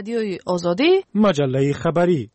رادیوی آزادی، مجله خبری.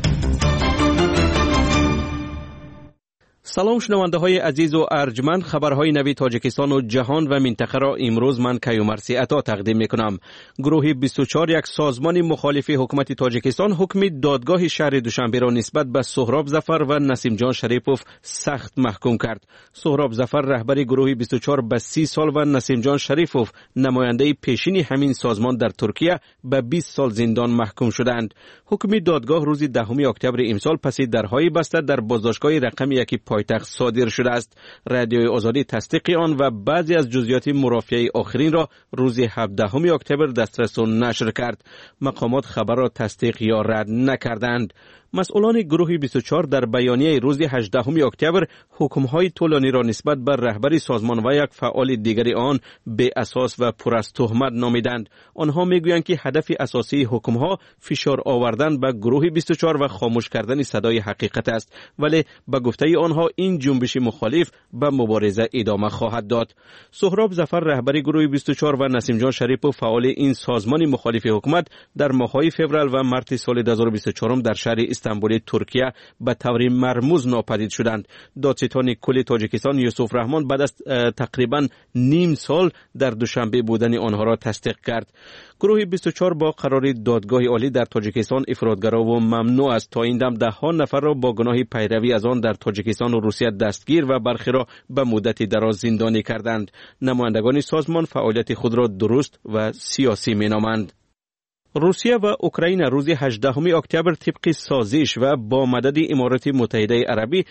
سلام شنونده های عزیز و ارجمند، خبرهای نوی تاجیکستان و جهان و منطقه را امروز من کیومرثی عطا تقدیم می کنم. گروه 24 یک سازمان مخالف حکومت تاجیکستان حکم دادگاه شهر دوشنبه را نسبت به سهراب ظفر و نسیم جان شریپوف سخت محکوم کرد. سهراب ظفر رهبر گروه 24 به 30 سال و نسیم جان شریپوف نماینده پیشین همین سازمان در ترکیه به 20 سال زندان محکوم شدند. حکم دادگاه روز 10 اکتبر امسال پس درهای بسته در بازداشتگاه رقم 1 پایتخت صادر شده است. رادیوی آزادی تصدیق آن و بعضی از جزئیات مرافعه آخرین را روز 17 اکتبر دسترس نشر کرد. مقامات خبر را تصدیق یا رد نکردند. مسئولان گروه 24 در بیانیه روز 18 اکتبر حکم‌های طولانی را نسبت بر رهبر سازمان و یک فعال دیگر آن به اساس و پر از تهمت نامیدند. آنها میگویند که هدف اساسی حکم‌ها فشار آوردن به گروه 24 و خاموش کردن صدای حقیقت است، ولی به گفته آنها این جنبش مخالف به مبارزه ادامه خواهد داد. سهراب ظفر رهبر گروه 24 و نسیم جان شریپوف فعال این سازمان مخالف حکومت در ماه‌های فوریه و مارس سال 2024 در شهر استانبول ترکیه به طور مرموز ناپدید شدند. دادستان کل تاجیکستان یوسف رحمان بعد از تقریبا نیم سال در دوشنبه بودن آنها را تصدیق کرد. گروه 24 با قرار دادگاه عالی در تاجیکستان افراطگرا و ممنوع است. تا این دم ده‌ها نفر را با گناه پیروی از آن در تاجیکستان و روسیه دستگیر و برخی را به مدت دراز زندانی کردند. نمایندگان سازمان فعالیت خود را درست و سیاسی مینامند. روسیه و اوکراین روز 18 اکتبر طبق سازش و با مدد امارات متحده عربی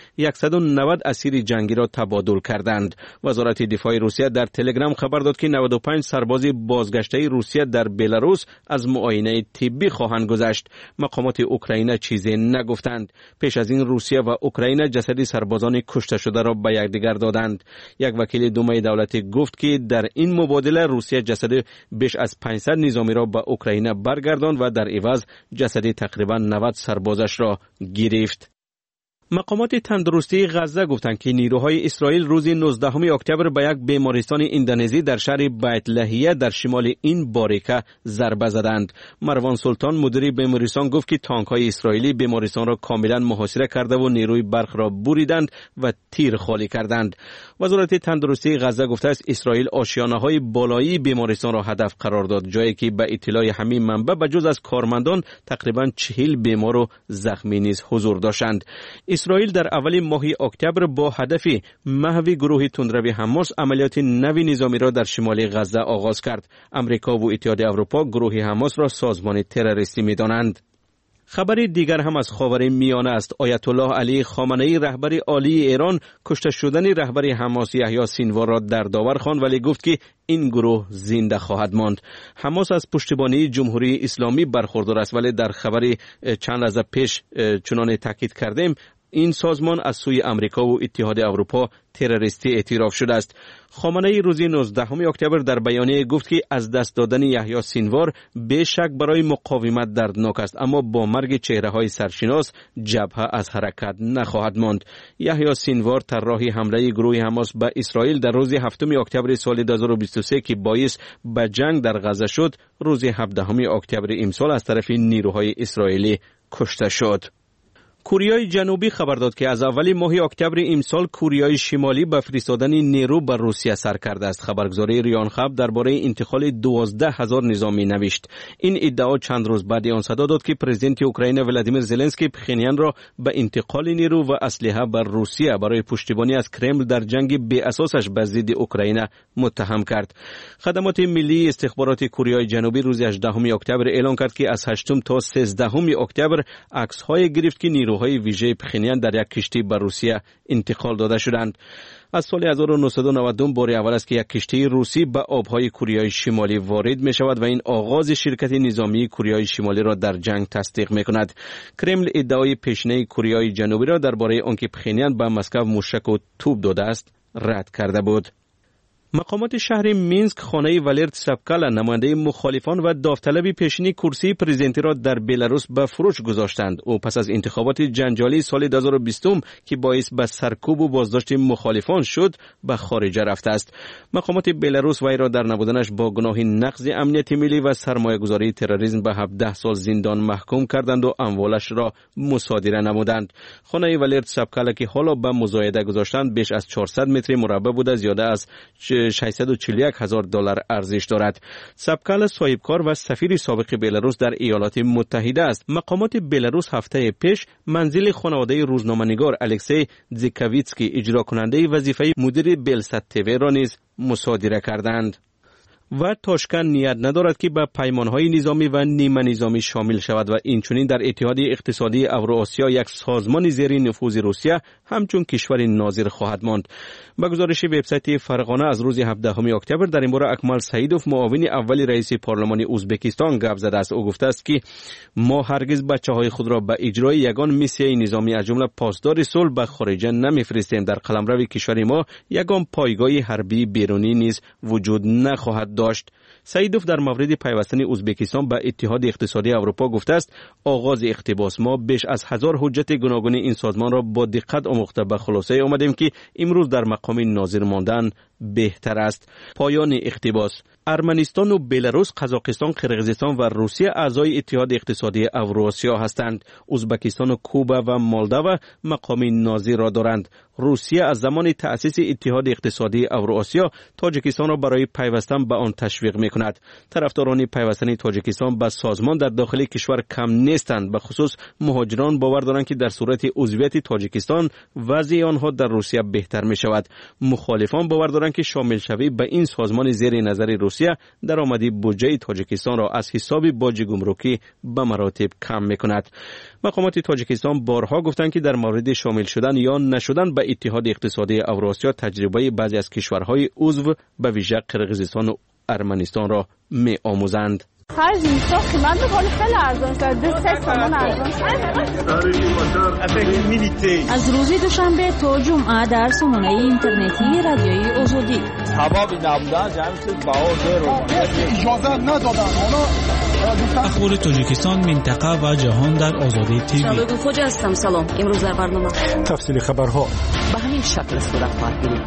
190 اسیر جنگی را تبادل کردند. وزارت دفاع روسیه در تلگرام خبر داد که 95 سرباز بازگشته روسیه در بلاروس از معاینه طبی خواهند گذشت. مقامات اوکراین چیزی نگفتند. پیش از این روسیه و اوکراین جسد سربازان کشته شده را به یکدیگر دادند. یک وکیل دومای دولتی گفت که در این مبادله روسیه جسد بیش از 500 نظامی را به اوکراین برگرداند و در عوض جسد تقریبا 90 سربازش را گرفت. مقامات تندرستی غزه گفتند که نیروهای اسرائیل روز 19 اکتبر به یک بیمارستان اندونزی در شهر بیت لحیه در شمال این باریکه ضربه زدند. مروان سلطان مدیر بیمارستان گفت که تانک‌های اسرائیلی بیمارستان را کاملا محاصره کرده و نیروی برق را بریدند و تیر خالی کردند. وزارت تندرستی غزه گفته است اسرائیل آشیانه‌های بالایی بیمارستان را هدف قرار داد، جایی که به اطلاع همین منبع به جز از کارمندان تقریبا 40 بیمار و زخمی نیز حضور داشتند. اسرائیل در اول ماه اکتبر با هدف محو گروه تندرو حماس عملیات نوی نظامی را در شمال غزه آغاز کرد. امریکا و اتحادیه اروپا گروه حماس را سازمان تروریستی می‌دانند. خبر دیگر هم از خاورمیانه است. آیت الله علی خامنه‌ای رهبر عالی ایران کشته شدن رهبر حماس یحیی سینوار را در داور خواند، ولی گفت که این گروه زنده خواهد ماند. حماس از پشتیبانی جمهوری اسلامی برخوردار است، ولی در خبر چند لحظه پیش چنان تاکید کردیم این سازمان از سوی امریکا و اتحادیه اروپا تروریستی اعتراف شده است. خامنه‌ای روز 19 اکتبر در بیانیه گفت که از دست دادن یحیی سینوار بیشک برای مقاومت دردناک است، اما با مرگ چهره‌های سرشناس جبهه از حرکت نخواهد ماند. یحیی سینوار طراح حمله گروه حماس به اسرائیل در روز 7 اکتبر سال 2023 که باعث به جنگ در غزه شد، روز 17 اکتبر امسال از طرف نیروهای اسرائیلی کشته شد. کوریای جنوبی خبر داد که از اول ماه اکتبر امسال کوریای شمالی به فرستادن نیرو به روسیه سر کرده است. خبرگزاری ریان خبر درباره انتقال 12,000 نظامی نوشت. این ادعا چند روز بعد آن صدا داد که پرزیدنت اوکراین ولادیمیر زلنسکی پخینیان را به انتقال نیرو و اسلحه بر روسیه برای پشتیبانی از کرمل در جنگ بی اساسش به ضد اوکراین متهم کرد. خدمات ملی استخبارات کوریای جنوبی روز 18 اکتبر اعلام کرد که از 8 تا 13 اکتبر عکس‌های گرفت که نیروهای ویژه پخینیان در یک کشتی به روسیه انتقال داده شدند. از سال 1992 بار اول است که یک کشتی روسی به آبهای کوریای شمالی وارد می شود و این آغاز شرکت نظامی کوریای شمالی را در جنگ تصدیق می کند. کرمل ادعای پیشینه کوریای جنوبی را درباره آنکه پخینیان به مسکو موشک و توپ داده است رد کرده بود. مقامات شهر مینسک خانه والرت سابکالا نماینده مخالفان و داوطلب پیشینی کرسی پرزیدنتی را در بلاروس به فروش گذاشتند. او پس از انتخابات جنجالی سال 2020 که باعث به سرکوب و بازداشت مخالفان شد به خارج رفته است. مقامات بلاروس وی را در نبودنش با گناه نقض امنیت ملی و سرمایه‌گذاری تروریسم به 17 سال زندان محکوم کردند و اموالش را مصادره نمودند. خانه والرت سابکالا که حالا به مزایده گذاشتند بیش از 400 متر مربع بوده، زیاده از $641,000 ارزش دارد. سابکالا صاحبکار و سفیر سابق بلاروس در ایالات متحده است. مقامات بلاروس هفته پیش منزل خانواده روزنامه‌نگار الکسی زیکاویتسکی اجرا کننده وظیفه مدیر بلسات تیوی را نیز مصادره کردند. و تاشکند نیت ندارد که به پیمانهای نظامی و نیمه نظامی شامل شود و اینچنین در اتحاد اقتصادی اوراسیا، یک سازمان زیر نفوذ روسیه، همچون کشور ناظر خواهد ماند. با گزارش وبسایت فرغانه از روز 17 اکتبر در این باره اکمل سعیدوف، معاون اول رئیس پارلمان ازبکستان، گپ زده است. او گفته است که ما هرگز بچه‌های خود را به اجرای یگان میسیه نظامی از جمله پاسدار صلح به خارج نمیفرستیم. در قلمرو کشور ما یگان پایگاه حربی بیرونی نیز وجود نخواهد داشت. سعیدوف در مورد پیوستن ازبکستان به اتحاد اقتصادی اروپا گفته است آغاز اقتباس ما بیش از 1000 حجت گوناگون این سازمان را با دقت آموخته به خلاصه آمدیم که امروز در مقام ناظر ماندن بهتر است. پایان اقتباس. ارمنستان و بلاروس، قزاقستان، قرقیزستان و روسیه اعضای اتحاد اقتصادی اوراسیا هستند. ازبکستان و کوبا و مالداوا مقام ناظر را دارند. روسیه از زمان تأسیس اتحاد اقتصادی اوراسیا تاجیکستان را برای پیوستن به آن تشویق می‌کند. طرفداران پیوستن تاجیکستان به سازمان در داخل کشور کم نیستند. به خصوص مهاجران باور دارند که در صورت عضویت تاجیکستان وضع آنها در روسیه بهتر می‌شود. مخالفان باور دارند که شامل شوی به این سازمان زیر نظر روسیه درآمد بودجه تاجیکستان را از حساب باج گمرکی به مراتب کم می‌کند. مقامات تاجیکستان بارها گفتند که در مورد شامل شدن یا نشدن به اتحاد اقتصادی اوراسیا تجربه بعضی از کشورهای عضو به ویژه قرقیزستان و ارمنستان را می‌آموزند. خرج می‌ساخت من به حال خیلی ارزان شد. 3 تومان ارزان شد. از روز دوشنبه تا جمعه در سامانه اینترنتی رادیوی آزادی. سببی نبودن جمع شد بهار اجازه ندادن. حالا اخبار تاجیکستان، منطقه و جهان در آزادی تیوی. شباب خوجا هستم. سلام. امروز در برنامه تفصیل خبرها به همین شکل صورت خواهد گرفت.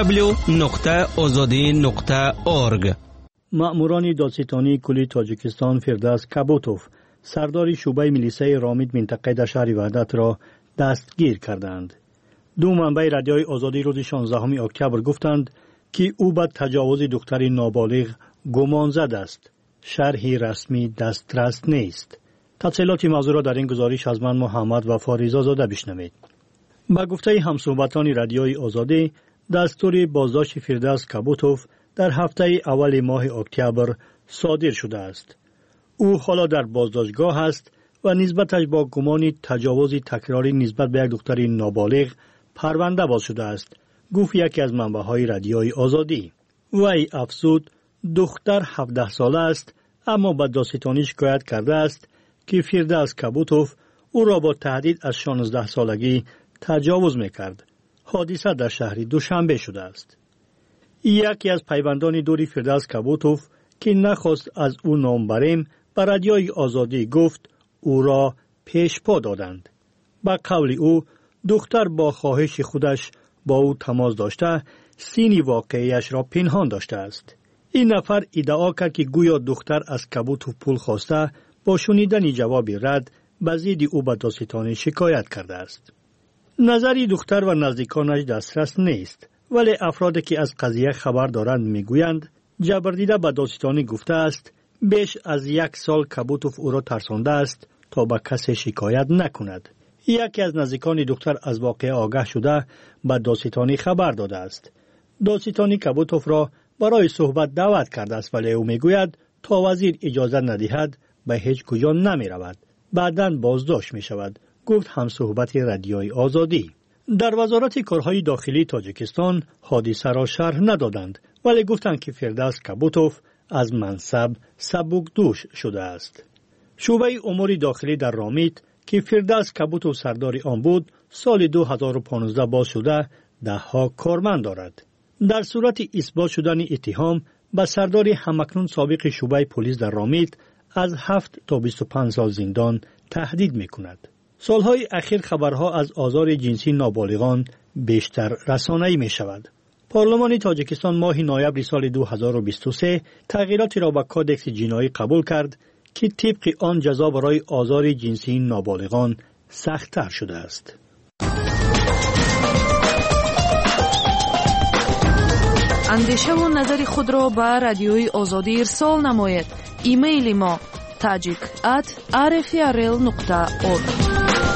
www.azadi.org. مأموران دادستانی کلی تاجیکستان فردوس کابوتوف، سردار شعبه میلیسای رامید منطقه در شهر وحدت را دستگیر کردند. دو منبع رادیوی آزادی روز 16 اکتبر گفتند که او به تجاوز دختر نابالغ گمانزد است. شرحی رسمی دسترس نیست. تفصیلات موضوع را در این گزارش از من محمد وفا رضازاده بشنوید. با گفته همصحبتان رادیوی آزادی، دستور بازداشت فردوس کابوتوف در هفته اول ماه اکتبر صادر شده است. او حالا در بازداشتگاه است و نسبتش با گمان تجاوز تکراری نسبت به یک دختر نابالغ پرونده باز شده است، گفت یکی از منبع‌های رادیوی آزادی. وی افزود دختر 17 ساله است، اما به دادستانی شکایت کرده است که فردوس کابوتوف او را با تهدید از 16 سالگی تجاوز می‌کرد. حادثه در شهر دوشنبه شده است. یکی از پیوندان دوری فردوس کابوتوف که نخواست از او نام بریم به رادیوی آزادی گفت او را پیش پا دادند. با قول او دختر با خواهش خودش با او تماس داشته، سین واقعیش را پنهان داشته است. این نفر ادعا کرد که گویا دختر از کابوتوف پول خواسته، با شنیدن جواب رد به ضد او به دادستانی شکایت کرده است. نظری دختر و نزدیکانش دسترس نیست، ولی افرادی که از قضیه خبر دارند میگویند جبردیده به دادستانی گفته است بیش از 1 سال کابوتوف او را ترسانده است تا به کسی شکایت نکند. یکی از نزدیکان دختر از واقعه آگاه شده به دادستانی خبر داده است. دادستانی کابوتوف را برای صحبت دعوت کرده است، ولی او میگوید تا وزیر اجازه ندهد به هیچ کجا نمی رود. بعداً بازداشت می شود، گفت همصحبت رادیوی آزادی. در وزارت کارهای داخلی تاجیکستان حادثه را شرح ندادند، ولی گفتند که فردوس کابوتوف از منصب سبکدوش شده است. شعبه امور داخلی در رامید که فردوس کابوتوف سردار آن بود، سال 2015 باز شده 10 کارمند دارد. در صورت اثبات شدن اتهام به سردار همکنون سابق شعبه پلیس در رامید از 7 تا 25 سال زندان تهدید می‌کند. سالهای اخیر خبرها از آزار جنسی نابالغان بیشتر رسانه‌ای می‌شود. پارلمان تاجیکستان ماه نوامبر سال 2023 تغییراتی را به کودکس جنایی قبول کرد که طبق آن جزا برای آزار جنسی نابالغان سخت‌تر شده است. اندیشه و نظر خود را به رادیوی آزادی ارسال نمایید. ایمیل ما tajik@rfrl.org.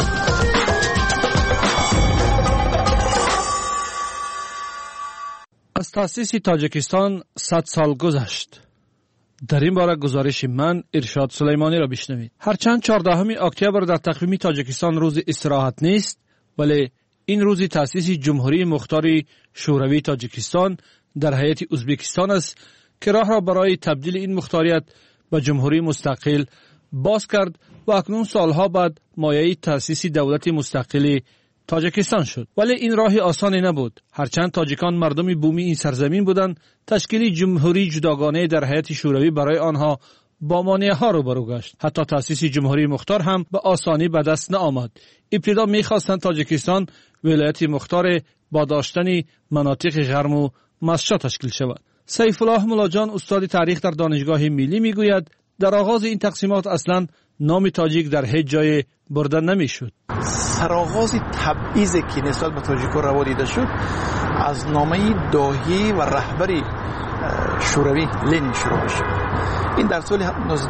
از تأسیس تاجیکستان 100 سال گذشت. در این باره گزارش من ارشاد سلیمانی را بشنوید. هرچند 14 اکتبر در تقویم تاجیکستان روز استراحت نیست، ولی این روز تأسیس جمهوری مختار شوروی تاجیکستان در هیئت ازبکستان است که راه را برای تبدیل این مختاریت به جمهوری مستقل باز کرد و اکنون سالها بعد مایه تأسیس دولت مستقل تاجیکستان شد. ولی این راه آسانی نبود. هرچند تاجیکان مردم بومی این سرزمین بودند، تشکیل جمهوری جداگانه در هیئت شوروی برای آنها با مانع‌ها روبرو گشت. حتی تأسیس جمهوری مختار هم به آسانی به دست نآمد. ابتدا می‌خواستند تاجیکستان ولایت مختار با داشتن مناطق گرم و مسجد تشکیل شود. سیف الله ملاجان استاد تاریخ در دانشگاه ملی میگوید در آغاز این تقسیمات اصلا نام تاجیک در هیچ جای برده نمیشد. سرآغاز تبعیضی که نسبت به تاجیک‌ها روا دیده شد از نامه داهی و رهبری شوروی لنین شروع میشه. این در سال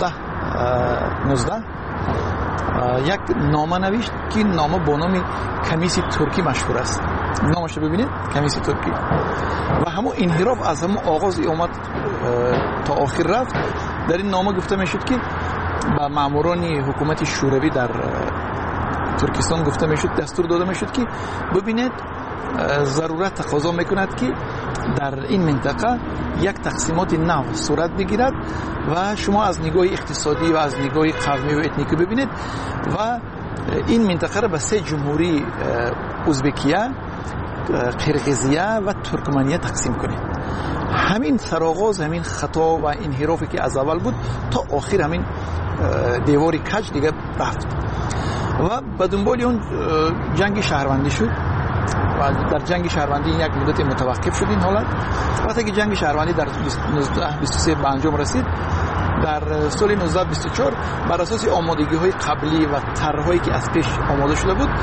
19 یک نامه نوشت که نامه با نام کمیسی ترکی مشهور است. نامش رو ببینید، کمیسی ترکی. و همون انحراف از همون آغاز اومد تا آخر رفت. در این نامه گفته میشد که به ماموران حکومت شوروی در ترکستان گفته میشد، دستور داده میشد که ببینید ضرورت تقاضا میکند که در این منطقه یک تقسیمات نو صورت بگیرد و شما از نگاه اقتصادی و از نگاه قومی و اتنیکی ببینید و این منطقه را به 3 جمهوری ازبکیه، قرقیزیه و ترکمنیه تقسیم کنید. همین سرآغاز همین خطا و انحرافی که از اول بود تا آخر همین دیواری کج دیگه رفت و به دنبال اون جنگ شهروندی شد و در جنگ شهروندی یک مدت متوقف شد این حالت. وقتی که جنگ شهروندی در 1923 به انجام رسید، در سال 1924 بر اساس آمادگی‌های قبلی و طرح‌هایی که از پیش آماده شده بود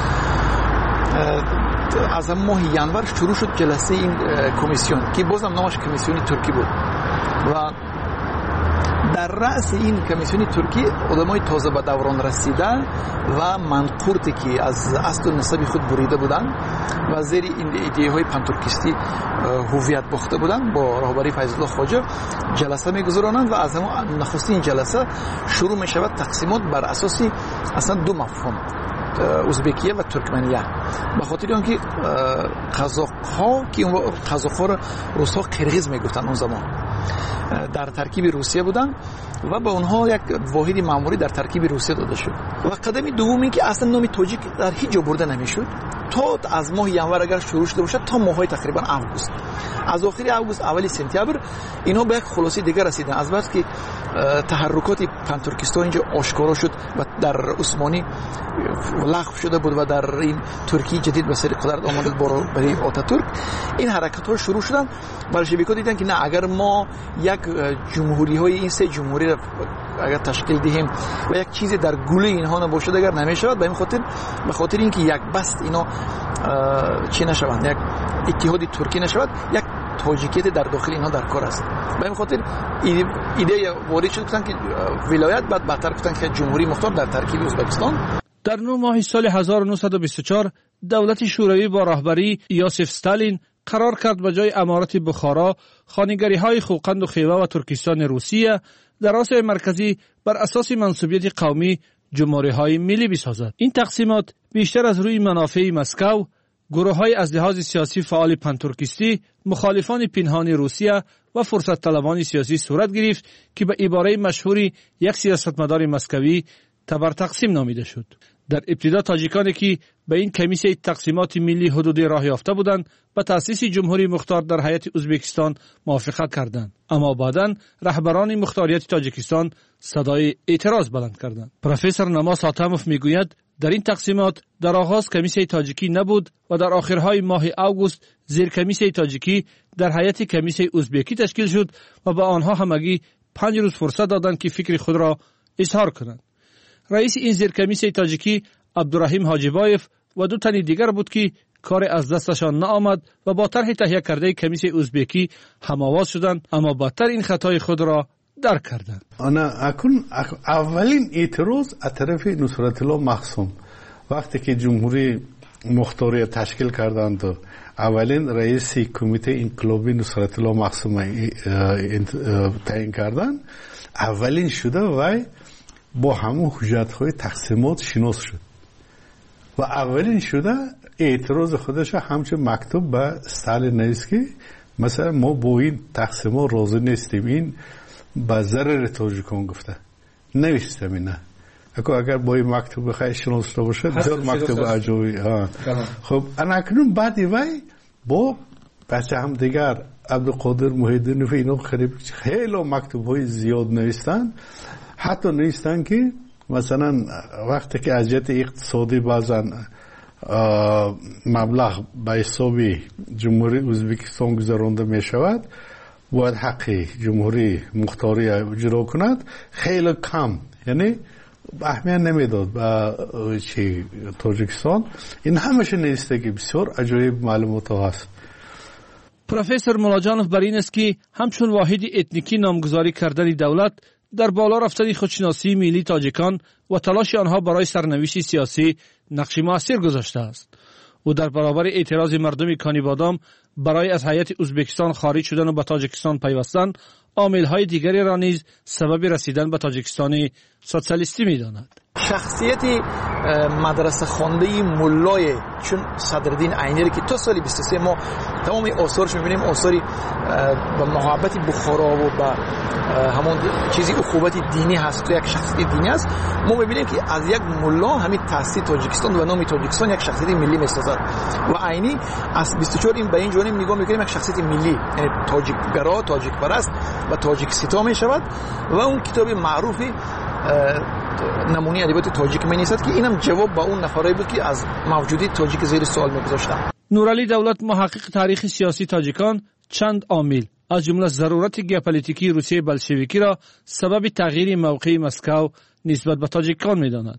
از ماه ینور شروع شد جلسه این کمیسیون که بازم نامش کمیسیون ترکی بود و در رأس این کمیسیون ترکی آدمای تازه به دوران رسیده و منقورتی که از اصل و نسب خود بریده بودند و زیر این ایده‌های پانتورکیستی هویت باخته بودند با رهبری فیض الله خواجه جلسه می‌گذرانند و از همون نخستین جلسه شروع می‌شود تقسیمات بر اساس اصلا 2 مفهوم، ازبکیه و ترکمنیه. به خاطر اینکه قزاق‌ها که اون قزاق‌ها را روس‌ها قرقیز میگفتن اون زمان در ترکیب روسیه بودن و به اونها یک واحد ماموری در ترکیب روسیه داده شد. و قدم دومی که اصلا نام تاجیک در هیچ جا برده نمیشد تا از ماه ینور اگر شروع شده باشد تا ماهای تقریبا اوگوست. از آخر اوگوست اولی سپتامبر اینا به یک خلاصه دیگر رسیدن. از بس که تحرکات پانتورکیستان اینجا آشکارا شد و در عثمانی لغو شده بود و در این ترکی جدید به سر قدرت آمد برای آتاتورک، این حرکت ها شروع شدن. بلشویک‌ها دیدن که نه، اگر ما یک جمهوری های این 3 جمهوری را اگر تشکیل دهیم و یک چیزی در گوله اینها نباشد اگر نمیشود، به خاطر اینکه یک بست اینا چی نشوند، یک اتحاد ترکی نشود، یک تاجیکیت در داخل اینها در کار است. به این خاطر ایده وارد شد که ولایت بعد بهتر گفتن که جمهوری مختار در ترکیب ازبکستان. در 9 ماه سال 1924 دولت شوروی با رهبری یوسف استالین قرار کرد به جای امارت بخارا خانگری‌های خوقند و خیوه و ترکستان روسیه در آسیای مرکزی بر اساس منسوبیت قومی جمهوری‌های ملی بسازد. این تقسیمات بیشتر از روی منافع مسکو، گروه‌های از لحاظ سیاسی فعال پانتورکیستی، مخالفان پنهان روسیه و فرصت طلبان سیاسی صورت گرفت که به عباره مشهوری یک سیاستمدار مسکوی تبر تقسیم نامیده شد. در ابتدا تاجیکانی که به این کمیسیون تقسیمات ملی حدودی راه یافته بودند به تأسیس جمهوری مختار در هیئت ازبکستان موافقت کردند، اما بعداً رهبران مختاریت تاجیکستان صدای اعتراض بلند کردند. پروفسور نماز حاتموف میگوید در این تقسیمات در آغاز کمیسیون تاجیکی نبود و در آخرهای ماه اوگوست زیر کمیسیون تاجیکی در هیئت کمیسیون ازبکی تشکیل شد و به آنها همگی 5 روز فرصت دادند که فکر خود را اظهار کنند. رئیس این زیر کمیسیون تاجیکی عبدالرحیم حاجیبایف و 2 تن دیگر بود که کار از دستشان نآمد و با طرح تهیه کرده کمیسیون ازبکی هم‌آواز شدند، اما بدتر این خطای خود را درک کردند. اولین اعتراض از طرف نصرت الله مخصوم وقتی که جمهوری مختاری تشکیل کردند و اولین رئیس کمیته انقلابی نصرت الله مخصوم تعیین کردند، اولین شده و با همون حجت‌های تقسیمات شناس شد و اولین شده اعتراض خودش همچون مکتوب به استالین نوشت که مثلا ما با این تقسیمات راضی نیستیم، این به ضرر تاجیکان گفته نوشتم اینا. اگر با این مکتوب بخوای شناسته باشه بسیار مکتوب عجیبی. خب اکنون بعد وای با بچه هم دیگر عبدالقادر محیدینی و اینا خیلی مکتوب‌های زیاد نوشتن، حتی نوشتن که مثلا وقتی که از جهت اقتصادی بعضن مبلغ به حساب جمهوری ازبکستان گذرانده می شود باید حق جمهوری مختاری اجرا کند، خیلی کم، یعنی اهمیت نمیداد به تاجیکستان. این همشه نیسته که بسیار عجایب معلومات هست. پروفسور مولاجانوف بر این است که همچون واحد اتنیکی نامگذاری کردن دولت در بالا رفتن خودشناسی ملی تاجیکان و تلاش آنها برای سرنوشت سیاسی نقش مؤثر گذاشته است. او در برابر اعتراض مردم کانیبادام برای از هیئت ازبکستان خارج شدن و به تاجیکستان پیوستن عامل‌های دیگری را نیز سبب رسیدن به تاجیکستان سوسیالیستی می‌داند. شخصیت مدرسه خوانده مولای چون صدرالدین عینی که تا سال 23 ما تمام آثارش می‌بینیم، آثاری با محبت بخارا و با همون چیزی اخوت دینی هست، تو یک شخصیت دینی است. ما می‌بینیم که از یک مولا همین تأسیس تاجیکستان و نام تاجیکستان یک شخصیت ملی می‌سازد و عینی از 24 این به این جانب نگاه می‌کنیم یک شخصیت ملی، یعنی تاجیکگرا، تاجیک پرست و تاجیک ستا می‌شود و اون کتاب معروفی نمونه ادبیات تاجیک می‌نویسد که اینم جواب با اون نفرایی بود که از موجودیت تاجیک زیر سوال می‌گذاشتن. نورعلی دولت محقق تاریخ سیاسی تاجیکان چند عامل از جمله ضرورت ژئوپلیتیکی روسیه بلشویکی را سبب تغییر موقع مسکو نسبت به تاجیکان می‌داند.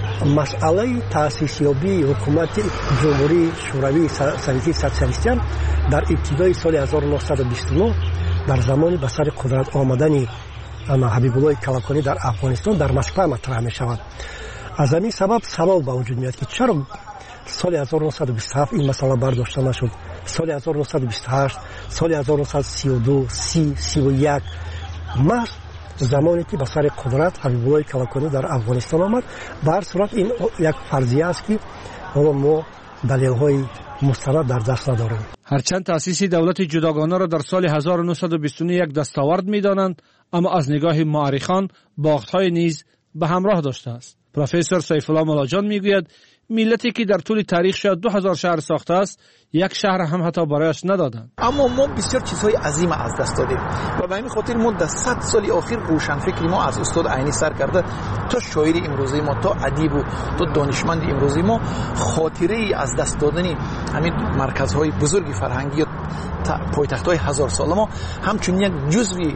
مسئله تأسیس یابی حکومت جمهوری شوروی سوویتی سوسیالیستی در ابتدای سال 1929 در زمان به سر قدرت آمدن حبیب الله کلکانی در افغانستان در مسکو مطرح می شود. از همین سبب سوال به وجود میاد که چرا سال 1927 این مسئله برداشته نشد، سال 1928، سال 1932، 30، 31 ماست زمانی که به سر قدرت حبیب الله کلکانی در افغانستان آمد. به هر صورت این یک فرضیه است که ما دلیل‌های مستند در دست نداریم. هرچند تأسیس دولت جداگانه را در سال 1929 یک دستاورد می‌دانند، اما از نگاه مورخان باخت‌های نیز به همراه داشته است. پروفسور سیف الله مولاجان میگوید ملتی که در طول تاریخ شاید 2000 شهر ساخته است، یک شهر هم حتی برایش ندادند. اما ما بسیار چیزهای عظیم از دست دادیم و به همین خاطر ما در 100 سال اخیر روشنفکری ما از استاد عینی سر کرده تا شاعر امروزی ما، تا ادیب و تا دانشمند امروزی ما، خاطره از دست دادن همین مرکزهای بزرگ فرهنگی و پایتخت‌های 1000 ساله ما همچون یک جزوی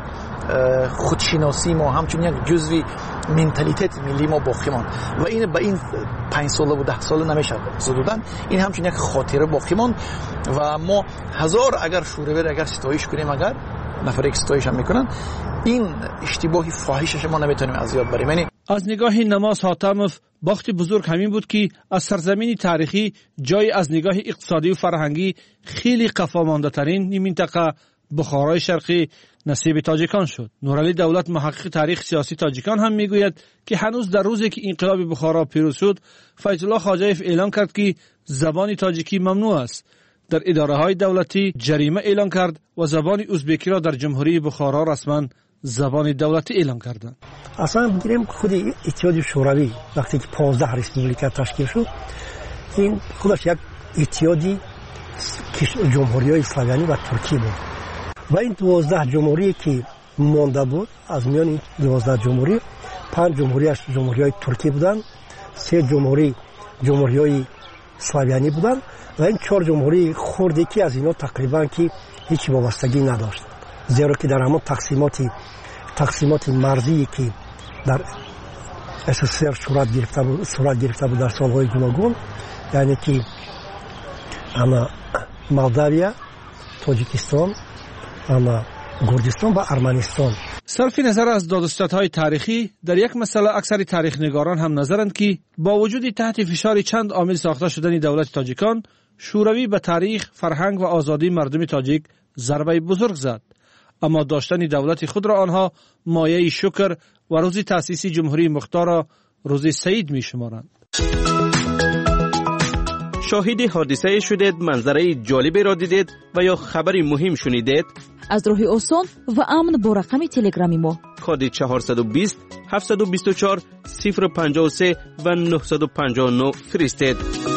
خودشناسی ما، همچون یک جزوی منتالیتت ملی ما باقی ماند و این به این 5 ساله و 10 ساله نمیشه زدودن. این همچون یک خاطره باقی ماند و ما هزار اگر شورور اگر ستایش کنیم، اگر نفر یک ستایش هم میکنن، این اشتباهی فاحشش ما نمیتونیم از یاد بریم. یعنی از نگاه نماز حاتموف باخت بزرگ همین بود که از سرزمین تاریخی جای از نگاه اقتصادی و فرهنگی خیلی قفا مانده ترین این منطقه بخارای شرقی نصیب تاجیکان شد. نورعلی دولت محقق تاریخ سیاسی تاجیکان هم میگوید که هنوز در روزی که انقلاب بخارا پیروز شد، فیض الله خواجه‌ایف اعلان کرد که زبان تاجیکی ممنوع است. در اداره‌های دولتی جریمه اعلان کرد و زبان ازبکی را در جمهوری بخارا رسما زبان دولتی اعلام کردند. اصلا بگیریم خود اتحاد شوروی وقتی که 15 ریسپوبلیکا تشکیل شد، این خودش یک اتحادی جمهوری‌های اسلامی و ترکی بود و این 12 جمهوری که مانده بود، از میان این 12 جمهوری 5 جمهوریش جمهوری‌های ترکی بودن، 3 جمهوری جمهوری‌های اسلامی بودن و این 4 جمهوری خردی که از اینا تقریبا که هیچ وابستگی نداشت، زیرا که در همون تقسیمات مرزی که در SSR صورت گرفته بود در سالهای گوناگون، یعنی که اما مولداویا، تاجیکستان، اما گرجستان و ارمنستان. صرف نظر از دادستادهای تاریخی، در یک مسئله اکثر تاریخ‌نگاران هم نظرند که با وجود تحت فشار چند عامل ساخته شدن دولت تاجیکان، شوروی به تاریخ، فرهنگ و آزادی مردم تاجیک ضربه بزرگ زد، اما داشتن دولت خود را آنها مایه شکر و روز تأسیس جمهوری مختار را روز سعید می شمارند. شاهد حادثه شدید، منظره جالبی را دیدید و یا خبری مهم شنیدید؟ از راه آسان و امن با رقم تلگرامی ما کد 420 724 053 و 959 فرستید.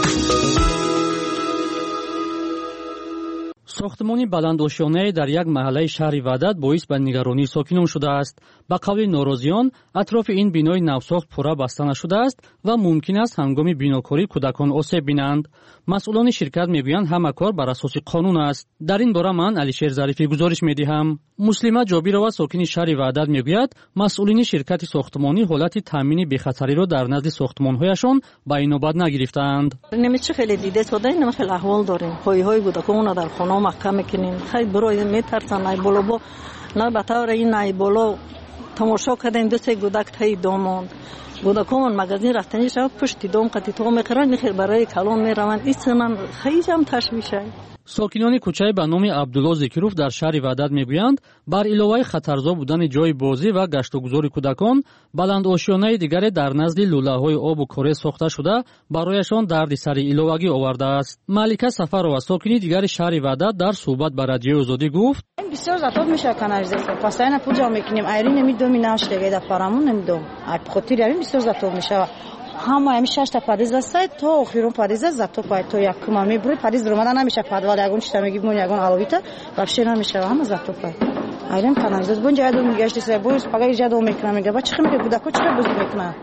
ساختمان بلندآشیانه در یک محله شهر وحدت باعث به نگرانی ساکنان شده است. به قول ناراضیان، اطراف این بینای نوساخت پورا بسته نشده است و ممکن است هنگام بیناکاری کودکان آسیب بینند. مسئولان شرکت میگویند همه کار بر اساس قانون است. در این باره من علیشیر ظریفی گزارش میدهم. مسلمه جابیرова ساکن شهر وحدت میگوید مسئولین شرکت ساختمانی حالت تامین بی‌خطری را در نزد ساختمان‌هایشان به این نوبت نگرفتند. نمیشه خیلی دیده شده، این خیلی احوال داریم. های کودکان در خانه محکم میکنیم. خیلی برای میترسن نای بالا نه به طور این نای بالا تماشا کردیم دو سه کودک تای دامون کودکان مغازین رفتنی شب پشت دام قطی تو میخرن خیر برای کلان میروند. این سنن خیلی هم تشویشه. ساکنان کوچه به نام عبدالله ذکیروف در شهر وحدت میگویند بر علاوه خطرزا بودن جای بازی و گشت و گذار کودکان، بلندآشیانه دیگر در نزد لوله‌های آب و کره ساخته شده برایشان دردسر علاوگی آورده است. ملکه سفرова ساکنی دیگر شهر وحدت در صحبت با رادیوی آزادی گفت: بسیار زیاد میشه کانالیزاسیون پاساینا پوجا میکنیم ایری نمیدونم ناشته در پارامون نمیدونم ای بخاطر همین بسیار زیاد میشه. همه همیشه 6 تا پریز است تا آخرون پریز زاتو پای تو یک کمی بری پریز رو مدن نمیشه پادوال یگون چتا میگیم یگون علاویت واپشه نمیشه همه زاتو پای ایران کانالیزاسیون بونجا دو میگشت سه بویس پگای جادو میکنه میگه با چخ میگه بودا کو چرا بزرگ میکنه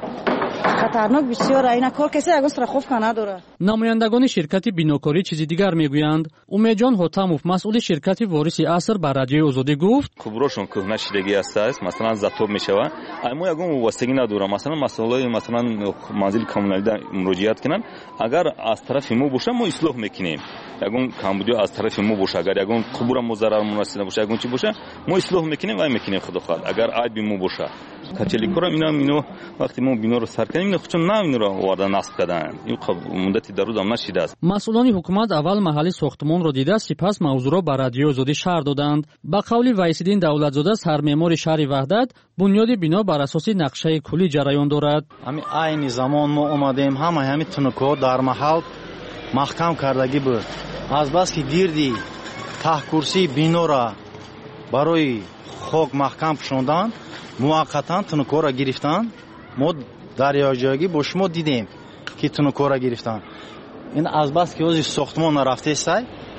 خطرناک بسیار اینا کار کسی یگون سر خوف کنه داره. نمایندگان شرکت بیناکاری چیزی دیگر میگویند. امیدجان حاتموف مسئول شرکت وارث عصر بر رادیوی آزادی گفت: کبروشون کهنه شدگی است مثلا زاتوب میشوه اما یگون واسطگی نداره. مثلا مسئولای مثلا منزل کمونالی مراجعت کنن اگر از طرف ما باشه ما اصلاح میکنیم. یگون کمبودی از طرف ما باشه اگر یگون قبور مضرر مناسب باشه یگون چی باشه ما اصلاح میکنیم و میکنیم خدا خواهد. اگر عیب ما باشه کچلی کورا اینا وقتی ما بنا رو سر کنیم اینا خودشون نه اینا رو وارد نصب کردن. این مدتی در روز هم نشیده است. مسئولان حکومت اول محل ساختمان را دیده سپس موضوع را بر رادیوی آزادی شهر دادند. به قول وحیدالدین دولتزاده سرمعمار شهر وحدت بنیاد بنا بر اساس نقشه کلی جریان دارد. همین عین زمان ما اومدیم همین تنکو در محل محکم کردگی بود. از بس که گیردی ته کرسی بنا را برای خاک محکم شوندن موقتا تنکو را گرفتن. ما در یاجاگی با شما دیدیم که تنکو را گرفتن. این از بس که از ساختمان رفته است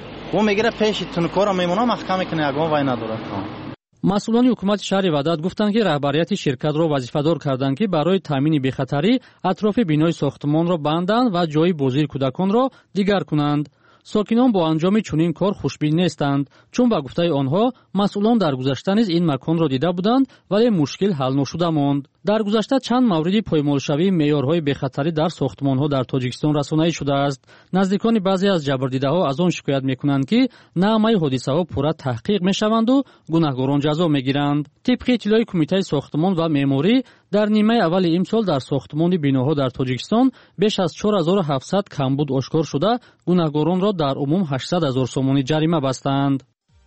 و میگیره پیش تنکو را میمونه محکم کنه یگان وای نداره. مسئولان حکومت شهر وحدت گفتند که رهبریت شرکت را وظیفه‌دار کردند که برای تامین بی‌خطری اطراف بینای ساختمان را بندند و جای بازی کودکان را دیگر کنند. ساکنان با انجام چنین کار خوشبین نیستند، چون با گفته آنها مسئولان در گذشته نیز این مکان را دیده بودند ولی مشکل حل نشده ماند. در گذشته چند مورد پایمالشوی معیارهای بی‌خطری در ساختمان‌ها در تاجیکستان رسانه‌ای شده است. نزدیکان بعضی از جبردیده‌ها از آن شکایت می‌کنند که نامه حادثه‌ها پورا تحقیق می‌شوند و گناهکاران جزا می‌گیرند. طبق اطلاع کمیته ساختمان و معماری در نیمه اول امسال در ساختمان بیناها در تاجیکستان بیش از 4700 کمبود آشکار شده گناهکاران را در عموم 800,000 سومانی جریمه بستند.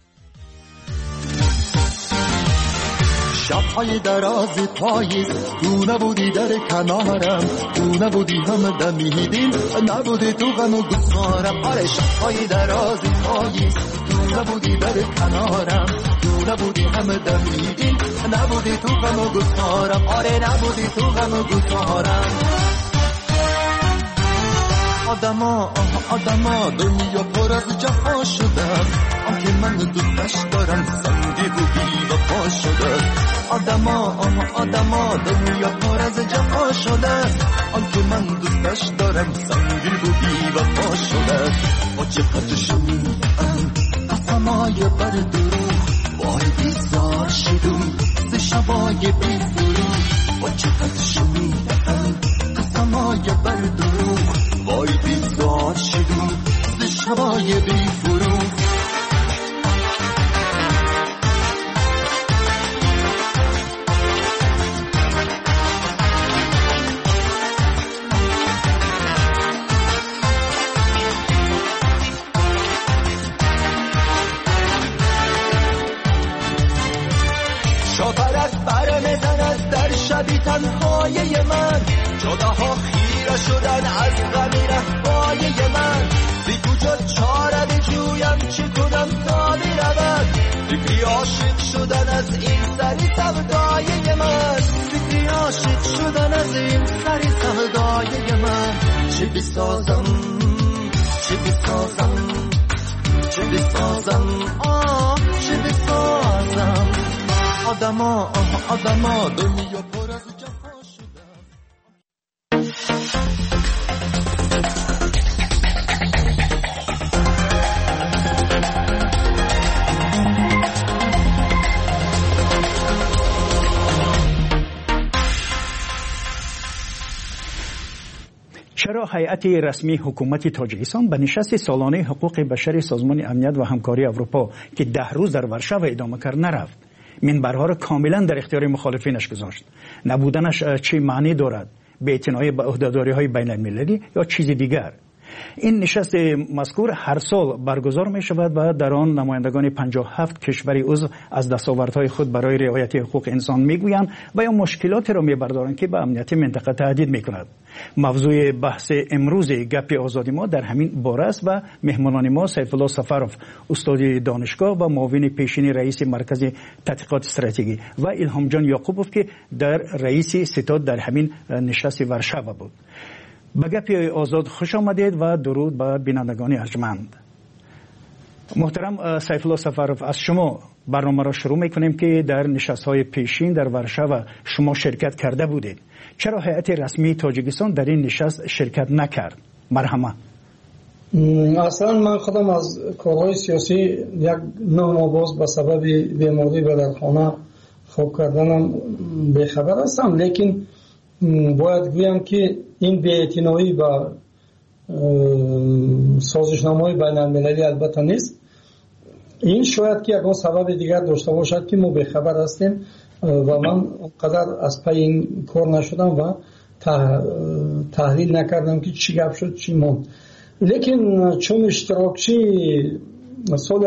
شب‌های دراز پاییز تو نبودی در کنارم تو نبودی همه دمیدیم نبودی تو غم و گفتارم آره شب‌های دراز پاییز تو نبودی در کنارم تو نبودی همه دمیدیم نبودی تو غم و گفتارم آره نبودی تو غم و گفتارم آدما دنیا پر از جفا شده آنکه من دوستش دارم سنگی بودی و پا شده آدما دنیا پر از جفا شده آنکه من دوستش دارم سنگی بودی و پا شده با چقدر شنیدم قسمای بر دروغ وای بیزار شدم ز شبای بی فروغ با چقدر شنیدم قسمای بر دروغ وای بیزار شدم ز شبای بی فروغ شاپرک بر میزند در شبی تنهای من جداها خیره شدن از غمی رهبای من بی کجا چاره بجویم چی کنم تا برود فکری عاشق شدن از این سری سودای من فکری عاشق شدن از این سری سودای من چی بسازم چی بسازم چی بسازم چی بسازم آدما دنیا پر از جفا شده چرا هیئت رسمی حکومت تاجیکستان به نشست سالانه حقوق بشر سازمان امنیت و همکاری اروپا که 10 روز در ورشو ادامه کرد نرفت؟ منبرها را کاملا در اختیار مخالفینش گذاشت. نبودنش چه معنی دارد؟ بی‌اعتنایی به عهده‌داری‌های بین‌المللی یا چیز دیگر؟ این نشست مذکور هر سال برگزار می شود و در آن نمایندگان 57 کشور عضو از دستاوردهای خود برای رعایت حقوق انسان میگویند و یا مشکلاتی را میبردارند که به امنیت منطقه تهدید میکند. موضوع بحث امروز گپ آزادی ما در همین باره است و مهمانان ما سیف الله سفروف استاد دانشگاه و معاون پیشین رئیس مرکز تحقیقات استراتژی و الهام جان یعقوبوف که در رئیس ستاد در همین نشست ورشو بود. به گپ آزاد خوش آمدید و درود به بینندگان ارجمند. محترم سیف الله سفروف، از شما برنامه را شروع میکنیم که در نشست‌های پیشین در ورشو شما شرکت کرده بودید. چرا هیئت رسمی تاجیکستان در این نشست شرکت نکرد؟ مرحمه. اصلا من خودم از کارهای سیاسی یک 9 ماه باز به سبب بیماری و در خانه خواب کردنم بیخبر هستم، لیکن باید گویم که این بی‌اعتنایی و سازشنامه‌های بین‌المللی البته نیست. این شاید که یک سبب دیگر داشته باشد که ما بیخبر هستیم و من قدر از پی این کار نشدم و تحلیل نکردم که چی گپ شد چی موند. لیکن چون اشتراکچی سال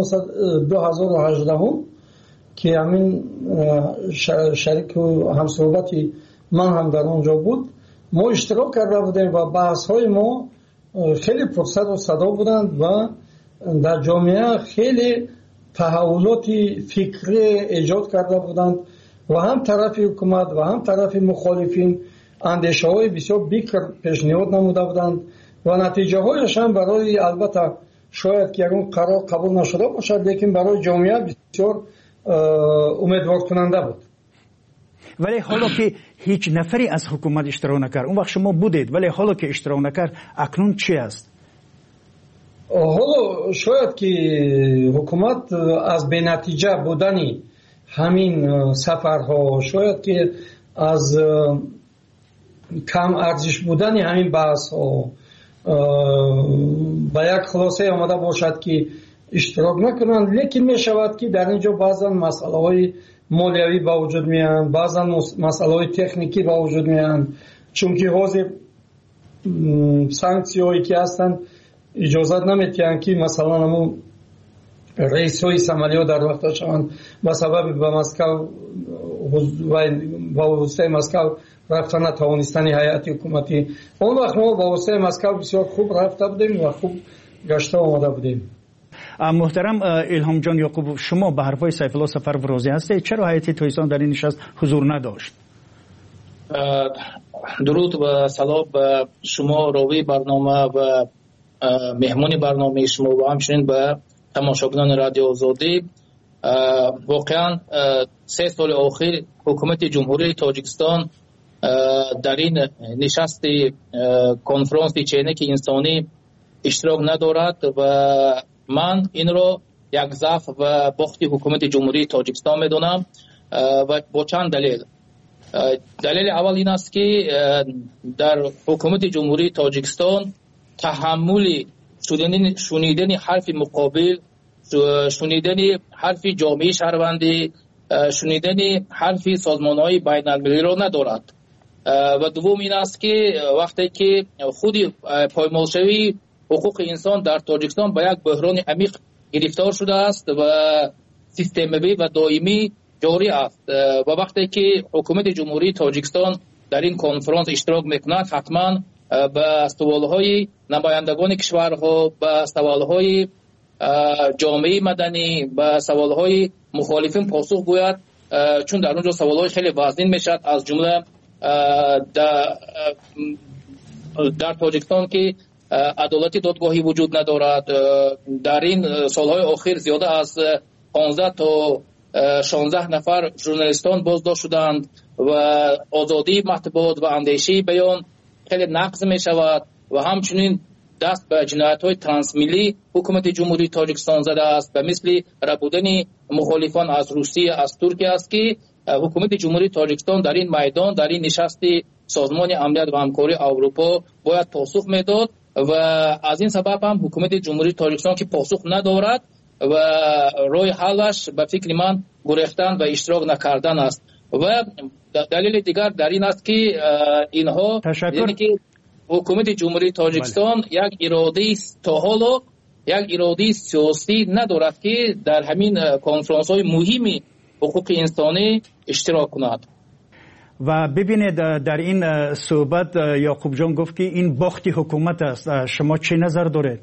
2018 که همین شریک و همصحبتی من هم در اونجا بود، ما اشتراک کرده بودیم و بحث های ما خیلی پرسر و صدا بودند و در جامعه خیلی تحولات فکری ایجاد کرده بودند و هم طرف حکومت و هم طرف مخالفین اندیشه های بسیار بیکر پیشنهاد نموده بودند و نتیجه هایش هم برای البته شاید که اون قرار قبول نشده باشد، لیکن برای جامعه بسیار امیدوار کننده بود. ولی حالا که هیچ نفری از حکومت اشتراک نکرد، اون وقت شما بودید، ولی حالا که اشتراک نکرد اکنون چی است؟ حالا شاید که حکومت از بی نتیجه بودنی همین سفرها، شاید که از کم ارزش بودنی همین بحث ها به یک خلاصه آمده باشد که اشتراک نکنند، لیکن می شود که در اینجا بعضا مسئله های مالیوی با وجود میان، بعضا مسئله های تکنیکی با وجود میان، چون که حوض سانکسی هایی که هستند اجازت نمیتیند که مثلا همون رئیس های عملیات در وقت شوند به سبب به مسکو و واسطه مسکو رفتن نتوانستن هیئت حکومتی. اون وقت ما با واسطه مسکو بسیار خوب رفته بودیم و خوب گشته آمده بودیم. محترم الهام جان یعقوب، شما به حرفای سیف الله سفرو راضی هستید؟ چرا هیئت تویسان در این نشست حضور نداشت؟ درود و سلام به شما راوی برنامه و مهمون برنامه شما و همچنین به تماشاگران رادیو آزادی. واقعا 3 سال اخیر حکومت جمهوری تاجیکستان در این نشست کنفرانس چینک انسانی اشتراک ندارد و من این را یک ضعف و باخت حکومت جمهوری تاجیکستان میدونم و با چند دلیل. دلیل اول این است که در حکومت جمهوری تاجیکستان تحمل شنیدن حرف مقابل، شنیدن حرف جامعه شهروندی، شنیدن حرف سازمان‌های بین‌المللی را ندارد. و دوم این است که وقتی که خود پایمالشوی حقوق انسان در تاجیکستان به یک بحران عمیق گرفتار شده است و سیستمی و دائمی جاری است و وقتی که حکومت جمهوری تاجیکستان در این کنفرانس اشتراک میکند حتما به سوالهای نمایندگان کشورها، به سوالهای جامعه مدنی، به سوالهای مخالفین پاسخ گوید، چون در اونجا سوالهای خیلی وزین میشد، از جمله در تاجیکستان که عدالتی دادگاهی وجود ندارد. در این سالهای اخیر زیاده از 15 تا 16 نفر ژورنالیستان بازداشت شدند و آزادی مطبوعات و اندیشه بیان خیلی نقض می شود و همچنین دست به جنایت‌های ترانسمیلی حکومت جمهوری تاجیکستان زده است و مثل ربودن مخالفان از روسیه، از ترکیه است که حکومت جمهوری تاجیکستان در این میدان، در این نشست سازمان امنیت و همکاری اروپا باید پاسخ میداد و از این سبب هم حکومت جمهوری تاجیکستان که پاسخ ندارد و روی حلش به فکر من گریختن و اشتراک نکردن است. و دلیل دیگر در این است که اینها یعنی که حکومت جمهوری تاجیکستان یک اراده تا حالا یک اراده سیاسی ندارد که در همین کنفرانس های مهمی حقوق انسانی اشتراک کند. و ببینید در این صحبت یعقوب جان گفت که این باخت حکومت است. شما چه نظر دارید؟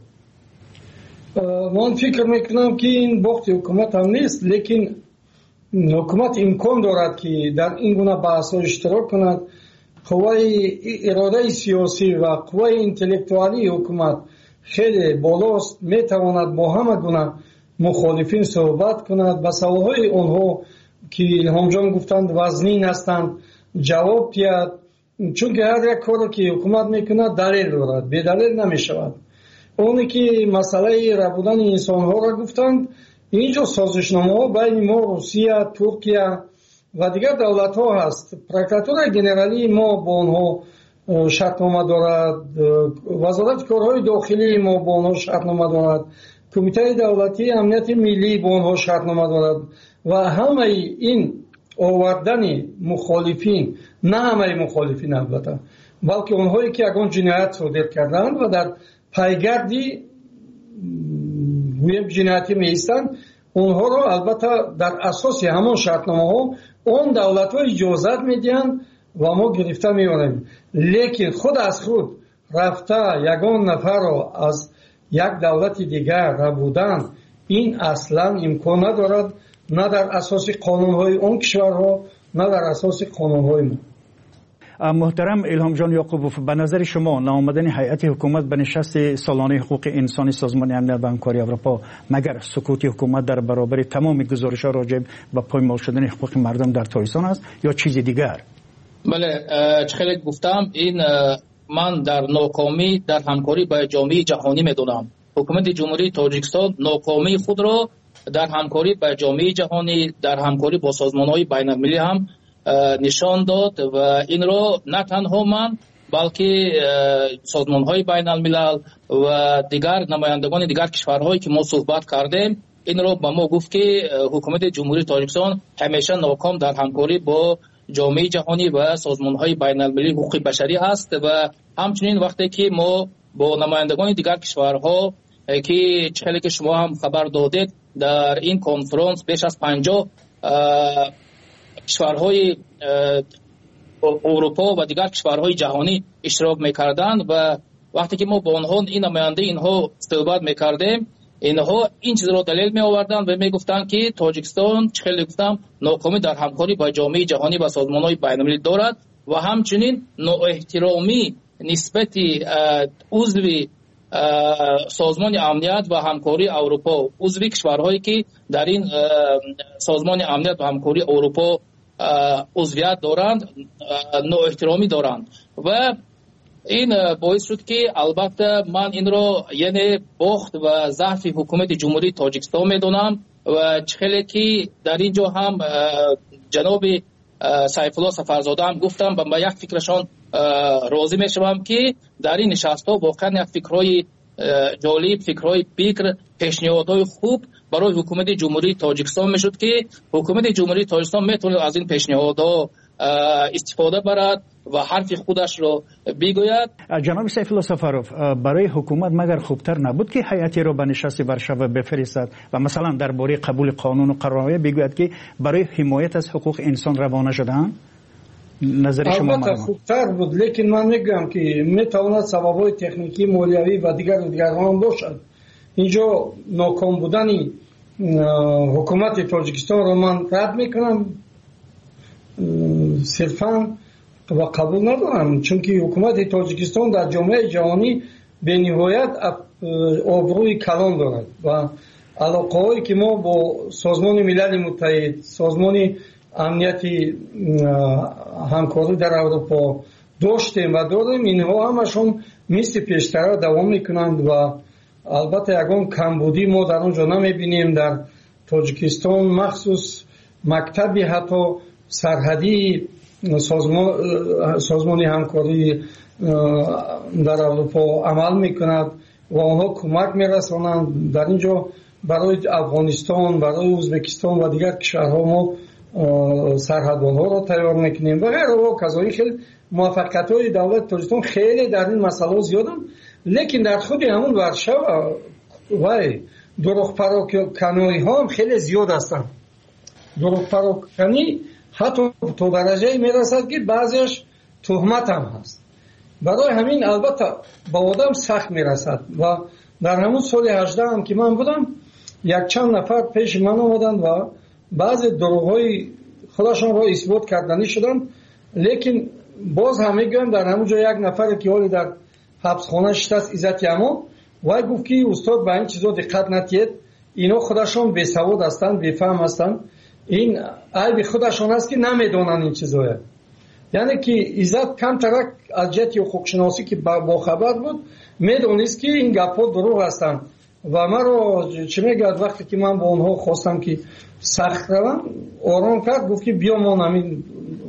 من فکر میکنم که این باخت حکومت هم نیست، لیکن حکومت امکان دارد که در این گونه بحث اشتراک کند. قوای اراده سیاسی و قوای انتلکتوالی حکومت خیلی بالاست، میتواند با همه گونه مخالفین صحبت کند، به سوالهای آنها که الهام جان گفتند وزنین هستند جواب دهد، چون که هر یک کاری که حکومت میکند دلیل دارد، بی دلیل نمیشود. اونی که مسئله ربودن انسان ها را گفتند، اینجا سازشنامه ها بین ما، روسیه، ترکیه و دیگر دولت ها هست. پروکراتور گنرالی ما با آنها شرطنامه دارد، وزارت کارهای داخلی ما با آنها شرطنامه دارد، کمیته دولتی امنیت ملی با آنها شرطنامه دارد و همه این آوردن مخالفین، نه همه مخالفین البته، بلکه اونهایی که اگون جنایت صادر کردند و در پیگردی جنایتی میستند، اونها رو البته در اساس همان شرطنامه ها اون دولت ها اجازت میدن و ما گرفته میاریم. لیکن خود از خود رفته یگان نفر رو از یک دولت دیگر ربودن، این اصلا امکان ندارد، نه در اساس قانون های اون کشورها نه در اساس قانون های ما. محترم الهام جان یعقوبوف، به نظر شما ناآمدن هیئت حکومت به نشست سالانه حقوق انسانی سازمان امنیت و همکاری اروپا مگر سکوت حکومت در برابر تمام گزارش‌ها راجع به پایمال شدن حقوق مردم در تاجیکستان است یا چیز دیگر؟ بله، خیلی گفتم این من در ناکامی در همکاری با جامعه جهانی میدونم. حکومت جمهوری تاجیکستان ناکامی خود را در همکاری با جامعه جهانی، در همکاری با سازمان‌های بین‌المللی هم نشان داد و این را نه تنها من بلکه سازمان‌های بین‌الملل و دیگر نمایندگان دیگر کشورهایی که ما صحبت کردیم این را به ما گفت که حکومت جمهوری تاجیکستان همیشه ناکام در همکاری با جامعه جهانی و سازمان‌های بین‌المللی حقوق بشری است و همچنین وقتی که ما با نمایندگان دیگر کشورها که چهلی که شما هم خبر دادید در این کنفرانس بیش از 50 کشورهای اروپا و دیگر کشورهای جهانی اشتراک میکردند و وقتی که ما با آنها این نماینده اینها صحبت میکردیم اینها این چیز رو دلیل می آوردند و می گفتند که تاجیکستان خیلی گفتم ناکامی در همکاری با جامعه جهانی و سازمان‌های بین‌المللی دارد و همچنین نااحترامی نسبت عضو سازمان امنیت و همکاری اروپا، عضو کشورهایی که در این سازمان امنیت و همکاری اروپا عضویت دارند نااحترامی دارند و این باعث شد که البته من این را یعنی باخت و ضعف حکومت جمهوری تاجیکستان میدونم و خیلی که در اینجا هم جناب سیف الله سفرزاده هم گفتم و یک فکرشان راضی میشوم که در این نشست ها واقعا یک فکرهای جالب، فکرهای بکر، پیشنهادهای خوب برای حکومت جمهوری تاجیکستان میشد که حکومت جمهوری تاجیکستان میتونه از این پیشنهادها استفاده برد و حرف خودش رو بگوید. جناب سیف الله سفروف، برای حکومت مگر خوبتر نبود که هیئتی را به نشست ورشو بفرستد و مثلا درباره قبول قانون و قرارنامه بگوید که برای حمایت از حقوق انسان روانه شدن؟ نظر شما البته خوبتر بود، لیکن من میگم که میتواند سبب‌های تکنیکی، مالیوی و دیگر هم باشد. اینجا ناکام بودن حکومت تاجیکستان رو من رد میکنم، صرفا و قبول ندارم، چون که حکومت تاجیکستان در جامعه جهانی به نهایت آبروی کلان دارد و علاقه هایی که ما با سازمان ملل متحد، سازمان امنیتی همکاری در اروپا داشتیم و داریم، اینها همشون مثل پیشتر دوام میکنند و البته یکان کمبودی ما در اونجا نمیبینیم. در تاجیکستان مخصوص مکتبی حتی سرحدی سازمان همکاری در اروپا عمل میکند و آنها کمک میرسانند. در اینجا برای افغانستان، برای ازبکستان و دیگر کشورها ما سرحدبان‌ها را تیار میکنیم و غیره و کذالک. خیلی موفقیت‌های دولت تاجیکستان خیلی در این مسئله زیادن، لیکن در خود همون ورشو و دروغ پراکنی ها هم خیلی زیاد هستند. دروغ پراکنی حتی تو درجه میرسد که بعضیش تهمت هم هست. برای همین البته با آدم سخت میرسد و در همون سال 18 هم که من بودم یک چند نفر پیش من آمدند و بعضی دروغ‌های خودشان را اثبات کردنی شدن، لیکن باز همه گویم در همون جا یک نفر که حالی در حبسخانه شده است، عزت یما، و گفت که استاد به این چیزا دقت نتید، اینا خودشان بی‌سواد هستند، بی‌فهم هستند، این عیب خودشان است که نمیدونن این چیزا. یعنی که عزت کم ترک از جهت حقوق شناسی که با خبر بود میدونست که این گپ‌ها دروغ هستند و من رو چه میگه وقتی که من با اونها خواستم که سخت روم آرام کرد، گفت که بیا ما نمی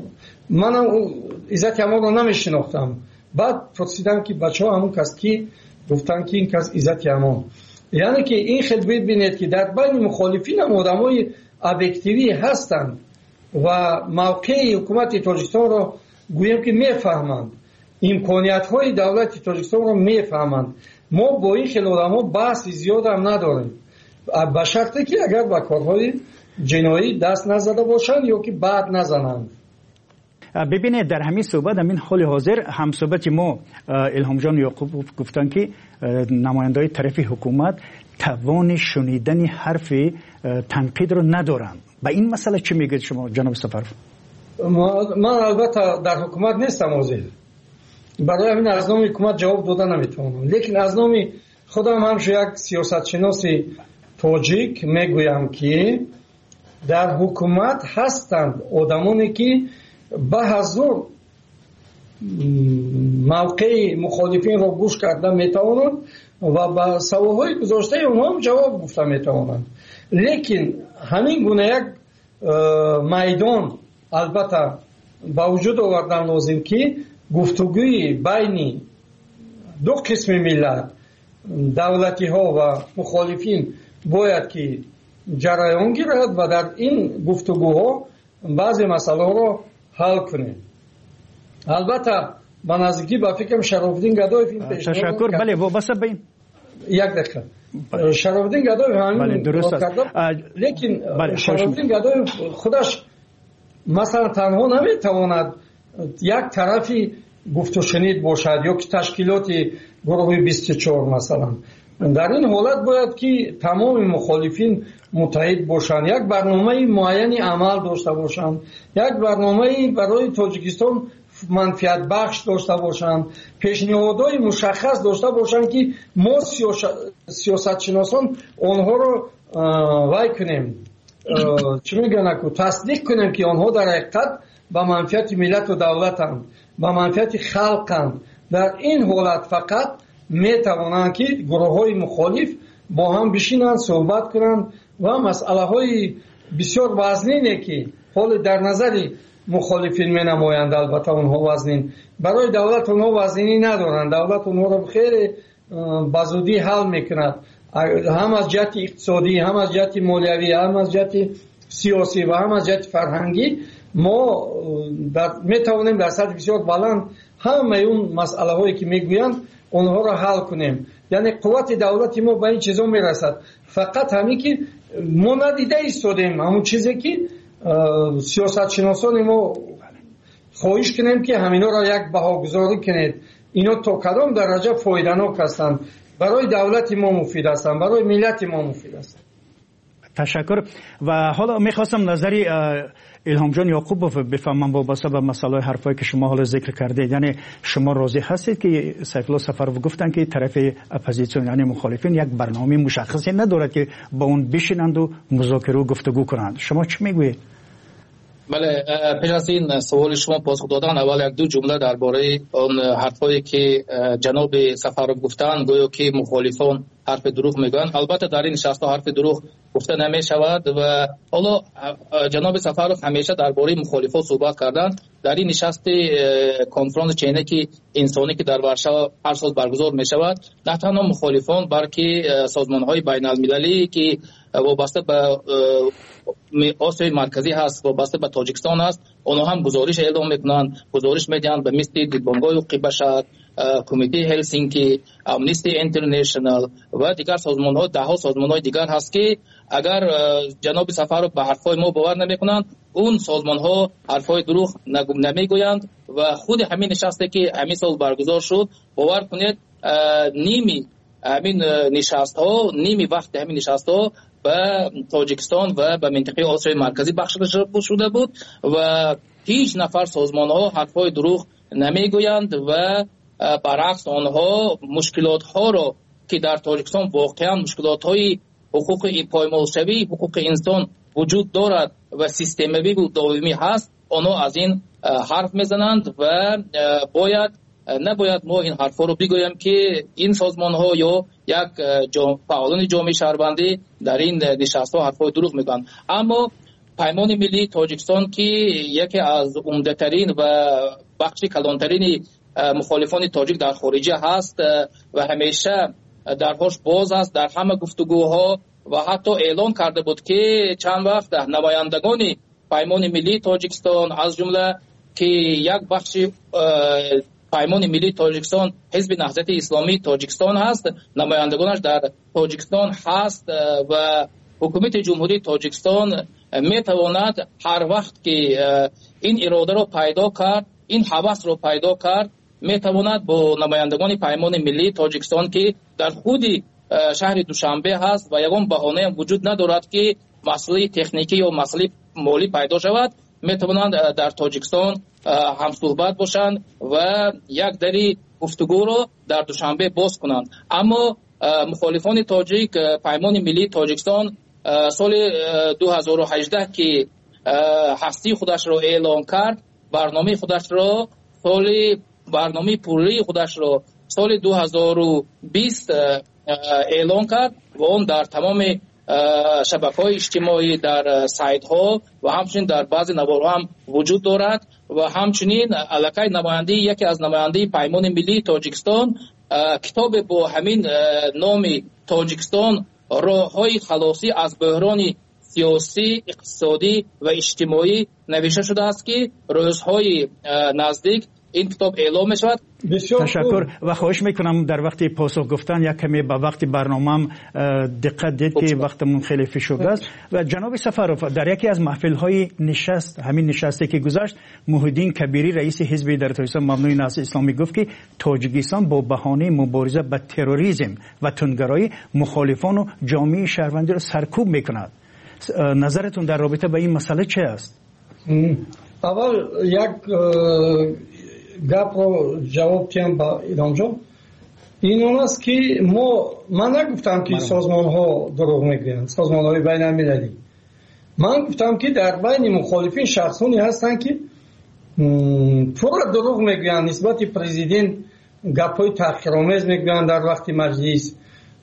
منم عزت یما رو نمیشناختم. بعد پرسیدم که بچه‌ها همون کس کی؟ گفتن که این کس عزت یما. یعنی که این خیلی ببینید که در بین مخالفین هم آدمای ابجکتیوی هستند و موقع حکومت تاجیکستان رو گویم که میفهمند، امکانیت‌های دولت تاجیکستان رو میفهمند. ما با این خیلی آدم‌ها بحث زیاد هم نداریم، به شرطی که اگر به کارهای جنایی دست نزده باشند یا که بعد نزنند. ببینید در همین صحبت، همین حال حاضر هم صحبت ما الهام جان یعقوب گفتن که نماینده‌های طرف حکومت توان شنیدن حرف تنقید رو ندارند. به این مسئله چی میگید شما جناب سفرو؟ من البته در حکومت نیستم حاضر، برای همین از نام حکومت جواب دادن نمیتونم، لیکن از نام خودم همش یک سیاست شناس تاجیک میگویم که در حکومت هستند آدمانی که به حضور موقع مخالفین را گوش کرده میتوانند و به سواهای گذاشته اونها هم جواب گفته میتوانند. لیکن همین گونه یک میدان البته با وجود آوردن لازم که گفتگوی بین دو قسم ملت، دولتی ها و مخالفین باید که جریان گیرد و در این گفتگوها بعضی مسئله را حل کنیم. البته با نزدیکی با فکرم شرافالدین گدایف این پیشنهاد تشکر. بله بس بین یک دقیقه شرافالدین گدایف همین درست است، لیکن شرافالدین گدایف خودش مثلا تنها نمیتواند یک طرفی گفت و شنید باشد یا که تشکیلات گروه 24 مثلا در این حالت باید که تمام مخالفین متحد باشند، یک برنامه معینی عمل داشته باشند، یک برنامه برای تاجیکستان منفعت بخش داشته باشند، پیشنهادهای مشخص داشته باشند که ما سیاست شناسان آنها رو وای کنیم، چی میگن، تصدیق کنیم که آنها در حقیقت به منفعت ملت و دولتند، به منفعت خلقند. در این حالت فقط میتوانند که گروه های مخالف با هم بشینند، صحبت کنند و مسئله های بسیار وزنینه که حال در نظر مخالفین می نمایند. البته اونها وزنین، برای دولت اونها وزنی ندارند. دولت اونها رو خیلی بزودی حل میکند، هم از جهت اقتصادی، هم از جهت مالیوی، هم از جهت سیاسی و هم از جهت فرهنگی. ما میتوانیم در سطح بسیار بلند همه اون مسئله هایی که میگویند اونها را حل کنیم. یعنی قوت دولتی ما به این چیزا میرسد، فقط همین که ما ندیده ایستادیم همون چیزی که سیاست شناسان ما خواهش کنیم که همینا را یک بهاگذاری کنید. اینا تا کدام درجه فایده‌ناک هستند، برای دولت ما مفید هستند، برای ملت ما مفید هستند. تشکر. و حالا میخواستم نظری الهام جان یعقوب بفهمم وابسته به مسائل حرفایی که شما حالا ذکر کردید. یعنی شما راضی هستید که سیف الله سفرو گفتن که طرف اپوزیسیون یعنی مخالفین یک برنامه مشخصی ندارد که با اون بشینند و مذاکره و گفتگو کنند؟ شما چی میگویید؟ بله، پیش از این سوال شما پاسخ دادن، اول یک دو جمله درباره اون حرفایی که جناب سفرو گفتن، گویا که مخالفان حرف دروغ میگن. البته در این نشست حرف دروغ گفته نمی شود و حالا جناب سفرو همیشه درباره مخالفان صحبت کردن. در این نشست کنفرانس چینکی انسانی که در ورشو هر سال برگزار می شود، نه تنها مخالفان بلکه سازمان های بین المللی که وابسته به آسیای مرکزی هست، وابسته به تاجیکستان هست، اونها هم گزارش اعلام میکنند، گزارش میدن به مثل دیدبانگاه حقوق بشر، کمیته هلسینکی، امنیستی اینترنشنال و دیگر سازمان ها، ده ها سازمان های دیگر هست که اگر جناب سفرو به حرفای ما باور نمیکنند، اون سازمان ها حرفای دروغ نمیگویند و خود همین نشسته که همین سال برگزار شد، باور کنید نیمی همین نشست ها، نیمی وقت همین نشست ها به تاجیکستان و به منطقه آسیای مرکزی بخشیده شده بود و هیچ نفر سازمان ها حرفای دروغ نمیگویند و برعکس آنها مشکلات ها را که در تاجیکستان واقعا مشکلات های حقوق پایمالشوی حقوق انسان وجود دارد و سیستمی و دائمی هست، آنها از این حرف میزنند و نباید ما این حرفا رو بگویم که این سازمان ها یا یک فعالان جامعه شهروندی در این نشست ها حرفای دروغ میگن. اما پیمان ملی تاجیکستان که یکی از عمده ترین و بخش کلانترین مخالفان تاجیک در خارجه هست و همیشه درهاش باز است در همه گفتگوها و حتی اعلان کرده بود که چند وقت نمایندگان پیمان ملی تاجیکستان از جمله که یک بخش پیمان ملی تاجیکستان حزب نهضت اسلامی تاجیکستان هست، نمایندگانش در تاجیکستان هست و حکومت جمهوری تاجیکستان میتواند هر وقت که این اراده رو پیدا کرد، این هوس رو پیدا کرد، میتواند با نمایندگان پیمان ملی تاجیکستان که در خود شهر دوشنبه هست و یگان بهانه هم وجود ندارد که مسئله تکنیکی یا مسئله مالی پیدا شود، میتوانند در تاجیکستان هم صحبت باشند و یک دری گفتگو رو در دوشنبه باز کنند. اما مخالفان تاجیک پیمان ملی تاجیکستان سال 2018 که هستی خودش رو اعلان کرد، برنامه خودش رو برنامه پولی خودش رو سال 2020 اعلان کرد و اون در تمام شبکه‌های اجتماعی، در سایت ها و همچنین در بعضی نوارها هم وجود دارد و همچنین علاقه نماینده یکی از نماینده پیمان ملی تاجیکستان کتاب با همین نام تاجیکستان راه‌های خلاصی از بحران سیاسی، اقتصادی و اجتماعی نوشته شده است که روزهای نزدیک این کتاب اعلام میشود. تشکر و خواهش میکنم در وقت پاسخ گفتن یک کمی به وقت برنامه‌ام دقت دید که وقتمون خیلی فشرده است. و جناب سفروف در یکی از محفل‌های نشست، همین نشستی که گذشت، محیدین کبیری رئیس حزب در تاجیکستان مبنای نهضت اسلامی گفت که تاجیکستان با بهانه مبارزه با تروریسم و تندگرایی مخالفان و جامعه شهروندی را سرکوب میکند. نظرتون در رابطه با این مسئله چه است؟ اول یک گپ رو جواب تیم با ایران جان. این اون است که من نگفتم که سازمان ها دروغ میگویند، سازمان های بین المللی. من گفتم که در بین مخالفین شخصانی هستند که پورا دروغ میگویند نسبت پرزیدنت، گپ‌های تحقیرآمیز میگویند در وقت مجلس،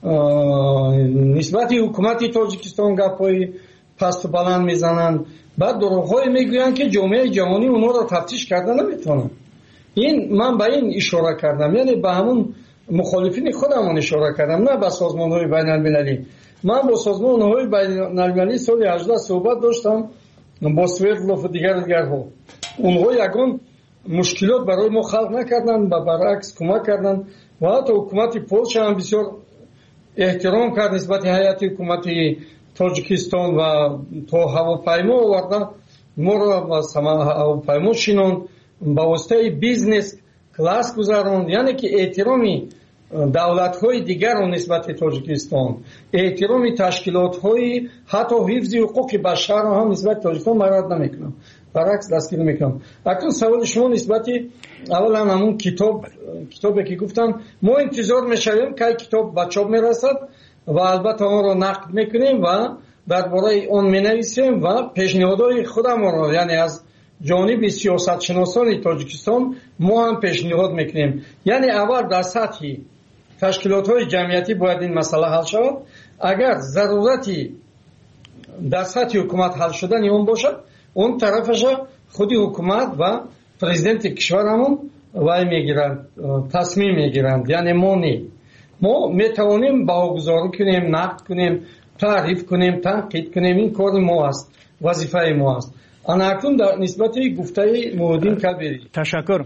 نسبت حکومت تاجیکستان گپ‌های پست و بلند میزنند، بعد دروغ‌های میگویند که جامعه جهانی اونها را تفتیش کرده نمیتونه. این من به این اشاره کردم، یعنی به همون مخالفین خودمون اشاره کردم، نه به سازمان‌های بین‌المللی. من با سازمان‌های بین‌المللی سال 18 صحبت داشتم، با سویردلوف و دیگرها. اونها یگان مشکلات برای ما خلق نکردن و برعکس کمک کردن و حتی حکومت پولشا هم بسیار احترام کرد نسبت هیئت حکومت تاجیکستان و تا هواپیما آوردن ما را با هواپیما شینوند، با واسطه بیزنس کلاس گذاروند. یعنی که احترامی دولت‌های دیگر را نسبت تاجیکستان، احترامی تشکیلات‌های حتی حفظ حقوق بشر را هم نسبت تاجیکستان مراد نمی‌کنم، برعکس دستگیر میکنم. اکنون سوال شما نسبتی اولا همون کتابی که گفتم، ما انتظار میشویم که کتاب به چاپ میرسد و البته آن را نقد میکنیم و درباره آن مینویسیم و پیشنهادهای خودمان را، یعنی از جانب سیاست شناسان تاجیکستان ما هم پیشنهاد میکنیم. یعنی اول در سطح تشکیلات‌های جمعیتی باید این مسئله حل شود. اگر ضرورتی در سطح حکومت حل شدن اون باشد، اون طرفش خودی حکومت و پرزیدنت کشورمون وای میگیرند، تصمیم میگیرند. یعنی ما میتوانیم باوگذاری کنیم، نقد کنیم، تعریف کنیم، تنقید کنیم. این کار ما است، وظیفه ما است. انا اکنون در نسبت گفته محیدین کبیری تشکر.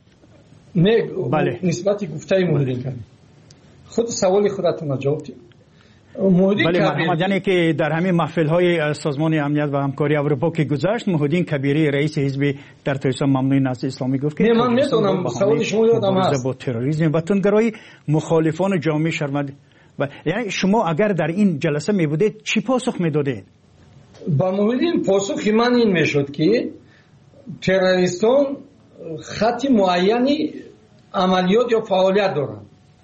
بله، نسبت گفته محیدین کبیری خود سوال خودتون را جواب دید. بله محمد، یعنی که در همین محفل‌های سازمان امنیت و همکاری اروپا که گذشت، محیدین کبیری رئیس حزب در تاجیکستان ممنوع نهضت اسلامی گفت که من میدونم سوال شما یادم هست با تروریسم و تندگرایی مخالفان جامعه شهروندی. یعنی شما اگر در این جلسه می بودید چی پاسخ میدادید؟ با محیدین پاسخ من این میشد که تروریستان خط معینی عملیات یا فعالیت دارند.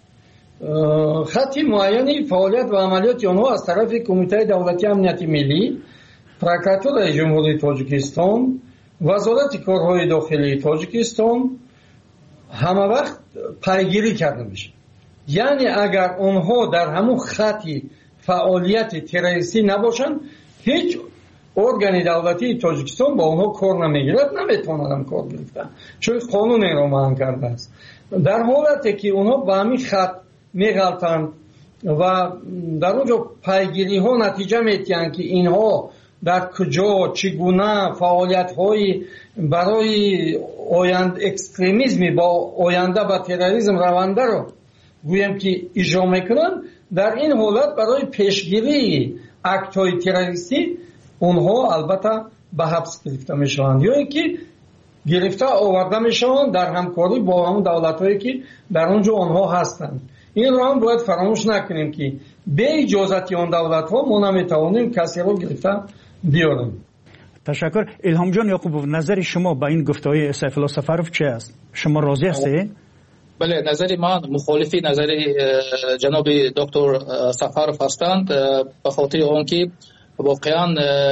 خط معینی فعالیت و عملیات آنها از طرف کمیته دولتی امنیت ملی، پروکراتور جمهوری تاجیکستان، وزارت کارهای داخلی تاجیکستان همه وقت پیگیری کرده میشه. یعنی اگر آنها در همون خطی فعالیت تروریستی نباشند، هیچ ارگان دولتی تاجیکستان با آنها کار نمیگیرد، نمیتونن کار گرفتن، چون قانون اعلام کرده است. در حالتی که آنها به همین خط میغلطند و در اونجا پیگیری ها نتیجه میتیند که اینها در کجا چگونه فعالیت های برای اکستریمیسم با آینده با تروریسم رونده رو گویم که اجرا میکنند، در این حالت برای پیشگیری اکت های تروریستی اونها البته به حبس گرفته میشوند یا اینکه گرفته آورده میشوند در همکاری با همون دولت هایی که در اونجا آنها هستند. این رو هم باید فراموش نکنیم که به اجازت آن دولت ها ما نمیتوانیم کسی رو گرفته بیاریم. تشکر. الهام جان یعقوبوف، نظر شما با این گفته‌های سیف الله سفروف چه است؟ شما راضی هستید؟ بله، نظر من مخالف نظر جناب دکتر سفروف هستند، به خاطر آنکه واقعا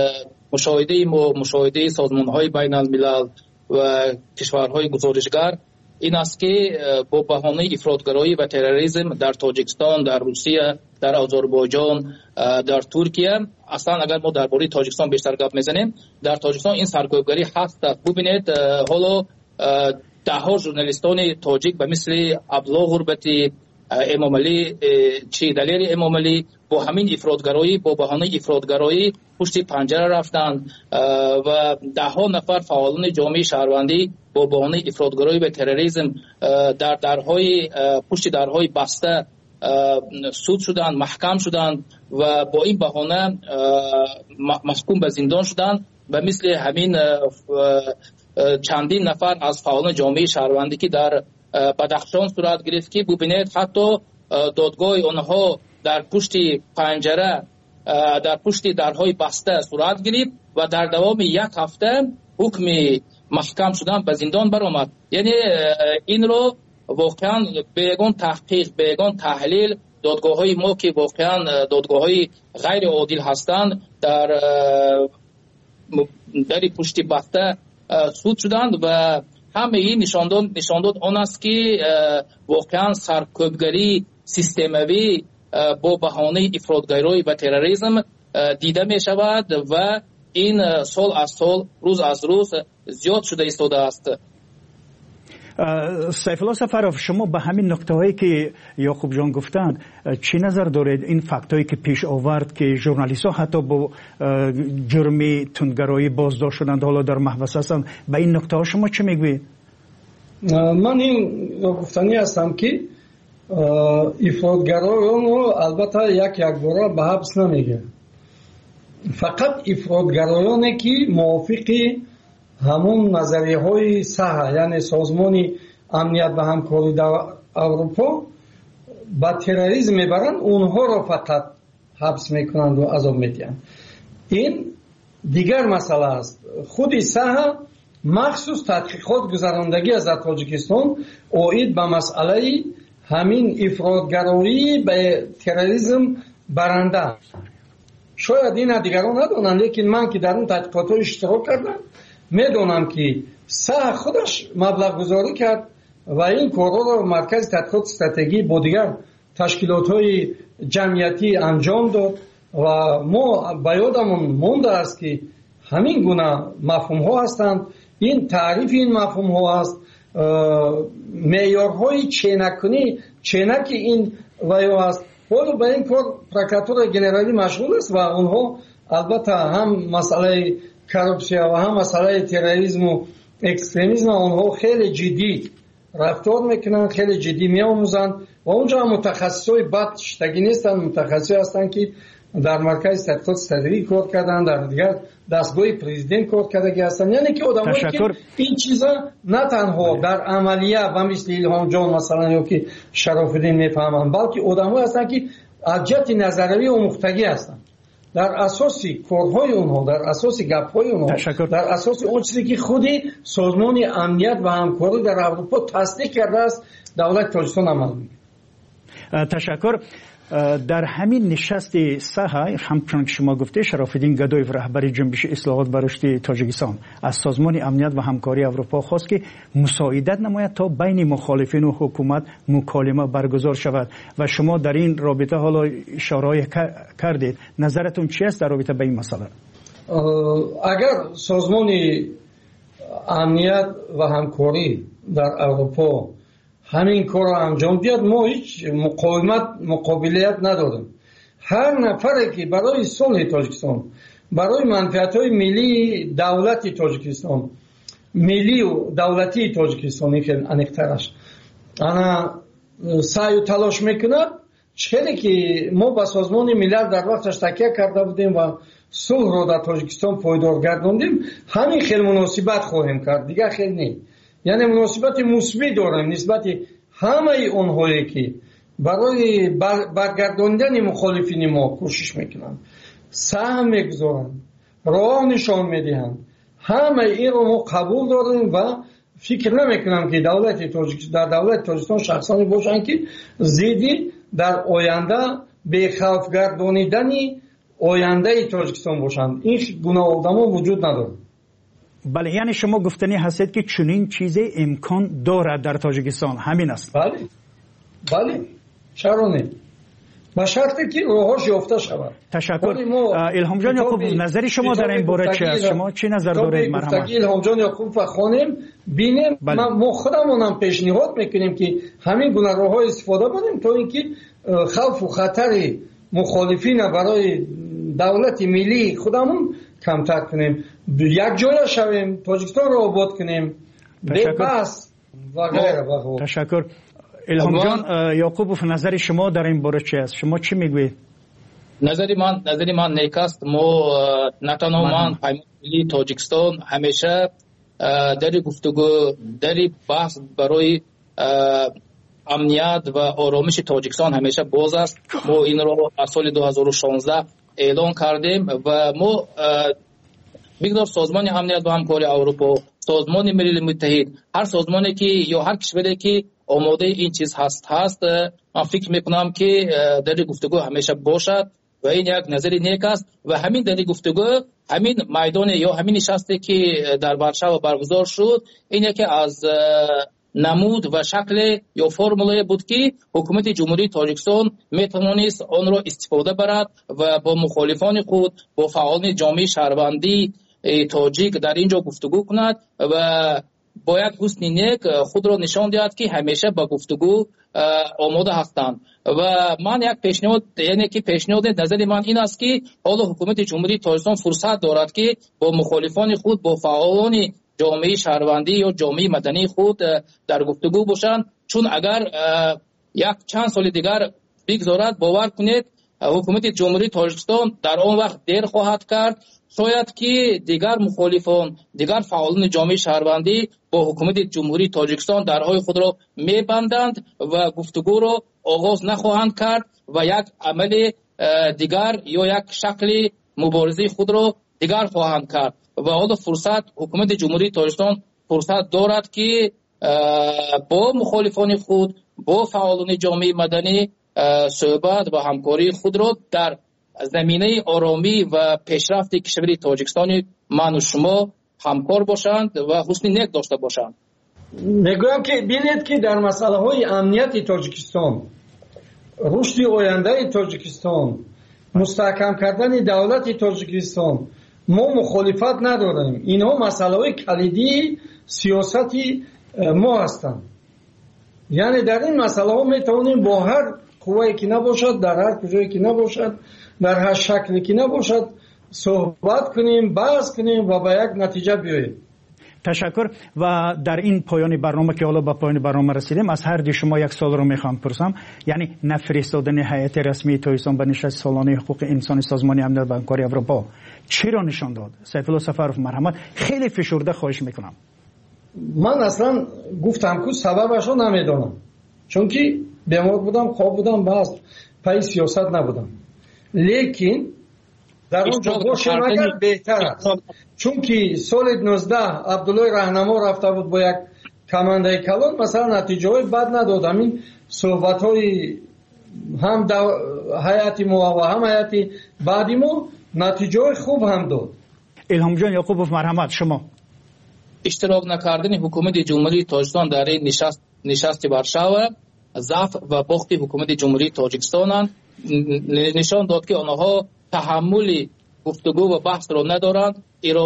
مشاهده سازمان‌های بین الملل و کشورهای گزارشگر این است که با بهانه افراطگرایی و تروریسم در تاجیکستان، در روسیه، در آذربایجان، در ترکیه، اصلا اگر ما درباره تاجیکستان بیشتر گپ میزنیم، در تاجیکستان این سرکوبگری هست. ببینید حالا ده ها ژورنالیستان تاجیک به مثل عبدالله غربتی، امام علی چی دلیل امام علی با همین افراطگرایی، با بهانه افراطگرایی پشت پنجره رفتند و ده ها نفر فعالان جامعه شهروندی با بهانه افراطگرایی و تروریسم در درهای پشت درهای بسته سود شدند، محکم شدند و با این بهانه محکوم به زندان شدند و مثل همین چندین نفر از فعالان جامعه شهروندی که در بدخشان صورت گرفت که ببینید حتی دادگاه آنها در پشت پنجره در پشت درهای بسته صورت گرفت و در دوام یک هفته حکم محکم شدن به زندان برآمد. یعنی این رو واقعا بیگان تحقیق، بیگان تحلیل دادگاه های ما که واقعا دادگاه های غیر عادل هستند در پشت بسته سود شدند و همه این نشان داد آن است که واقعا سرکوبگری سیستموی با بهانه افراطگرایی و تروریسم دیده می شود و این سال از سال روز از روز زیاد شده ایستاده است. سیف الله سفرов شما به همین نکته هایی که یعقوب جان گفتند چی نظر دارید؟ این فکت هایی که پیش آورد که ژورنالیست ها حتی با جرم تندگرایی بازداشت شدند حالا در محبس هستند، به این نکته ها شما چه میگویید؟ من این گفتنی هستم که افراطگرایان رو البته یک بار به حبس نمیگه، فقط افراطگرایانی که موافق همون نظریه های صحه یعنی سازمان امنیت و همکاری در اروپا با تروریسم میبرند اونها رو فقط حبس میکنند و عذاب میدهند. این دیگر مسئله است. خود صحه مخصوص تحقیقات گذراندگی از تاجیکستان اوید به مسئله همین افراطگرایی به تروریسم برنده. شاید این دیگران ندانند، لیکن من که در اون تحقیقات اشتراک کردم میدونم که صح خودش مبلغ گذاری کرد و این کارها رو مرکز تحقیقات استراتژی با دیگر تشکیلات های جمعیتی انجام داد و ما به یادمون مونده است که همین گونه مفهوم ها هستند. این تعریف این مفهوم ها است، معیارهای چینک این ویو است. ولی به این کار پروکراتور جنرالی مشغول است و اونها البته هم مسئله کارپسیا و هم مسئله تروریسم و اکستریمیسم اونها خیلی جدی رفتار میکنن، خیلی جدی میآموزند و اونجا متخصصای بد شتگی نیستن، متخصصی هستن که در مرکز تحقیقات استراتژی کار کردن، در دیگر دستگاه پرزیدنت کار کرده هستن. یعنی که آدمایی که این چیزا نه تنها در عملیه و مثل ایلهام جان مثلا یا که شراف‌الدین میفهمن، بلکه آدمایی هستن که از جهت نظریه آموختگی هستن. در اساس کارهای اونها، در اساس گپ‌های اونها، در اساس اون چیزی که خودی سازمان امنیت و همکاری در اروپا تصدیق کرده است دولت تاجیکستان عمل می‌کند. تشکر. در همین نشست صحه همچون که شما گفته شراف‌الدین گدایف رهبر جنبش اصلاحات و رشد تاجیکستان از سازمان امنیت و همکاری اروپا خواست که مساعدت نماید تا بین مخالفین و حکومت مکالمه برگزار شود و شما در این رابطه حالا اشاره کردید. نظرتون چی است در رابطه با این مسئله؟ اگر سازمان امنیت و همکاری در اروپا همین کار رو انجام بیاد ما هیچ مقابلیت نداریم. هر نفری که برای صلح تاجیکستان، برای منفعت‌های ملی دولت تاجیکستان، ملی و دولتی تاجیکستانی که انیق‌ترش انا سعی و تلاش میکنه، چیزی که ما با سازمان ملل در وقتش تکیه کرده بودیم و صلح رو در تاجیکستان پایدار گرداندیم، همین خیلی مناسبت خواهیم کرد، دیگه خیلی نه. یعنی مناسبت مثبت داریم نسبت همه اونهایی که برای برگرداندن مخالفین ما کوشش میکنن، سهم میگذارن، راه نشان میدهن، همه این رو ما قبول داریم و فکر نمیکنم که در دولت تاجیکستان شخصانی باشن که زیدی در آینده به خوف گردانیدن آینده تاجیکستان باشند. این گونه آدما وجود نداره. بله، یعنی شما گفتنی هستید که چنین چیزی امکان دارد در تاجیکستان، همین است؟ بله چرا نه؟ با شرطی که راهش یافته شود. تشکر. الهام جان یعقوب، نظر شما در این باره چی است؟ شما چی نظر دارید؟ مرحبا. الهام جان یعقوب و خانم بینیم ما خودمون هم پیشنهاد میکنیم که همین گونه راه‌ها استفاده کنیم تا اینکه خوف و خطر مخالفین برای دولت ملی خودمون کمتر کنیم، یک جای شویم، تاجیکستان رو آباد کنیم. بس و غیره. تشکر. الهام جان یعقوب، نظر شما در این باره چی است؟ شما چی میگوید؟ نظر من نیک است. ما نه تنها من پیمان ملی تاجیکستان همیشه در گفتگو در بحث برای امنیت و آرامش تاجیکستان همیشه باز است. ما این رو از سال 2016 اعلان کردیم و ما بگذار سازمان امنیت و همکاری اروپا، سازمان ملل متحد، هر سازمانی که یا هر کشوری که آماده این چیز هست من فکر میکنم که در گفتگو همیشه باشد و این یک نظری نیک است و همین در گفتگو همین میدان یا همین نشستی که در ورشو برگزار شد این یکی از نمود و شکل یا فرموله بود که حکومت جمهوری تاجیکستان میتوانست آن را استفاده برد و با مخالفان خود، با فعالان جامعه شهروندی تاجیک در اینجا گفتگو کند و با یک حسن نیک خود را نشان دهد که همیشه با گفتگو آماده هستند. و من یک پیشنهاد، یعنی که پیشنهاد نظر من این است که حالا حکومت جمهوری تاجیکستان فرصت دارد که با مخالفان خود، با فعالان جامعه شهروندی یا جامعه مدنی خود در گفتگو باشند، چون اگر یک چند سال دیگر بگذارد باور کنید حکومت جمهوری تاجیکستان در آن وقت دیر خواهد کرد. شاید که دیگر مخالفان، دیگر فعالان جامعه شهروندی با حکومت جمهوری تاجیکستان درهای خود را میبندند و گفتگو را آغاز نخواهند کرد و یک عمل دیگر یا یک شکل مبارزه خود را دیگر خواهند کرد و حالا فرصت حکومت جمهوری تاجیکستان فرصت دارد که با مخالفان خود، با فعالان جامعه مدنی صحبت و همکاری خود را در زمینه آرامی و پیشرفت کشور تاجیکستان من و شما همکار باشند و حسن نیت داشته باشند. میگویم که بینید که در مسئله های امنیت تاجیکستان، رشد آینده تاجیکستان، مستحکم کردن دولت تاجیکستان ما مخالفت نداریم. اینها مسئله های کلیدی سیاستی ما هستند. یعنی در این مسئله ها میتوانیم با هر قوایی که نباشد، در هر کجایی که نباشد، در هر شکلی که نباشد صحبت کنیم، بحث کنیم و به یک نتیجه بیاییم. تشکر. و در این پایان برنامه که حالا به پایان برنامه رسیدیم، از هر دی شما یک سوال رو میخوام پرسم. یعنی نفرستادن هیئت رسمی تاجیکستان به نشست سالانه حقوق انسان سازمان امنیت و همکاری اروپا چی را نشان داد؟ سیف الله سفرов مرحمت، خیلی فشرده خواهش میکنم. من اصلا گفتم که سببش رو نمیدونم، چون که بیمار بودم، خواب بودم، بس پای سیاست نبودم. لیکن در اونجا باشه مگر بهتر است، چون که سال 19 عبدالله رهنما رفته بود با یک کمانده کلان، مثلا نتیجه های بد نداد. همین صحبت های هم حیات ما و هم حیات بعدی ما نتیجه های خوب هم داد. الهام جان یعقوبوف مرحمت، شما اشتراک نکردن حکومت جمهوری تاجیکستان در این نشست ورشو ضعف و باخت حکومت جمهوری تاجیکستان نشان داد که آنها تحمل گفتگو و بحث را ندارند.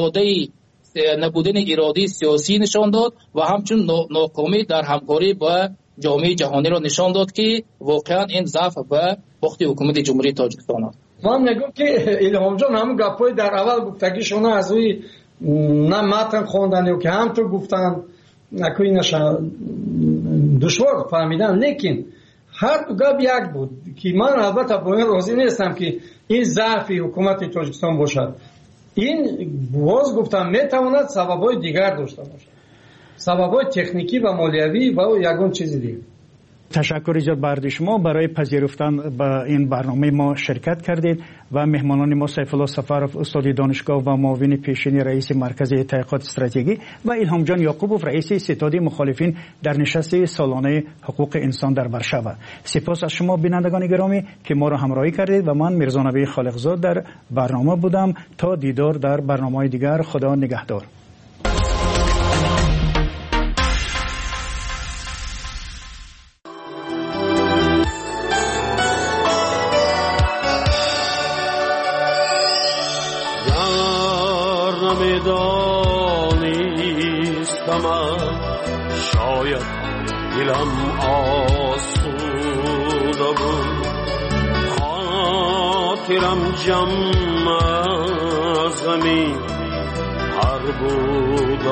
نبودن اراده سیاسی نشان داد و همچنین ناکامی در همکاری با جامعه جهانی را نشان داد که واقعا این ضعف و باخت حکومت جمهوری تاجیکستان است. من میگم که الهام جان همون گپای در اول گفتگیشون از روی نه متن خواندن که هم تو گفتن نکوی نشان دشوار فهمیدن، لیکن هر دو گپ یک بود که من البته با این راضی نیستم که این ضعف حکومت تاجیکستان باشد. این باز گفتم میتواند سبب‌های دیگر داشته باشد، سبب‌های تکنیکی و مالیوی و یگان چیزی دیگه. تشکر ایجاد برای شما برای پذیرفتن به این برنامه ما شرکت کردید و مهمانان ما سیف الله سفرов استاد دانشگاه و معاون پیشین رئیس مرکز تحقیقات استراتژیکی و الهام جان یعقوبوف رئیس ستاد مخالفین در نشست سالانه حقوق انسان در ورشو. سپاس از شما بینندگان گرامی که ما را همراهی کردید و من میرزا نبی خالقزاد در برنامه بودم. تا دیدار در برنامه‌های دیگر، خدا نگهدار. شاید دلم آسوده بود خاطرم جمع از غمی هر بود و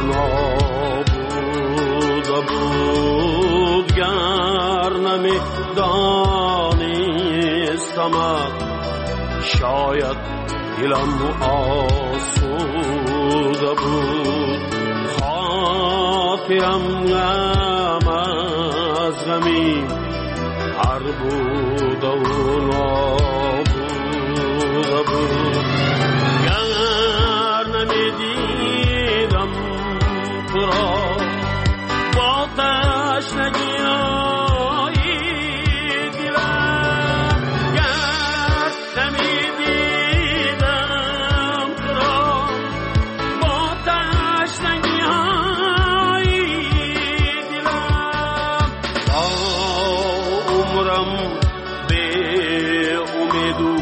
نابوده بود گر نمی دانستم شاید دلم آسوده بود خاطرم غم از غمی هر بود و نابوده بود گر نمیدیدم تو را با تشنگی های دلم گر نمیدیدم تو را با تشنگی های دلم تا عمرم به امید و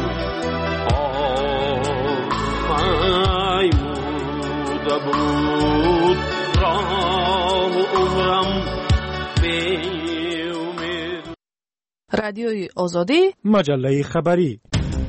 آرمایموده بود راه عمرم به امید. رادیوی آزادی مجله خبری.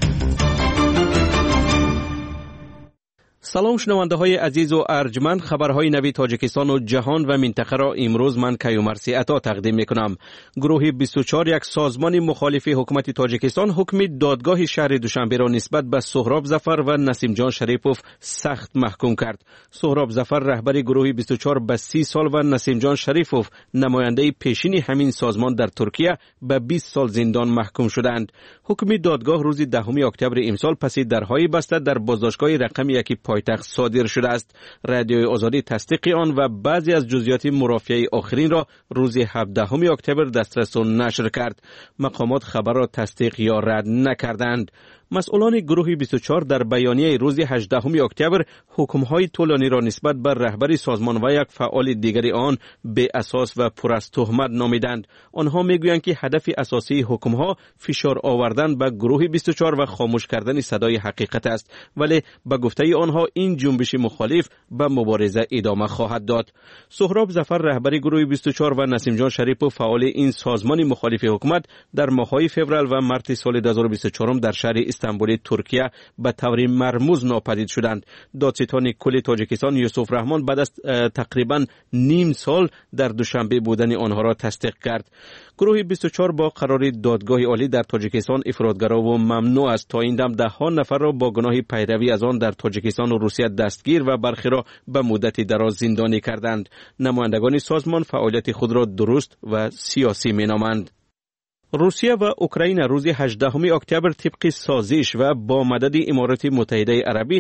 سلام شنونده های عزیز و ارجمند، خبرهای نوی تاجیکستان و جهان و منطقه را امروز من کیومرثی عطا تقدیم می کنم. گروه 24 یک سازمان مخالف حکومت تاجیکستان حکم دادگاه شهر دوشنبه را نسبت به سهراب ظفر و نسیم جان شریپوف سخت محکوم کرد. سهراب ظفر رهبر گروه 24 به 30 سال و نسیم جان شریپوف نماینده پیشین همین سازمان در ترکیه به 20 سال زندان محکوم شدند. حکم دادگاه روز 10 اکتبر امسال پس درهای بسته در بازداشتگاه رقم 1 پایتخت صادر شده است. رادیوی آزادی تصدیق آن و بعضی از جزئیات مرافعه آخرین را روز 17 اکتبر دسترس نشر کرد. مقامات خبر را تصدیق یا رد نکردند. مسئولان گروه 24 در بیانیه روز 18 اکتبر حکم‌های طولانی را نسبت بر رهبر سازمان و یک فعال دیگری آن به اساس و پر از تهمت نامیدند. آنها میگویند که هدف اساسی حکم‌ها فشار آوردن به گروه 24 و خاموش کردن صدای حقیقت است، ولی به گفته آنها این جنبش مخالف به مبارزه ادامه خواهد داد. سهراب ظفر رهبر گروه 24 و نسیم جان شریپوف فعال این سازمان مخالف حکومت در ماه‌های فوریه و مارس سال 2024 در شهر استانبول ترکیه به طور مرموز ناپدید شدند. دادستان کل تاجیکستان یوسف رحمان بعد از تقریبا نیم سال در دوشنبه بودن آنها را تصدیق کرد. گروه 24 با قرار دادگاه عالی در تاجیکستان افراطگرا و ممنوع است. تا این دم ده ها نفر را با گناه پیروی از آن در تاجیکستان و روسیه دستگیر و برخی را به مدت دراز زندانی کردند. نمایندگان سازمان فعالیت خود را درست و سیاسی مینامند. روسیه و اوکراین روز 18 اکتبر طبق سازش و با مدد امارات متحده عربی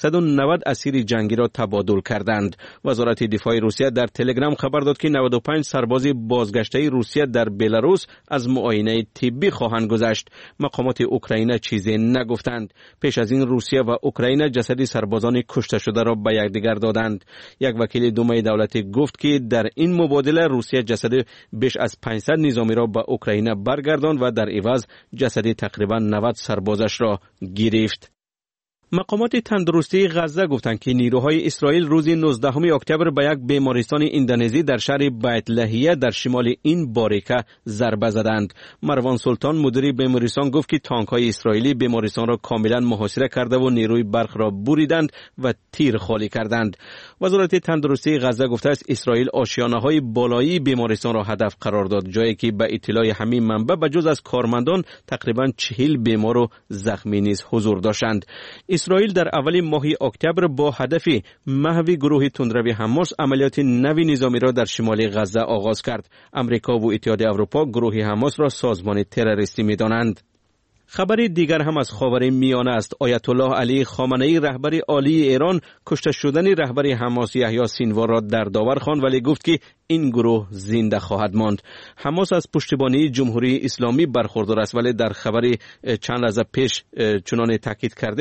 190 اسیر جنگی را تبادل کردند. وزارت دفاع روسیه در تلگرام خبر داد که 95 سرباز بازگشته روسیه در بلاروس از معاینه طبی خواهند گذشت. مقامات اوکراین چیزی نگفتند. پیش از این روسیه و اوکراین جسد سربازان کشته شده را به یکدیگر دادند. یک وکیل دومای دولتی گفت که در این مبادله روسیه جسد بیش از 500 نظامی را به اوکراین برگرداند و در عوض جسد تقریبا 90 سربازش را گرفت. مقامات تندرستی غزه گفتند که نیروهای اسرائیل روز 19 اکتبر به یک بیمارستان اندونزی در شهر بیت لحیه در شمال این باریکه ضربه زدند. مروان سلطان مدیر بیمارستان گفت که تانک‌های اسرائیلی بیمارستان را کاملا محاصره کرده و نیروی برق را بریدند و تیر خالی کردند. وزارت تندرستی غزه گفته است اسرائیل آشیانه‌های بالایی بیمارستان را هدف قرار داد، جایی که به اطلاع همین منبع بجز از کارمندان تقریبا 40 بیمار و زخمی نیز حضور داشتند. اسرائیل در اول ماه اکتبر با هدف محو گروه تندروی حماس عملیات نوی نظامی را در شمال غزه آغاز کرد. امریکا و اتحادیه اروپا گروه حماس را سازمان تروریستی می‌دانند. خبر دیگر هم از خاورمیانه است. آیت الله علی خامنه‌ای رهبر عالی ایران کشته شدن رهبر حماس یحیی سینوار را در داور خواند، ولی گفت که این گروه زنده خواهد ماند. حماس از پشتیبانی جمهوری اسلامی برخوردار است، ولی در خبر چند لحظه پیش چنان تاکید کردیم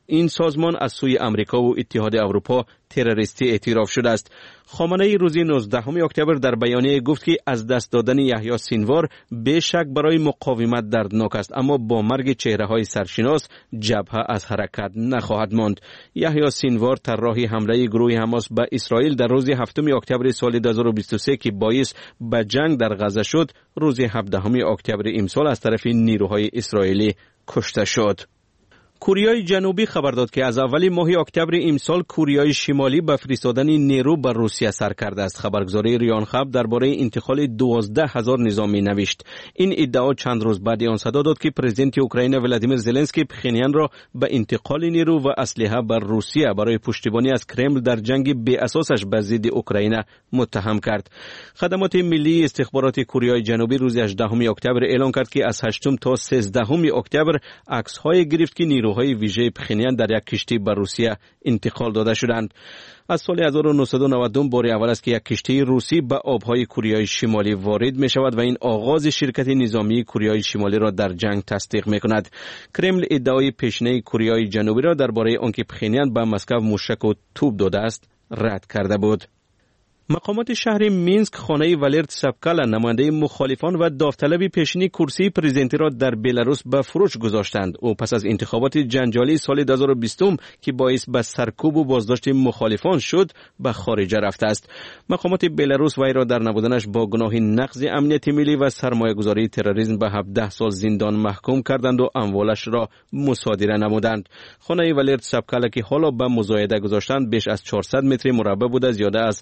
این سازمان از سوی امریکا و اتحاد اروپا تروریستی اعتراف شده است. خامنه‌ای روز 19 اکتبر در بیانیه گفت که از دست دادن یحیی سینوار به شک برای مقاومت دردناک است، اما با مرگ چهره‌های سرشناس جبهه از حرکت نخواهد ماند. یحیی سینوار طراح حمله گروه حماس به اسرائیل در روز 7 اکتبر سال 2023 که باعث به جنگ در غزه شد، روز 17 اکتبر امسال از طرف نیروهای اسرائیلی کشته شد. کوریای جنوبی خبر داد که از اول ماه اکتبر امسال کوریای شمالی به فرستادن نیرو به روسیه سر کرده است. خبرگزاری ریان خبر درباره انتقال 12,000 نظامی نوشت. این ادعا چند روز بعد آن صدا داد که پرزیدنت اوکراین ولادیمیر زلنسکی پخینیان را به انتقال نیرو و اسلحه بر روسیه برای پشتیبانی از کرمل در جنگ بی اساسش به ضد اوکراین متهم کرد. خدمات ملی استخبارات کوریای جنوبی روز 18 اکتبر اعلام کرد که از 8 تا 13 اکتبر عکس‌های گرفت که نیروهای ویژه پخینیان در یک کشتی به روسیه انتقال داده شدند. از سال 1992 بار اول است که یک کشتی روسی به آبهای کوریای شمالی وارد می شود و این آغاز شرکت نظامی کوریای شمالی را در جنگ تصدیق می کند. کرمل ادعای پیشینه کوریای جنوبی را درباره آنکه پخینیان به مسکو موشک و توپ داده است رد کرده بود. مقامات شهر مینسک خانه والرت سابکالا نماینده مخالفان و داوطلب پیشینی کرسی پرزیدنتی را در بلاروس به فروش گذاشتند. او پس از انتخابات جنجالی سال 2020 که باعث به سرکوب و بازداشت مخالفان شد به خارج رفته است. مقامات بلاروس وی را در نبودنش با گناه نقض امنیت ملی و سرمایه‌گذاری تروریسم به 17 سال زندان محکوم کردند و اموالش را مصادره نمودند. خانه والرت سابکالا که حالا به مزایده گذاشتند بیش از 400 متر مربع بوده، زیاده از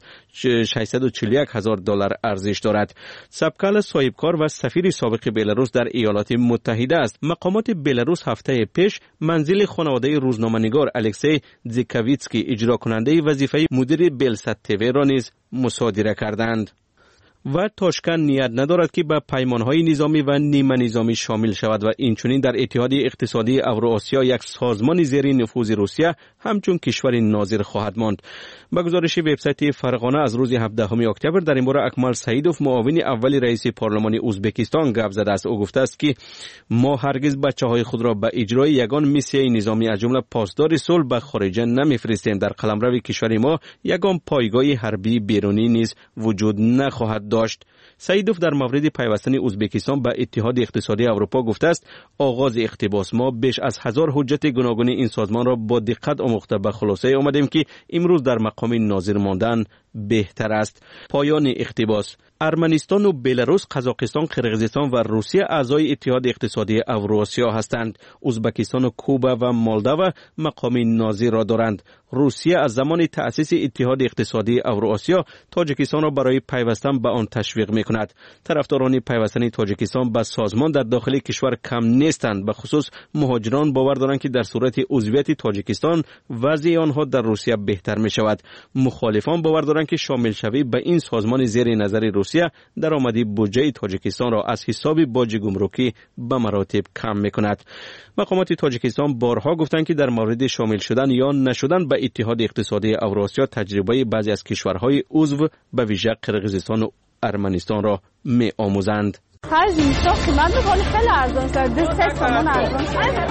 $641,000 ارزش دارد. سابکالا صاحبکار و سفیر سابق بلاروس در ایالات متحده است. مقامات بلاروس هفته پیش منزل خانواده روزنامه‌نگار الکسی زیکاویتسکی اجرا کننده وظیفه مدیر بلسات تیوی را نیز مصادره کردند. و تاشکند نیت ندارد که به پیمانهای نظامی و نیمه نظامی شامل شود و اینچنین در اتحاد اقتصادی اوراسیا یک سازمان زیر نفوذ روسیه همچون کشور ناظر خواهد ماند. با گزارش وبسایت فرغانه از روز 17 اکتبر در این باره اکمل سعیدوف معاون اول رئیس پارلمان ازبکستان گپ زده است. او گفته است که ما هرگز بچه‌های خود را به اجرای یگان میسیه نظامی از جمله پاسدار صلح به خارج نمیفرستیم. در قلمرو کشور ما یگان پایگاه حربی بیرونی نیز وجود نخواهد داشت. سعیدوف در مورد پیوستن ازبکستان به اتحاد اقتصادی اروپا گفته است آغاز اقتباس ما بیش از 1000 حجت گوناگون این سازمان را با دقت آموخته به خلاصه آمدیم که امروز در مقام ناظر ماندن بهتر است. پایان اقتباس. ارمنستان و بلاروس، قزاقستان، قرقیزستان و روسیه اعضای اتحاد اقتصادی اوراسیا هستند. ازبکستان و کوبا و مالداوا مقام ناظر را دارند. روسیه از زمان تأسیس اتحاد اقتصادی اوراسیا تاجیکستان را برای پیوستن به آن تشویق می‌کند. طرفداران پیوستن تاجیکستان به سازمان در داخل کشور کم نیستند. به خصوص مهاجران باور دارند که در صورت عضویت تاجیکستان وضع آنها در روسیه بهتر می‌شود. مخالفان باور دارند که شامل شوی به این سازمان زیر نظر روسیه درآمد بودجه تاجیکستان را از حساب باج گمرکی به مراتب کم می‌کند. مقامات تاجیکستان بارها گفتند که در مورد شامل شدن یا نشدن به اتحاد اقتصادی اوراسیا تجربه بعضی از کشورهای عضو به ویژه قرقیزستان و ارمنستان را می‌آموزند. خرج میشه قیمت خیلی خیلی ارزان کرده 3 تومان ارزان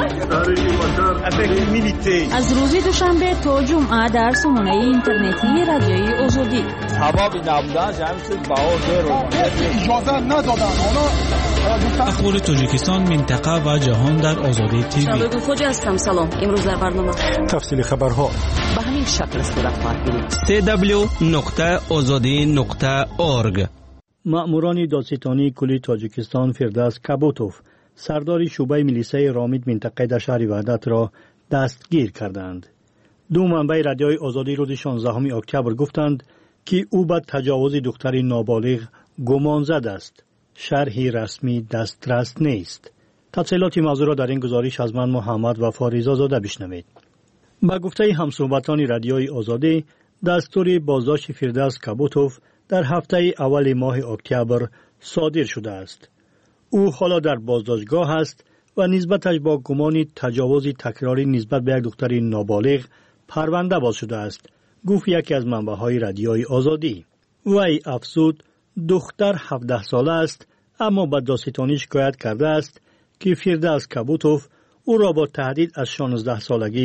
از روز دوشنبه تا جمعه در سامانه اینترنتی رادیوی آزادی ثوابی نبودن جمعیت باور اجازه ندادن اخبار تاجیکستان، منطقه و جهان در آزادی تیوی. شباب خوجا هستم. سلام. امروز در برنامه تفصیل خبرها به همین شکل صورت خواهد گرفت. www.azadi.org. مأموران دادستانی کلی تاجیکستان فردوس کابوتوف سردار شعبه میلیسای رامید منطقه در شهر وحدت را دستگیر کردند. دو منبع رادیوی آزادی روز 16 اکتبر گفتند که او به تجاوز دختر نابالغ گمانزد است. شرحی رسمی دسترس نیست. تفصیلات موضوع را در این گزارش از من محمد وفا رضازاده بشنوید. با گفته همصحبتان رادیوی آزادی دستور بازداشت فردوس کابوتوف در هفته اول ماه اکتبر صادر شده است. او حالا در بازداشتگاه است و نسبتش با گمان تجاوز تکراری نسبت به یک دختر نابالغ پرونده باز شده است، گفت یکی از منبع‌های رادیوی آزادی. وی افزود دختر 17 ساله است، اما به دادستانی شکایت کرده است که فردوس کابوتوف او را با تهدید از 16 سالگی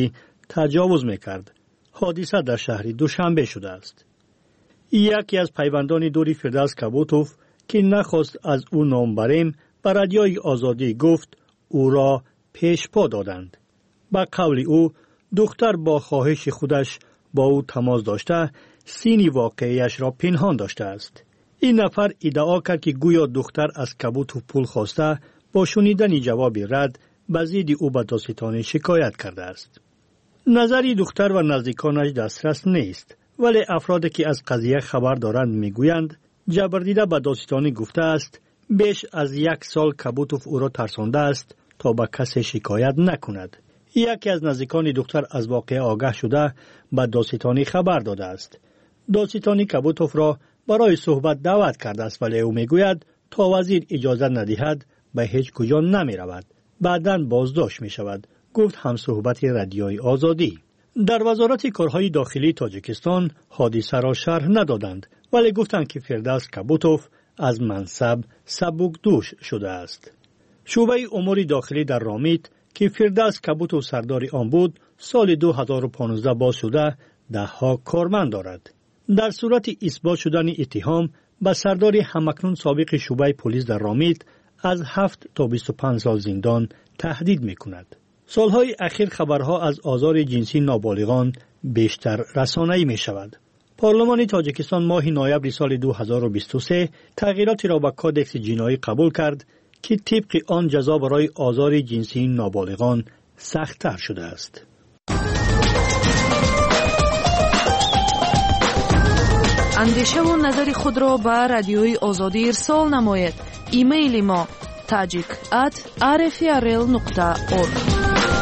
تجاوز میکرد. حادثه در شهر دوشنبه شده است. یکی از پیوندان دوری فردوس کبوتوف که نخواست از او نام بریم به رادیوی آزادی گفت او را پیش پا دادند. با قول او دختر با خواهش خودش با او تماس داشته سین واقعیش را پنهان داشته است. این نفر ادعا کرد که گویا دختر از کبوتوف پول خواسته با شنیدن جواب رد به ضد او به دادستانی شکایت کرده است. نظری دختر و نزدیکانش دسترس نیست، ولی افرادی که از قضیه خبر دارند میگویند جبردیده به دادستانی گفته است بیش از 1 سال کبوتوف او را ترسانده است تا به کسی شکایت نکند. یکی از نزدیکان دختر از واقعه آگاه شده به دادستانی خبر داده است. دادستانی کبوتوف را برای صحبت دعوت کرده است، ولی او میگوید تا وزیر اجازه ندهد به هیچ کجا نمی رود. بعداً بازداشت می شود، گفت همصحبت رادیوی آزادی. در وزارت کارهای داخلی تاجیکستان حادثه را شرح ندادند، ولی گفتند که فردوس کبوتوف از منصب سبکدوش شده است. شعبه امور داخلی در رامیت که فردوس کبوتوف سردار آن بود سال 2015 باز شده 10 کارمند دارد. در صورت اثبات شدن اتهام به سردار همکنون سابق شعبه پلیس در رامیت از 7 تا 25 سال زندان تهدید می‌کند. سالهای اخیر خبرها از آزار جنسی نابالغان بیشتر رسانه‌ای می‌شود. پارلمان تاجیکستان ماه نوامبر سال 2023 تغییراتی را به کادکس جنایی قبول کرد که طبق آن جزا برای آزار جنسی نابالغان سخت‌تر شده است. اندیشه و نظر خود را به رادیوی آزادی ارسال نمایید. ایمیل ما tajik@rfrl.org.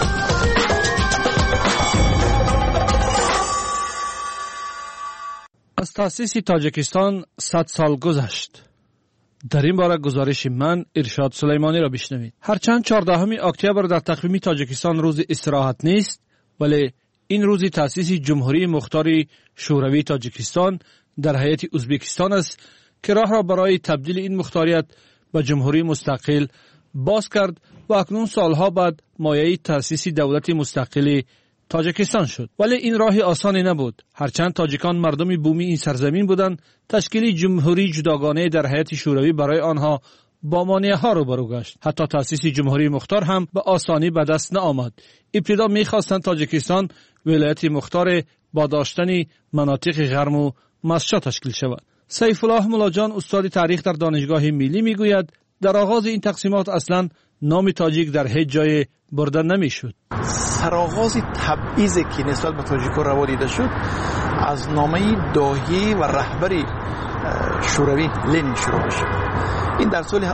از تأسیس تاجیکستان 100 سال گذشت. در این باره گزارش من ارشاد سلیمانی را بشنوید. هرچند 14 اکتبر در تقویم تاجیکستان روز استراحت نیست، ولی این روز تأسیس جمهوری مختار شوروی تاجیکستان در هیئت ازبکستان است که راه را برای تبدیل این مختاریت به جمهوری مستقل باز کرد و اکنون سالها بعد مایه تأسیس دولت مستقل تاجیکستان شد. ولی این راه آسانی نبود. هرچند تاجیکان مردم بومی این سرزمین بودند، تشکیل جمهوری جداگانه در هیئت شوروی برای آنها با مانع‌ها روبرو گشت. حتی تأسیس جمهوری مختار هم به آسانی به دست نآمد. ابتدا می‌خواستند تاجیکستان ولایت مختار با داشتن مناطق گرم و مسجد تشکیل شود. سیف الله ملاجان استاد تاریخ در دانشگاه ملی میگوید در آغاز این تقسیمات اصلا نام تاجیک در هیچ جای برده نمیشد. سرآغاز تبعیضی که نسبت به تاجیک‌ها روا دیده شد از نامه داهی و رهبری شوروی لنین شروع شد. این در سال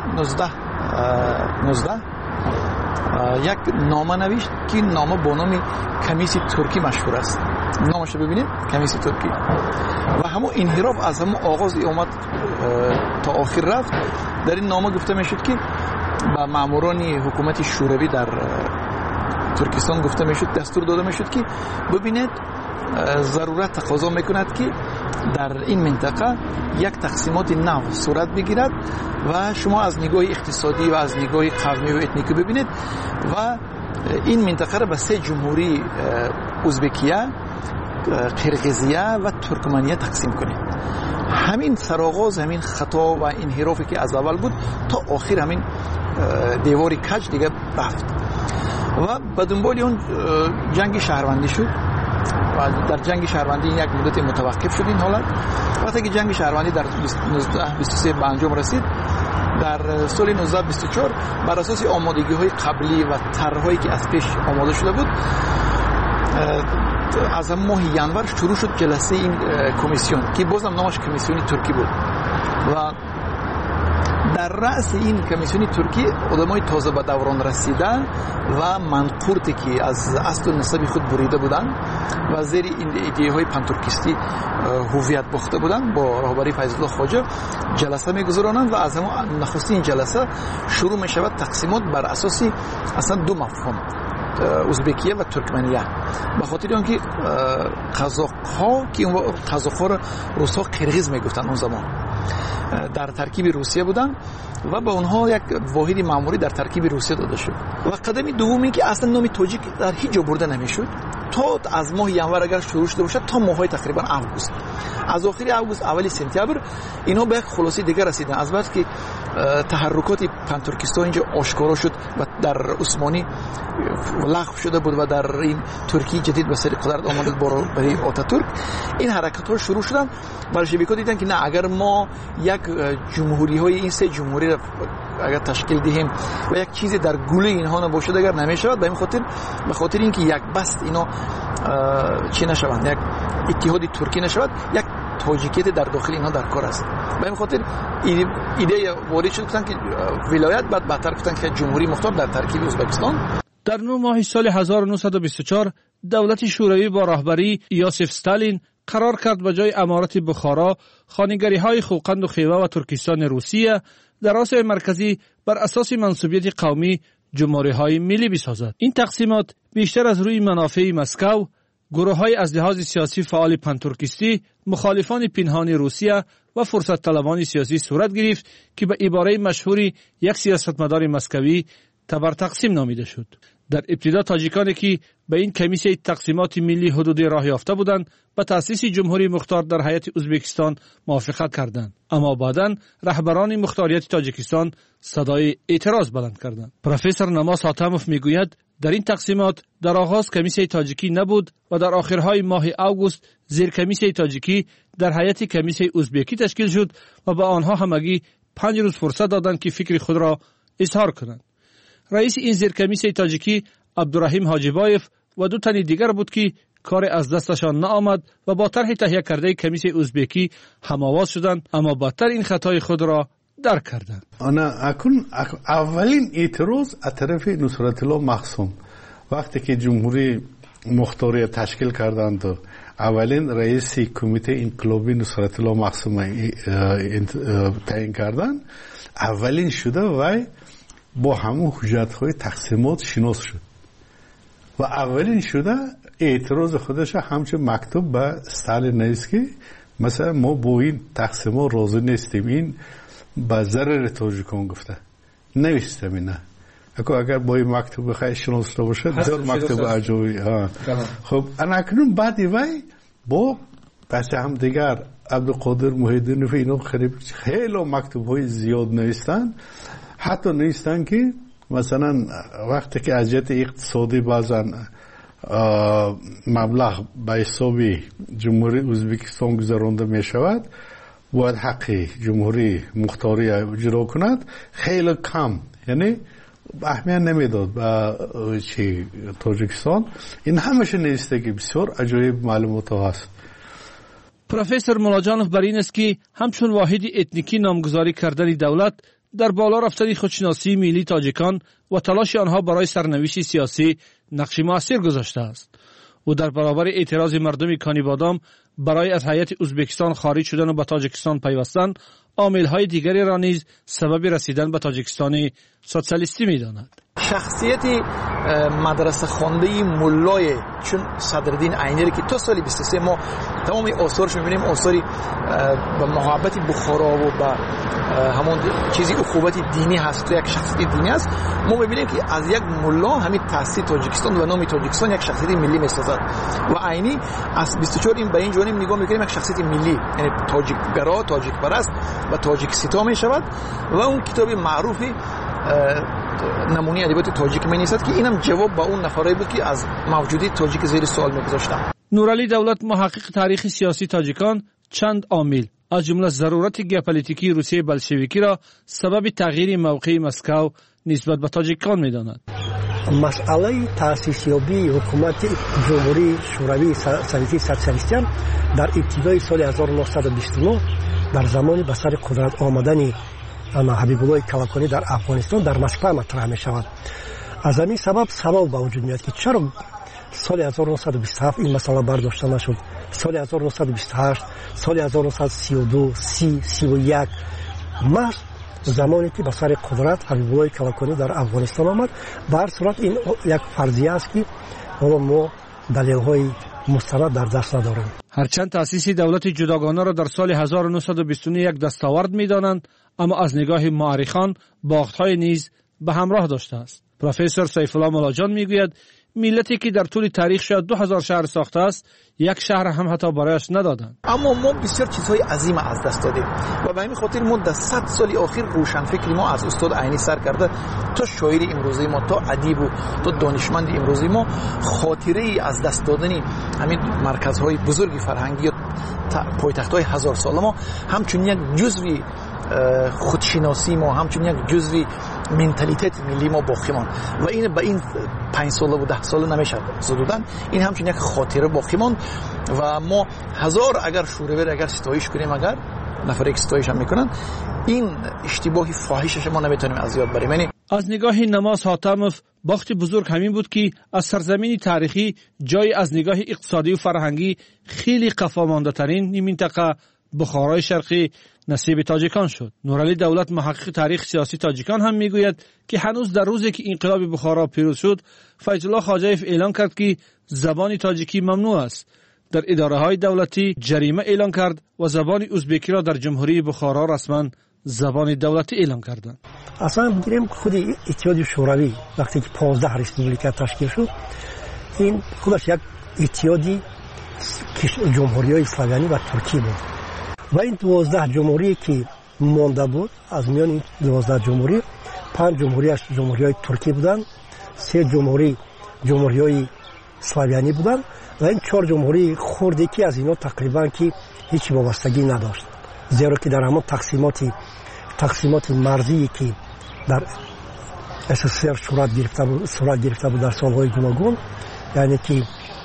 19 یک نامه نوشت که نامه با نام کمیسی ترکی مشهور است. نامش رو ببینید، کمیسی ترکی. و همون انحراف از همون آغاز اومد تا آخر رفت. در این نامه گفته میشد که به ماموران حکومت شوروی در ترکستان گفته میشد، دستور داده میشد که ببینید ضرورت تقاضا میکند که در این منطقه یک تقسیمات نو صورت بگیرد و شما از نگاه اقتصادی و از نگاه قومی و اتنیکی ببینید و این منطقه را به 3 جمهوری ازبکیه، قرقیزیه و ترکمنیه تقسیم کنید. همین سرآغاز همین خطا و انحرافی که از اول بود تا آخر همین دیواری کج دیگه رفت و به دنبال اون جنگ شهروندی شد و در جنگ شهروندی یک مدت متوقف شد این حالت. وقتی که جنگ شهروندی در 1923 به انجام رسید، در سال 1924 بر اساس آمادگی‌های قبلی و طرح‌هایی که از پیش آماده شده بود از ماه ینور شروع شد جلسه این کمیسیون که بازم نامش کمیسیون ترکی بود و در رأس این کمیسیون ترکی آدمای تازه به دوران رسیده و منقورتی که از اصل و نسب خود بریده بودند و زیر این ایده‌های پانترکیستی هویت باخته بودند با رهبری فیض الله خواجه جلسه می‌گذرانند و از همون نخستین جلسه شروع می‌شود تقسیمات بر اساس اصلا 2 مفهوم، ازبکیه و ترکمنیه. به خاطر اینکه قزاق‌ها که اون قزاق‌ها را روس‌ها قرقیز میگفتن اون زمان در ترکیب روسیه بودن و به اونها یک واحد معمولی در ترکیب روسیه داده شد. و قدم دومی که اصلا نام تاجیک در هیچ جا برده نمیشد تا از ماه ینور اگر شروع شده باشه تا ماهای تقریبا اوگوست، از آخر اوگوست اولی سپتامبر اینا به یک خلاصه دیگر رسیدن. از بعد که تحرکات پن ترکستان اینجا آشکارا شد و در عثمانی لغو شده بود و در این ترکیه جدید به سر قدرت آمده برای آتاتورک، این حرکت ها شروع شدن. بلشویک‌ها دیدن که نه، اگر ما یک جمهوری های این سه جمهوری را اگر تشکیل دهیم و یک چیزی در گوله اینها نباشد اگر نمیشود، به خاطر اینکه یک بست اینا چی نشوند، یک اتحادی ترکی نشود، یک تاجیکیت در داخل اینها در کار است. به این خاطر ایده وارد شد که ولایت بعد بهتر گفتن که جمهوری مختار در ترکیب ازبکستان. در 9 ماه سال 1924 دولت شوروی با رهبری یوسف استالین قرار کرد به جای امارت بخارا خانگری‌های خوقند و خیوه و ترکستان روسیه در آسیای مرکزی بر اساس منسوبیت قومی جمهوری‌های ملی بسازد. این تقسیمات بیشتر از روی منافع مسکو، گروه‌های از لحاظ سیاسی فعال پنترکیستی، مخالفان پنهان روسیه و فرصت طلبان سیاسی صورت گرفت که به عباره مشهوری یک سیاستمدار مسکوی تبر تقسیم نامیده شد. در ابتدا تاجیکانی که به این کمیسیه تقسیمات ملی حدودی راه یافته بودند به تأسیس جمهوری مختار در هیئت ازبکستان موافقت کردند، اما بعداً رهبران مختاریت تاجیکستان صدای اعتراض بلند کردند. پروفسور نماز حاتموف میگوید در این تقسیمات در آغاز کمیسیه تاجیکی نبود و در آخرهای ماه اوگوست زیر کمیسیه تاجیکی در هیئت کمیسیه ازبکی تشکیل شد و به آنها همگی 5 روز فرصت دادند که فکر خود را اظهار کنند. رئیس این زیر کمیسیه تاجیکی عبدالرحیم حاجیبایف و 2 تن دیگر بود که کار از دستشان نآمد و با طرح تهیه کرده کمیسیه ازبکی هم‌آواز شدند، اما بدتر این خطای خود را درک کردند. اولین اعتراض از طرف نصرت الله مخصوم وقتی که جمهوری مختاری تشکیل کردند و اولین رئیس کمیته انقلابی نصرت الله مخصوم تعیین کردند، اولین شده و با همون حجت‌های تقسیمات شناس شد و اولین شده اعتراض خودش همچون مکتوب به استالین نوشت که مثلا ما با این تقسیمات راضی نیستیم، این به ضرر تاجیکان گفته نوشتم اینا. اگر با این مکتوب بخواه شناسته باشه در مکتوب عجوبی. خب اکنون بعدی وای با بچه هم دیگر عبدالقادر محیدین و اینا خیلی مکتوب های زیاد نوشتن، حتی نوشتن که مثلا وقتی که از جهت اقتصادی بعضن مبلغ به حساب جمهوری ازبکستان گذرانده می شود باید حق جمهوری مختاری اجرا کند، خیلی کم، یعنی اهمیت نمیداد به تاجیکستان. این همشه نوشته که بسیار عجایب معلومات هست. پروفسور مولاجانوف بر این است که همچون واحد اتنیکی نامگذاری کردن دولت در بالا رفتن خودشناسی ملی تاجیکان و تلاش آنها برای سرنوشت سیاسی نقش مؤثر گذاشته است. و در برابر اعتراض مردم کانیبادام برای از هیئت ازبکستان خارج شدن و به تاجیکستان پیوستن عامل‌های دیگری را نیز سبب رسیدن به تاجیکستان سوسیالیستی می‌داند. شخصیت مدرسه خوانده مولای چون صدرالدین عینی که تا سال 23 ما تمام آثارش می‌بینیم، آثاری به محبت بخارا و به همون چیزی اخوت دینی هست، تو یک شخصیت دینی است. ما می‌بینیم که از یک مولا همین تأسیس تاجیکستان و نام تاجیکستان یک شخصیت ملی می‌سازد و عینی از 24 این به این جانب نگاه می‌کنیم یک شخصیت ملی، یعنی تاجیک گرا، تاجیک پرست و تاجیک ستا می‌شود. و اون کتاب معروفی نمونه ادبیات تاجیک می‌نویسد که اینم جواب به اون نفرایی بود که از موجودیت تاجیک زیر سوال می‌گذاشتن. نورعلی دولت محقق تاریخ سیاسی تاجیکان چند عامل از جمله ضرورت ژئوپلیتیکی روسیه بلشویکی را سبب تغییر موقع مسکو نسبت به تاجیکان می‌داند. مسئله تأسیس یابی حکومت جمهوری شوروی سوویتی سوسیالیستی در ابتدای سال 1929 در زمان به سر قدرت آمدن حبیب الله کلکانی در افغانستان در مسکو مطرح می شود. از همین سبب سوال به وجود میاد که چرا سال 1927 این مسئله برداشته نشد، سال 1928، سال 1932، 31 محض زمانی که به سر قدرت حبیب الله کلکانی در افغانستان آمد. به هر صورت این یک فرضیه است که ما دلیل‌های مستند در دست نداریم. هرچند تأسیس دولت جداگانه را در سال 1929 یک دستاورد می‌دانند، اما از نگاه مورخان باخت‌های نیز به همراه داشته است. پروفسور سیف الله مولاجان میگوید ملتی که در طول تاریخ شاید 2000 شهر ساخته است یک شهر هم حتی برایش ندادند. اما ما بسیار چیزهای عظیم از دست دادیم و به همین خاطر ما در 100 سال اخیر روشنفکری ما از استاد عینی سر کرده تا شاعر امروزی ما تا ادیب و تا دانشمند امروزی ما خاطره ای از دست دادن همین مرکزهای بزرگ فرهنگی و پایتخت‌های هزار ساله ما همچون یک جزوی خودشناسی ما، همچون یک جزوی منتالیتت ملی ما باقی ماند و این به این 5 ساله و 10 ساله نمیشه زدودن. این همچون یک خاطره باقی ماند و ما هزار اگر شورور اگر ستایش کنیم، اگر نفر ستایش هم میکنن، این اشتباهی فاحشش ما نمیتونیم از یاد بریم. یعنی از نگاه نماز حاتموف باخت بزرگ همین بود که از سرزمین تاریخی جای از نگاه اقتصادی و فرهنگی خیلی قفا مانده ترین این منطقه بخارای شرقی نصیب تاجیکان شد. نورعلی دولت محقق تاریخ سیاسی تاجیکان هم میگوید که هنوز در روزی که انقلاب بخارا پیروز شد، فیض الله خواجه‌ایف اعلان کرد که زبان تاجیکی ممنوع است. در اداره‌های دولتی جریمه اعلان کرد و زبان ازبکی را در جمهوری بخارا رسما زبان دولتی اعلان کردند. اصلا بگیریم خود اتحاد شوروی وقتی که 15 ریسپوبلیکا تشکیل شد، این خودش یک اتحادی جمهوری‌های اسلامی و ترکی بود و این 12 جمهوری که مانده بود، از میان این 12 جمهوری 5 جمهوریش جمهوری‌های ترکی بودن، 3 جمهوری‌های اسلامی بودن و این 4 جمهوری خردی که از اینا تقریبا که هیچ وابستگی نداشت، زیرا که در همون تقسیمات مرزی که در SSR صورت گرفته بود در سالهای گوناگون، یعنی که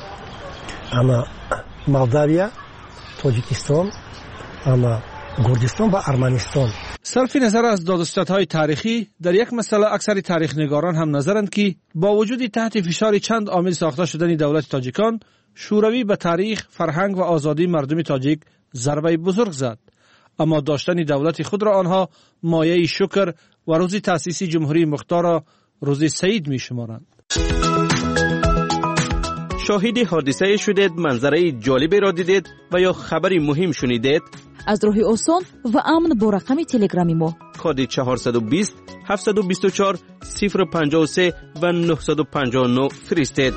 اما مولداویا، تاجیکستان، اما گرجستان و ارمنستان. صرف نظر از دادستادهای تاریخی، در یک مسئله اکثر تاریخ نگاران هم نظرند که با وجود تحت فشار چند عامل ساخته شدن دولت تاجیکان، شوروی به تاریخ، فرهنگ و آزادی مردم تاجیک ضربه بزرگ زد، اما داشتن دولت خود را آنها مایه شکر و روز تأسیس جمهوری مختار را روز سعید می شمارند. شاهد حادثه شدید، منظره جالبی را دیدید و یا خبری مهم شنیدید؟ از راه آسان و امن با رقم تلگرامی ما کد 420 724 053 و 959 فرستید.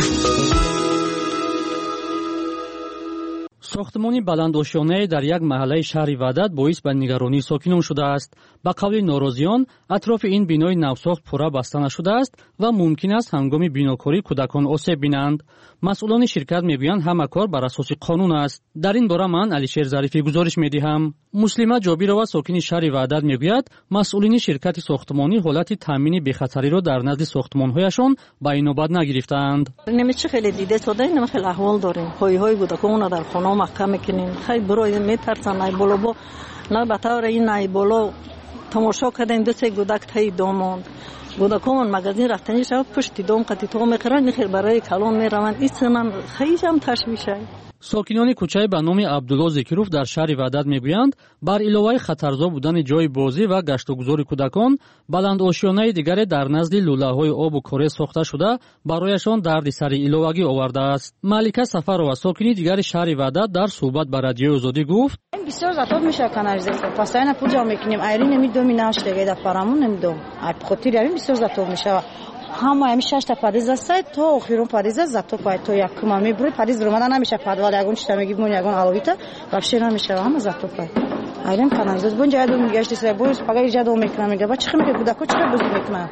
ساختمانی بلندآشیانه در یک محله شهر وحدت باعث به نگرانی ساکنان شده است. به قول ناراضیان، اطراف این بینای نوساخت پورا بسته نشده است و ممکن است هنگام بیناکاری کودکان آسیب بینند. مسئولان شرکت میگویند همه کار بر اساس قانون است. در این باره من علیشیر ظریفی گزارش میدهم. مسلمه جابیرова ساکن شهر وحدت میگوید مسئولین شرکت ساختمانی حالت تامین بی‌خطری را در نزد ساختمان‌هایشان به اینوبت نگرفتند. نمیشه خیلی دیده شده، این خیلی احوال داریم. های کودکان در خانه مکه میکنیم. خیلی برای میترسن ای بالا با نه بطور این ای بالا تماشا کردن دو سه کودک تای دامون کودکان مغازین رفتنی شب پشت دام قطی تو میخرن میخیر برای کلان میروند. این سنن خیلی هم تشویشه. ساکنان کوچه به نام عبدالله ذکیروف در شهر وحدت میگویند بر علاوه خطرزا بودن جای بازی و گشت و گذار کودکان، بلندآشیانه دیگر در نزد لوله‌های آب و کره ساخته شده برایشان دردسر علاوگی آورده است. ملکه سفرова ساکنی دیگر شهر وحدت در صحبت با رادیوی آزادی گفت: بسیار زیاد میشه канализация. Постоянно пуджа میکنیم. айри نمیدومی ناشته да парамон نمیدوم. ай بخاطر همین بسیار زیاد میشه. همه همیشه 6 تا پریز است تا آخرون پریز زاتو پای تو یک کم میبره پریز رو مدن نمیشه پدوال یگون چتا میگیم یگون علاویتا вообще نمیشه همه زاتو پای айрим канализация бунҷа дум мигашти се боис пага иҷа дум мекунам мега ба чӣ химике кудако чӣ бузург мекунам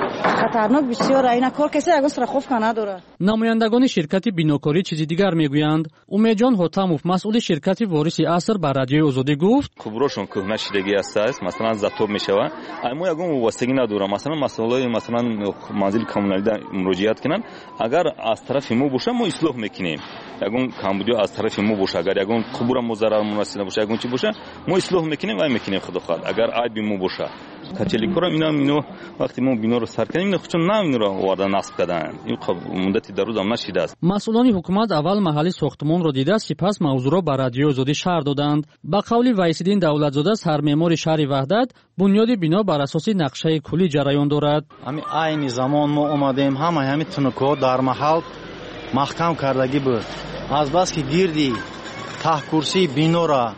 خطرناک بسیار اینا کار کسی اگه страховка نداره. نمایندگان شرکت بیناکاری چیزی دیگر میگویند. امیدجان حاتموف مسئول شرکت وارث عصر به رادیوی آزادی گفت: خبرشون که نشدگی است مثلا زاتوب میشوه اما یگون واسطگی نداره. مثلا مسئولای مثلا منزل کمونالی مراجعت کنن اگر از طرف ما باشه ما اصلاح میکنیم. یگون کامبودی از طرف ما باشه اگر یگون خبر مضرر مناسب باشه یگون چی باشه ما اصلاح میکنیم و میکنیم خدا خواهد. اگر عیب ما باشه کچلی کارم اینا وقتی ما بینا رو سر کنیم خودشون نه این رو وارد نصب کردن. این مدتی در روز هم نشیده است. مسئولان حکومت اول محلی ساختمان را دیده سپس موضوع را به رادیوی آزادی شهر دادند. با قول ویس‌الدین دولتزاده سرمعمار شهر وحدت بنیاد بنا بر اساس نقشه کلی جریان دارد. همین عین زمان ما اومدیم همین تونکو در محل محکم کردگی بود. از بس که گیردی ته کرسی بنا را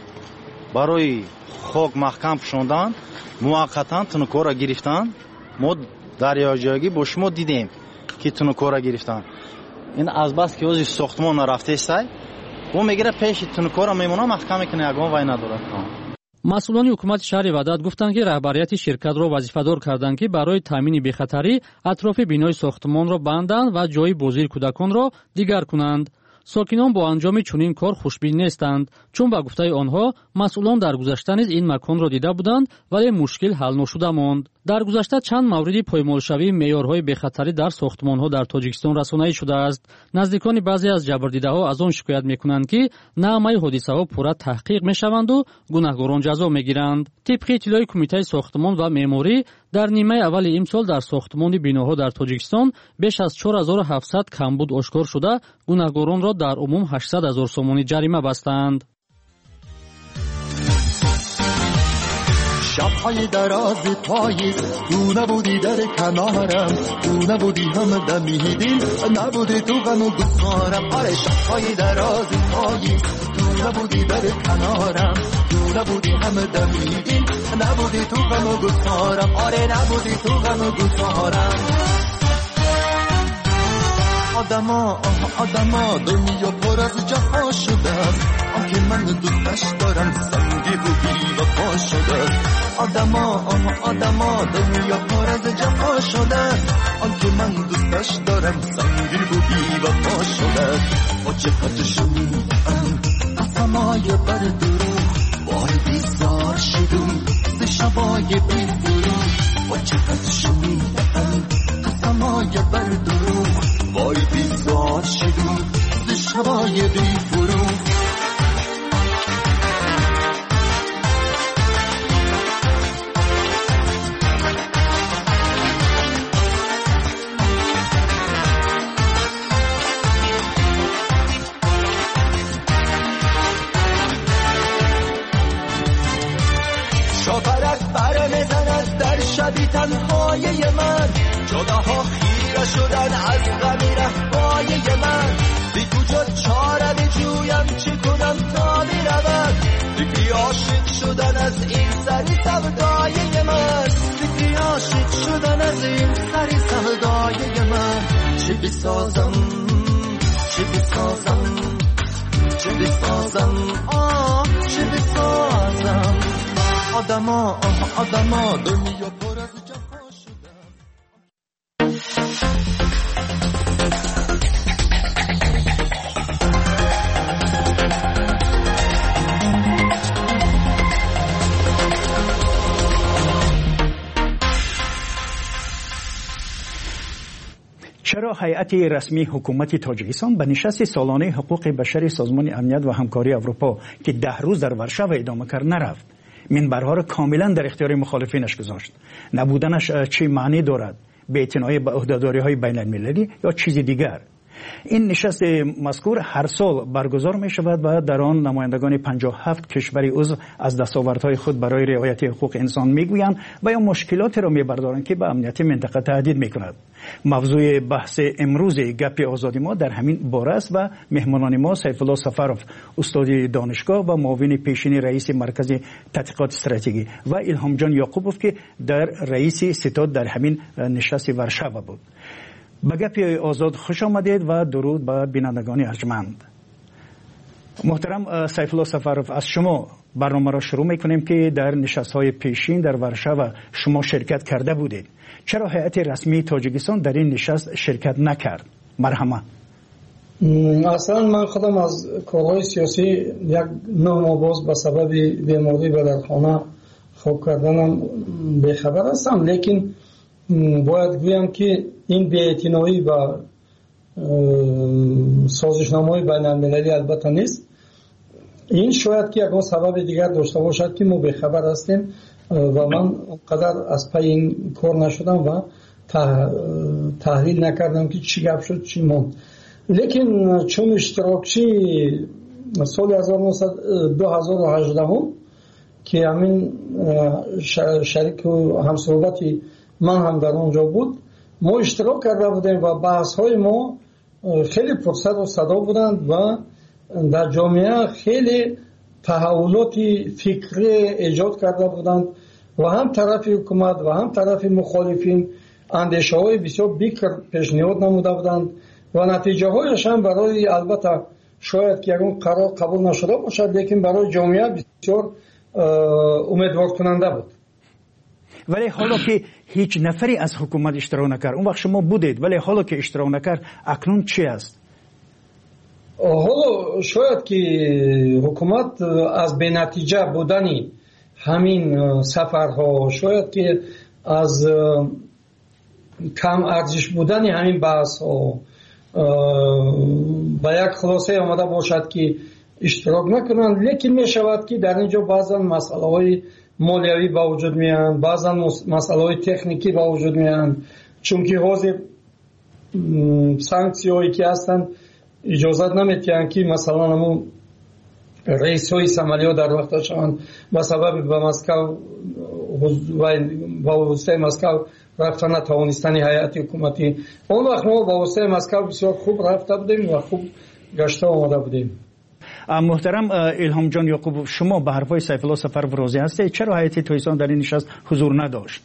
برای خاک محکم پوشاندن موقتا تونکو را گرفتن. ما دریاجاگی با شما دیدیم که تونکورا گرفتن. این از بس که اوزی ساختمان رفته است و میگیره پیش تونکورا میمونه محکمه کنه اگه وای نداره. مسئولان حکومت شهر وحدت گفتند که رهبریت شرکت را وظیفه‌دار کردند که برای تامین بی‌خطری اطراف بینای ساختمان را بندند و جای بازی کودکان را دیگر کنند. ساکنان با انجام چنین کار خوشبین نیستند، چون به گفته آنها مسئولان در گذشته نیز این مکان را دیده بودند ولی مشکل حل نشده ماند. در گذشته چند مورد پایمالشوی معیارهای بی‌خطری در ساختمان‌ها در تاجیکستان رسانه‌ای شده است. نزدیکان بعضی از جبردیده‌ها از آن شکایت می‌کنند که نامه حادثه‌ها پورا تحقیق می‌شوند و گناهکاران جزا می‌گیرند. طبق اطلاع کمیته ساختمان و معماری در نیمه اول امسال در ساختمان بیناها در تاجیکستان بیش از 4700 کمبود آشکار شده، گناهکاران را در عموم 800,000 سومانی جریمه بستند. شب‌های دراز پاییز تو نبودی در کنارم، تو نبودی هم دمیدی، نبودی تو غم و گفتارم. آره شب‌های دراز پاییز تو نبودی در کنارم، تو نبودی هم دمیدی، نبودی تو غم و گفتارم. آره نبودی تو غم و گفتارم. آدما دنیا پر از جفا شده است، آنکه من دوستش دارم سنگی و بی وفا شده است. آدما دنیا پر از جفا شده است، آنکه من دوستش دارم سنگی و بی وفا شده است. با چقدر شنیدم قسمای بر دروغ، وای بیزار شدم ز شبای بی فروغ. با چقدر شنیدم قسمای بر دروغ، وای بیزار شدم ز شبای بی فروغ. شاپرک بر میزند در شبی تنهای من، جداها خیره شدن از غمی رفای من. بی کجا چاره بجویم چی کنم تا برود، فکری عاشق شدن از این سری سودای من. فکری عاشق شدن از این سری سودای من. چی بسازم چی بسازم چی بسازم چی بسازم. آدما دنیا پر از جفا شده. چرا هیئت رسمی حکومت تاجیکستان به نشست سالانه حقوق بشر سازمان امنیت و همکاری اروپا که 10 روز در ورشو ادامه کرد نرفت؟ منبرها را کاملا در اختیار مخالفینش گذاشت. نبودنش چه معنی دارد؟ بی‌اعتنایی به عهده‌داری‌های بین‌المللی یا چیز دیگر؟ این نشست مذکور هر سال برگزار می شود و در آن نمایندگان 57 کشور عضو از دستاوردهای خود برای رعایت حقوق انسان میگویند و یا مشکلاتی را میبردارند که به امنیت منطقه تهدید میکند. موضوع بحث امروز گپ آزادی ما در همین باره است و مهمانان ما سیف الله سفروف استاد دانشگاه و معاون پیشین رئیس مرکز تحقیقات استراتژی و الهام جان یعقوبوف که در رئیس ستاد در همین نشست ورشو بود. به گپ آزاد خوش آمدید و درود به بینندگان ارجمند. محترم سیف الله سفروف، از شما برنامه را شروع میکنیم که در نشست‌های پیشین در ورشو شما شرکت کرده بودید. چرا هیئت رسمی تاجیکستان در این نشست شرکت نکرد؟ مرحمت. اصلا من خودم از کارهای سیاسی یک 9 ماه باز به سبب بیماری به در خانه خواب کردنم بیخبر هستم، لیکن باید گویم که این بی‌اعتنایی و سازشنامه‌های بین‌المللی البته نیست. این شاید که یک سبب دیگر داشته باشد که ما بیخبر هستیم و من قدر از پی این کار نشدم و تحلیل نکردم که چی گپ شد چی موند. لیکن چون اشتراکچی سال 2018 که همین شریک و همصحبتی من هم در اونجا بود، ما اشتراک کرده بودیم و بحث های ما خیلی پرسر و صدا بودند و در جامعه خیلی تحولات فکری ایجاد کرده بودند و هم طرف حکومت و هم طرف مخالفین андешаҳои бисёр бикр пешниҳод намуда буданд ва натиҷаҳояш ҳам барои албатта шояд ки ягон қарор қабул нашуда бошад, лекин барои ҷомеа бисёр умедворкунанда буд. ولی حالا که هیچ نفری از حکومت اشتراک نکرد، اون وقت شما بودید، ولی حالا که اشتراک نکرد اکنون چی است؟ حالا شاید که حکومت از بینتیجه بودنی همین سفرها، شاید که از کم ارزش بودنی همین بحث ها با یک خلاصه آمده باشد که اشتراک نکنند، لیکن می شود که در اینجا بعضا مسئله های مالیوی با وجود میان، بعضا مسئله های تکنیکی با وجود میان، چون که حاضر سانکسی هایی که هستند اجازت نمیتیند که مثلا همون رئیس های سمالیات در وقتشان به سبب به مسکو با واسطه مسکو رفتن نتوانستن هیئت حکومتی، اون وقت ما با واسطه مسکو بسیار خوب رفته بودیم و خوب گشته آمده بودیم. محترم الهام جان یعقوب، شما به حرفای سیف الله سفرو راضی هستید؟ چرا هیئت تویسان در این نشست حضور نداشت؟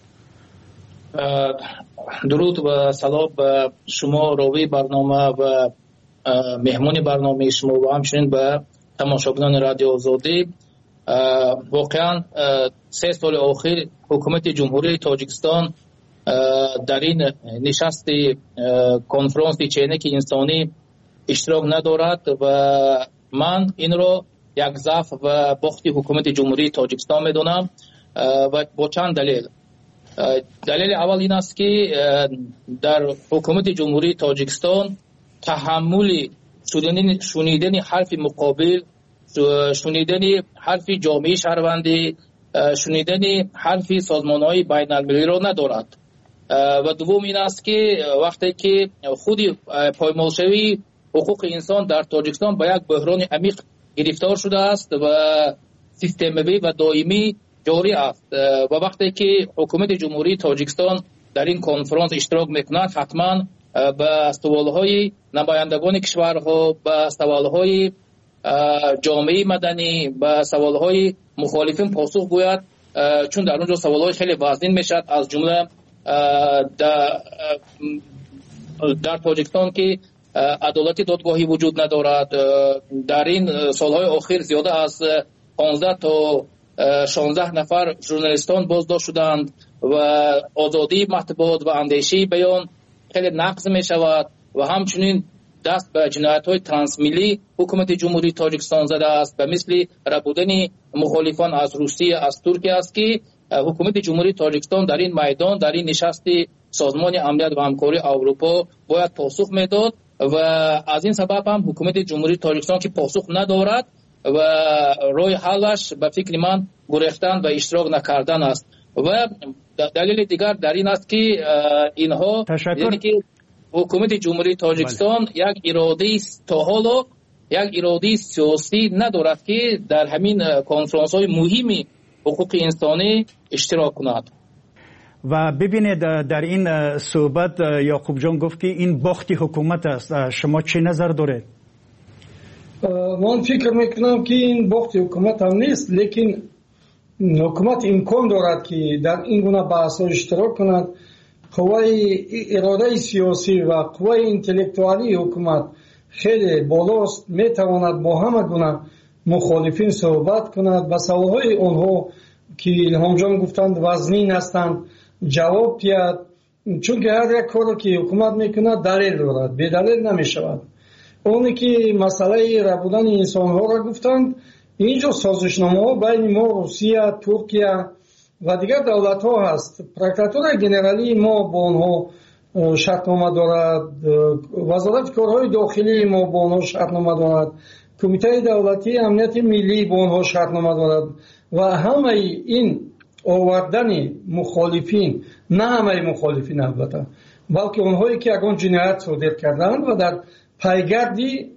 درود و سلام به شما راوی برنامه و مهمون برنامه شما و همچنین به تماشاگران رادیو آزادی. واقعا 3 سال اخیر حکومت جمهوری تاجیکستان در این نشست کنفرانس چینک انسانی اشتراک ندارد و من این را یک ضعف و باخت حکومت جمهوری تاجیکستان میدونم و با چند دلیل. دلیل اول این است که در حکومت جمهوری تاجیکستان تحمل شنیدن حرف مقابل، شنیدن حرف جامعه شهروندی، شنیدن حرف سازمان‌های بین‌المللی را ندارد. و دوم این است که وقتی که خود پایمالشوی حقوق انسان در تاجیکستان به یک بحران عمیق گرفتار شده است و سیستمی و دائمی جاری است و وقتی که حکومت جمهوری تاجیکستان در این کنفرانس اشتراک میکند حتما به سوالهای نمایندگان کشورها، به سوالهای جامعه مدنی، به سوالهای مخالفین پاسخ گوید، چون در اونجا سوالهای خیلی وزین میشد، از جمله در تاجیکستان که عدالت دادگاهی وجود ندارد. در این سالهای اخیر زیاده از 15 تا 16 نفر ژورنالیستان بازداشت شدند و آزادی مطبوعات و اندیشه بیان خیلی نقض می شود و همچنین دست به جنایت‌های ترانسمیلی حکومت جمهوری تاجیکستان زده است و مثل ربودن مخالفان از روسیه، از ترکیه است که حکومت جمهوری تاجیکستان در این میدان، در این نشست سازمان امنیت و همکاری اروپا باید پاسخ میداد و از این سبب هم حکومت جمهوری تاجیکستان که پاسخ ندارد و راه حلش به فکر من گریختن و اشتراک نکردن است. و دلیل دیگر در این است که اینها یعنی که حکومت جمهوری تاجیکستان یک اراده تا حالا یک اراده سیاسی ندارد که در همین کنفرانس های مهمی حقوق انسانی اشتراک کند. و ببینید در این صحبت یعقوب جان گفت که این باخت حکومت است، شما چه نظر دارید؟ من فکر میکنم که این باخت حکومت هم نیست، لیکن حکومت امکان دارد که در این گونه بحث ها اشتراک کند. قوای اراده سیاسی و قوای انتلکتوالی حکومت خیلی بالاست، میتواند با همه گونه مخالفین صحبت کند و سوالهای آنها که الهام جان گفتند وزنین هستند جواب دهد، چون که هر یک کاری که حکومت میکند دلیل دارد، بی دلیل نمیشود. اونی که مسئله ربودن انسان ها را گفتند، اینجا سازشنامه ها بین ما، روسیه، ترکیه و دیگر دولت ها هست. پروکراتور جنرالی ما با آنها شرطنامه دارد، وزارت کارهای داخلی ما با آنها شرطنامه دارد، کمیته دولتی امنیت ملی با آنها شرطنامه دارد و همه این آوردن مخالفین، نه همه مخالفین البته، بلکه اونهایی که اگه جنایت صادر کردند و در پیگردی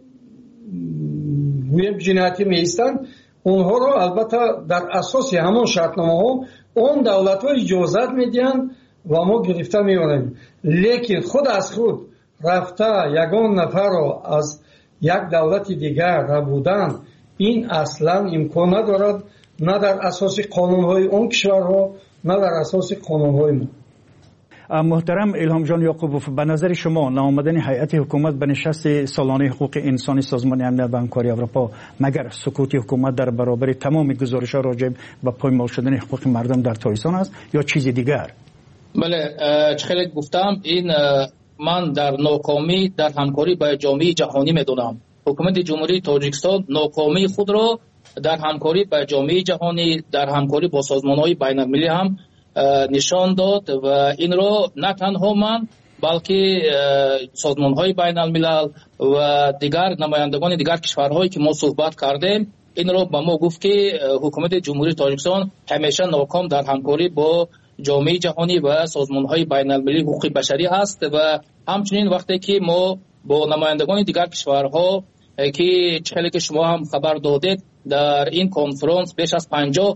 جنایتی میستند، اونها رو البته در اساس همون شرطنامه ها اون دولت ها اجازت میدین و ما گرفته میاریم. لیکن خود از خود رفته یگان نفر رو از یک دولت دیگر ربودن، این اصلا امکان ندارد، نه در اساس قانون های اون کشورها نه در اساس قانون های ما. محترم الهام جان یعقوبوف، به نظر شما نامدن هیئت حکومت به نشست سالانه حقوق انسانی سازمان امنیت و همکاری اروپا مگر سکوت حکومت در برابر تمام گزارش‌ها راجع به پایمال شدن حقوق مردم در تایستان است یا چیز دیگر؟ بله، خیلی گفتم این من در ناکامی در همکاری با جامعه جهانی میدونم. حکومت جمهوری تاجیکستان ناکامی خود را در همکاری با جامعه جهانی، در همکاری با سازمان‌های بین‌المللی هم نشان داد و این را نه تنها من بلکه سازمان‌های بین‌الملل و دیگر نمایندگان دیگر کشورهایی که ما صحبت کردیم این را به ما گفت که حکومت جمهوری تاجیکستان همیشه ناکام در همکاری با جامعه جهانی و سازمان‌های بین‌المللی حقوق بشری است و همچنین وقتی که ما با نمایندگان دیگر کشورها که چهلی که شما هم خبر دادید در این کنفرانس بیش از 50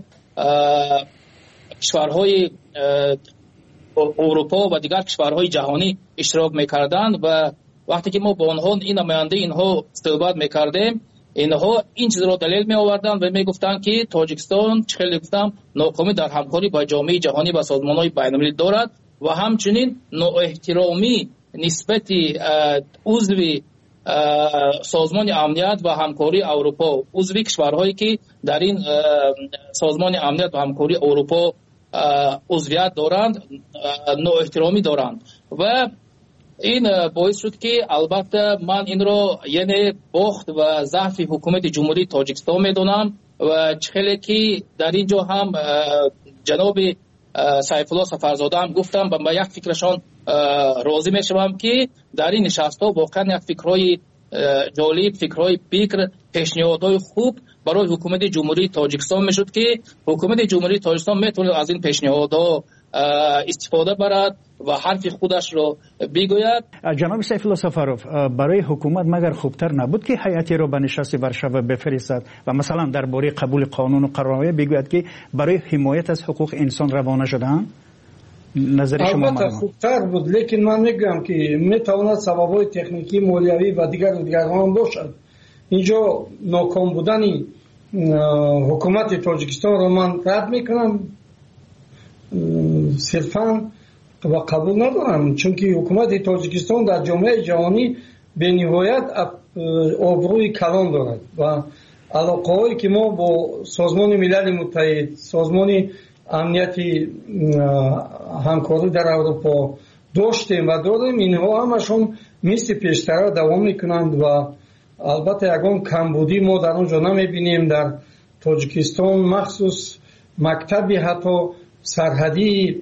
کشورهای اروپا و دیگر کشورهای جهانی اشتراک میکردند و وقتی که ما با آنها این نماینده اینها صحبت میکردیم اینها این چیز را دلیل می آوردند و می گفتند که تاجیکستان خیلی گفتم ناکامی در همکاری با جامعه جهانی و سازمان‌های بین‌المللی دارد و همچنین نااحترامی نسبت عضو سازمان امنیت و همکاری اروپا، عضو کشورهایی که در این سازمان امنیت و همکاری اروپا عضویت دارند نااحترامی دارند و این باعث شد که البته من این را یعنی باخت و ضعف حکومت جمهوری تاجیکستان میدونم و خیلی که در اینجا هم جناب سیف الله سفرزاده هم گفتم و با یک فکرشان راضی میشوم که در این نشست ها واقعا یک فکرهای جالب، فکرهای بکر، پیشنهادهای خوب برای حکومت جمهوری تاجیکستان میشد که حکومت جمهوری تاجیکستان میتونه از این پیشنهادها استفاده برد و حرف خودش را بگوید. جناب سیف الله سفروف، برای حکومت مگر خوبتر نبود که هیئتی را به نشست ورشو بفرستد و مثلا درباره قبول قانون و قرارنامه بگوید که برای حمایت از حقوق انسان روانه شدن؟ نظر شما؟ البته خوبتر بود، لیکن من میگم که میتواند سبب‌های تکنیکی، مالیوی و دیگر هم باشد. اینجا ناکام بودن حکومت تاجیکستان را من رد میکنم، صرفا و قبول ندارم، چون که حکومت تاجیکستان در جامعه جهانی به نهایت آبروی کلان دارد و علاقه‌هایی که ما با سازمان ملل متحد، سازمان امنیتی همکاری در اروپا داشتیم و داریم، اینها همشون مثل پیشتر دوام میکنند و البته یگان کمبودی ما در اونجا نمیبینیم. در تاجیکستان مخصوص مکتبی حتی سرحدی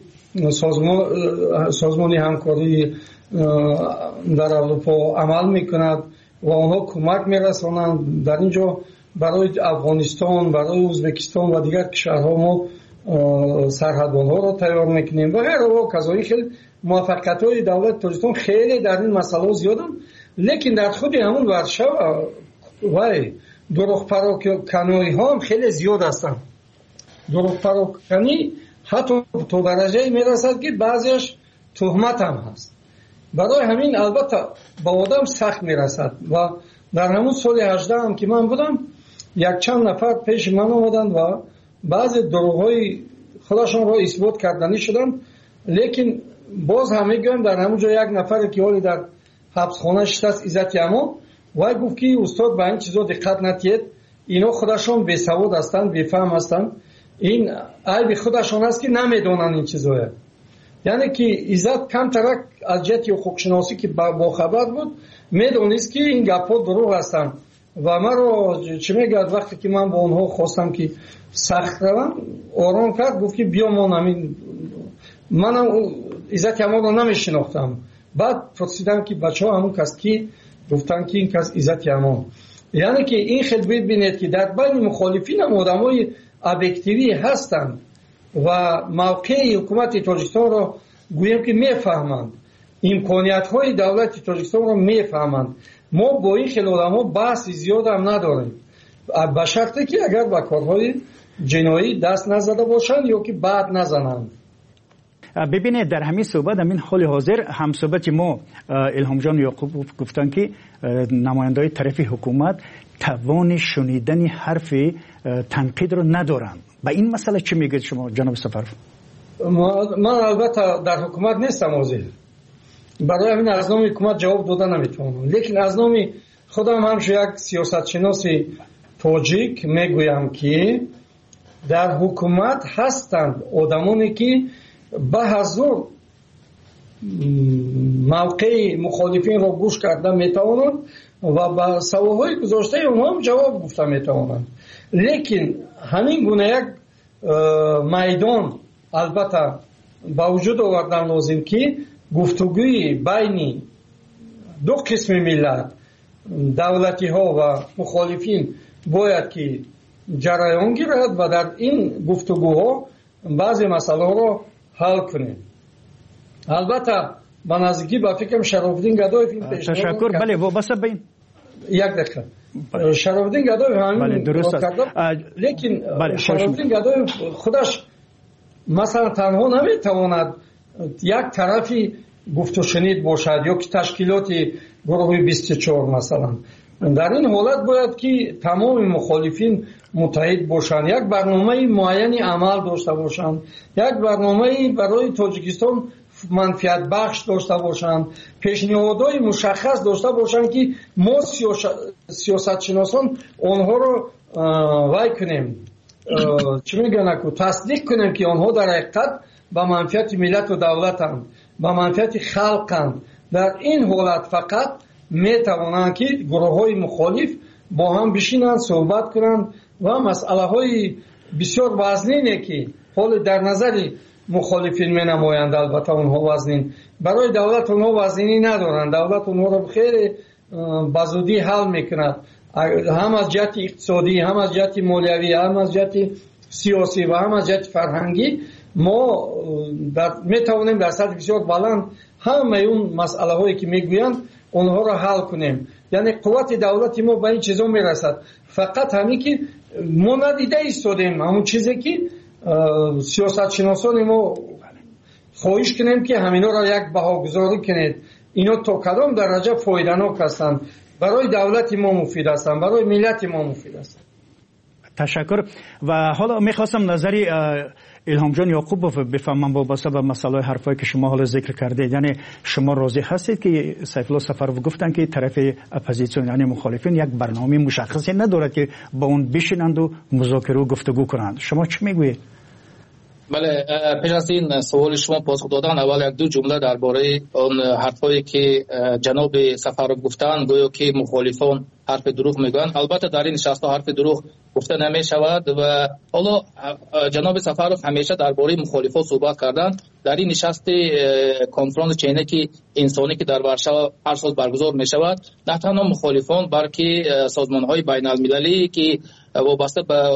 سازمان همکاری در اروپا عمل میکند و آنها کمک میرسانند. در اینجا برای افغانستان، برای ازبکستان و دیگر کشورها ما سرحدبان‌ها را تیار میکنیم و غیره و کذایی. خیلی موفقیت‌های دولت تاجیکستان خیلی در این مسئله زیادن، لیکن در خود همون ورشو و دروغ پراکنی ها هم خیلی زیاد هستند. دروغ پراکنی حتی تو درجه میرسد که بعضیش تهمت هم هست. برای همین البته با آدم سخت میرسد و در همون سال 18 هم که من بودم یک چند نفر پیش من آمدند و بعضی دروغ‌های خودشان را اثبات کردنی شدن، لیکن باز هم میگم در همون جا یک نفر که حالی در حبسخانه شده است، عزت اما وای گفت که استاد به این چیزا دقت نتید، اینا خودشان بی‌سواد هستند، بی‌فهم هستند، این عیب خودشان است که نمیدونن این چیزا. یعنی که عزت کم ترک از جهت حقوق شناسی که با خبر بود میدونست که این گپا دروغ هستند و من رو چه میگه وقتی که من با اونها خواستم که سخت روم آرام کرد، گفت که بیا ما نمین، منم عزت اما رو نمیشناختم. بعد پرسیدم که بچه ها همون کس کی؟ گفتن که این کس عزت اما. یعنی که این خیلی ببینید که در بین مخالفین هم آدم های ابیکتیوی هستند و موقع حکومت تاجیکستان را گویم که میفهمند، امکانیت های دولت تاجیکستان را میفهمند. ما با این خیلی آدم ها بحث زیاد هم نداریم، به شرطی که اگر با کارهای جنایی دست نزده باشند یا که بعد نزنند. ببینید در همین صحبت، همین حال حاضر هم صحبت ما الهام جان یعقوب گفتن که نماینده‌های طرف حکومت توان شنیدن حرف تنقید رو ندارن. با این مسئله چی میگید شما جناب سفرف؟ من البته در حکومت نیستم عضو، برای همین از نام حکومت جواب داده نمیتونم، لیکن از نام خودم همش یک سیاستشناس تاجیک میگویم که در حکومت هستند آدمانی که به حضور موقع مخالفین را گوش کرده میتوانند و به سوالهای گذاشته اونها هم جواب گفته میتوانند. لیکن همین گونه یک میدان البته با وجود آوردن لازم که گفتگوی بین دو قسم ملت، دولتی ها و مخالفین باید که جریان گیرد و در این گفتگوها بعضی مسئله را حل کنیم. البته با نزدیکی با فکرم شرافالدین گدایف این پیشنهاد تشکر. بله وابسته به این یک دقیقه شرافالدین گدایف همین درست است، لیکن شرافالدین گدایف خودش مثلا تنها نمیتواند یک طرفی گفت و شنید باشد یا که تشکیلات گروه 24 مثلا. در این حالت باید که تمام مخالفین متحد باشند، یک برنامه معینی عمل داشته باشند، یک برنامه برای تاجیکستان منفعت بخش داشته باشند، پیشنهادهای مشخص داشته باشند که ما سیاست شناسان آنها رو وای کنیم، چی میگن، تصدیق کنیم که آنها در حقیقت به منفعت ملت و دولتند، به منفعت خلقند. در این حالت فقط میتوانند که گروه های مخالف با هم بشینند صحبت کنند و مسئله های بسیار وزنینه که حال در نظر مخالفین می نمایند، البته اونها وزنین، برای دولت اونها وزنینی ندارند، دولت اونها رو خیلی بزودی حل میکند، هم از جهت اقتصادی، هم از جهت مالیوی، هم از جهت سیاسی و هم از جهت فرهنگی. ما میتوانیم در سطح بسیار بلند همه اون مسئله هایی که میگویند اونها را حل کنیم. یعنی قوت دولتی ما به این چیزا میرسد، فقط همین که ما ندیده ایستادیم همون چیزی که سیاست شناسان ما خواهش کنیم که همینا را یک بهاگذاری کنید، اینا تا کدام درجه فایده‌ناک هستند، برای دولت ما مفید هستند، برای ملت ما مفید هستند. تشکر. و حالا میخواستم نظری الهام جان یعقوب بفهمم وابسته به مسئله حرفایی که شما حالا ذکر کردید. یعنی شما راضی هستید که سیف الله سفرو گفتن که طرف اپوزیسیون یعنی مخالفین یک برنامه مشخصی ندارد که با اون بشینند و مذاکره و گفتگو کنند، شما چی میگویید؟ بله، پیش از این سوال شما پاسخ دادن اول یک دو جمله درباره اون حرفایی که جناب سفرو گفتن گویا که مخالفان حرف دروغ میگن. البته در این نشست حرف دروغ گفته نمی شود و حالا جناب سفرو همیشه درباره مخالفان صحبت کردن. در این نشست کنفرانس چینکی انسانی که در ورشو هر سال برگزار می شود، نه تنها مخالفان بلکه سازمان های بین المللی که وابسته به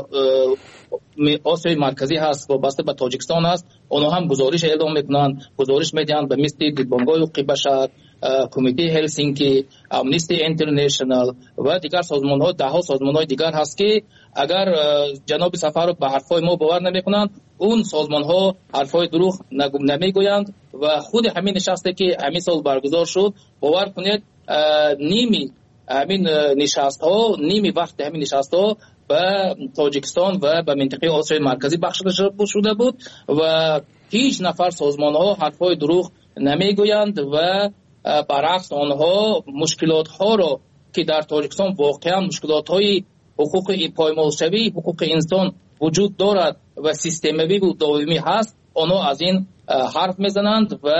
آسیای مرکزی هست، وابسته به تاجیکستان هست، اونها هم گزارش اعلام میکنند، گزارش میدهند به مثل دیدبانگاه حقوق بشر، کمیته هلسینکی، امنیستی اینترنشنال و دیگر سازمان ها، ده ها سازمان های دیگر هست که اگر جناب سفرو به حرفای ما باور نمیکنند، اون سازمان ها حرفای دروغ نمیگویند و خود همین نشسته که همین سال برگزار شد، باور کنید نیمی همین نشست ها، نیمی وقت همین نشست ها به تاجیکستان و به منطقه آسیای مرکزی بخشیده شده بود و هیچ نفر سازمان ها حرفای دروغ نمیگویند و برعکس آنها مشکلات ها را که در تاجیکستان واقعا مشکلات های حقوق پایمالشوی حقوق انسان وجود دارد و سیستمی و دائمی هست، آنها از این حرف میزنند و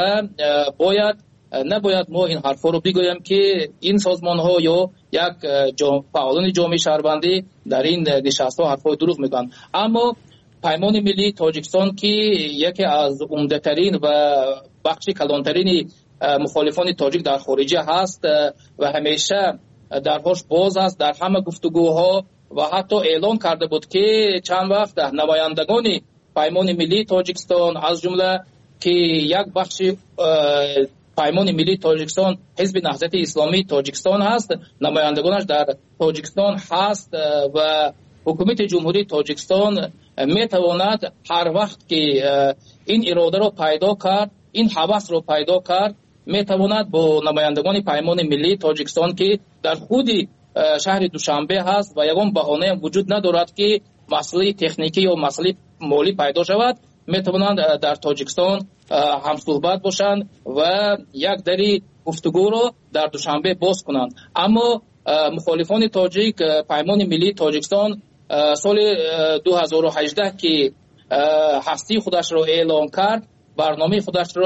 نباید ما این حرفا رو بگویم که این سازمان ها یا یک فعالان جامعه شهروندی در این نشست ها حرفای دروغ میگن. اما پیمان ملی تاجیکستان که یکی از عمده ترین و بخش کلانترین مخالفان تاجیک در خارجه هست و همیشه درهاش باز است در همه گفتگوها و حتی اعلان کرده بود که چند وقت نمایندگان پیمان ملی تاجیکستان از جمله که یک بخش پیمان ملی تاجیکستان حزب نهضت اسلامی تاجیکستان هست، نمایندگانش در تاجیکستان هست و حکومت جمهوری تاجیکستان میتواند هر وقت که این اراده رو پیدا کرد، این هوس رو پیدا کرد، میتواند با نمایندگان پیمان ملی تاجیکستان که در خود شهر دوشنبه هست و یگان بهانه هم وجود ندارد که مسئله تکنیکی یا مسئله مالی پیدا شود، میتوانند در تاجیکستان هم صحبت باشند و یک دری گفتگو رو در دوشنبه باز کنند. اما مخالفان تاجیک پیمان ملی تاجیکستان سال 2018 که هستی خودش را اعلام کرد، برنامه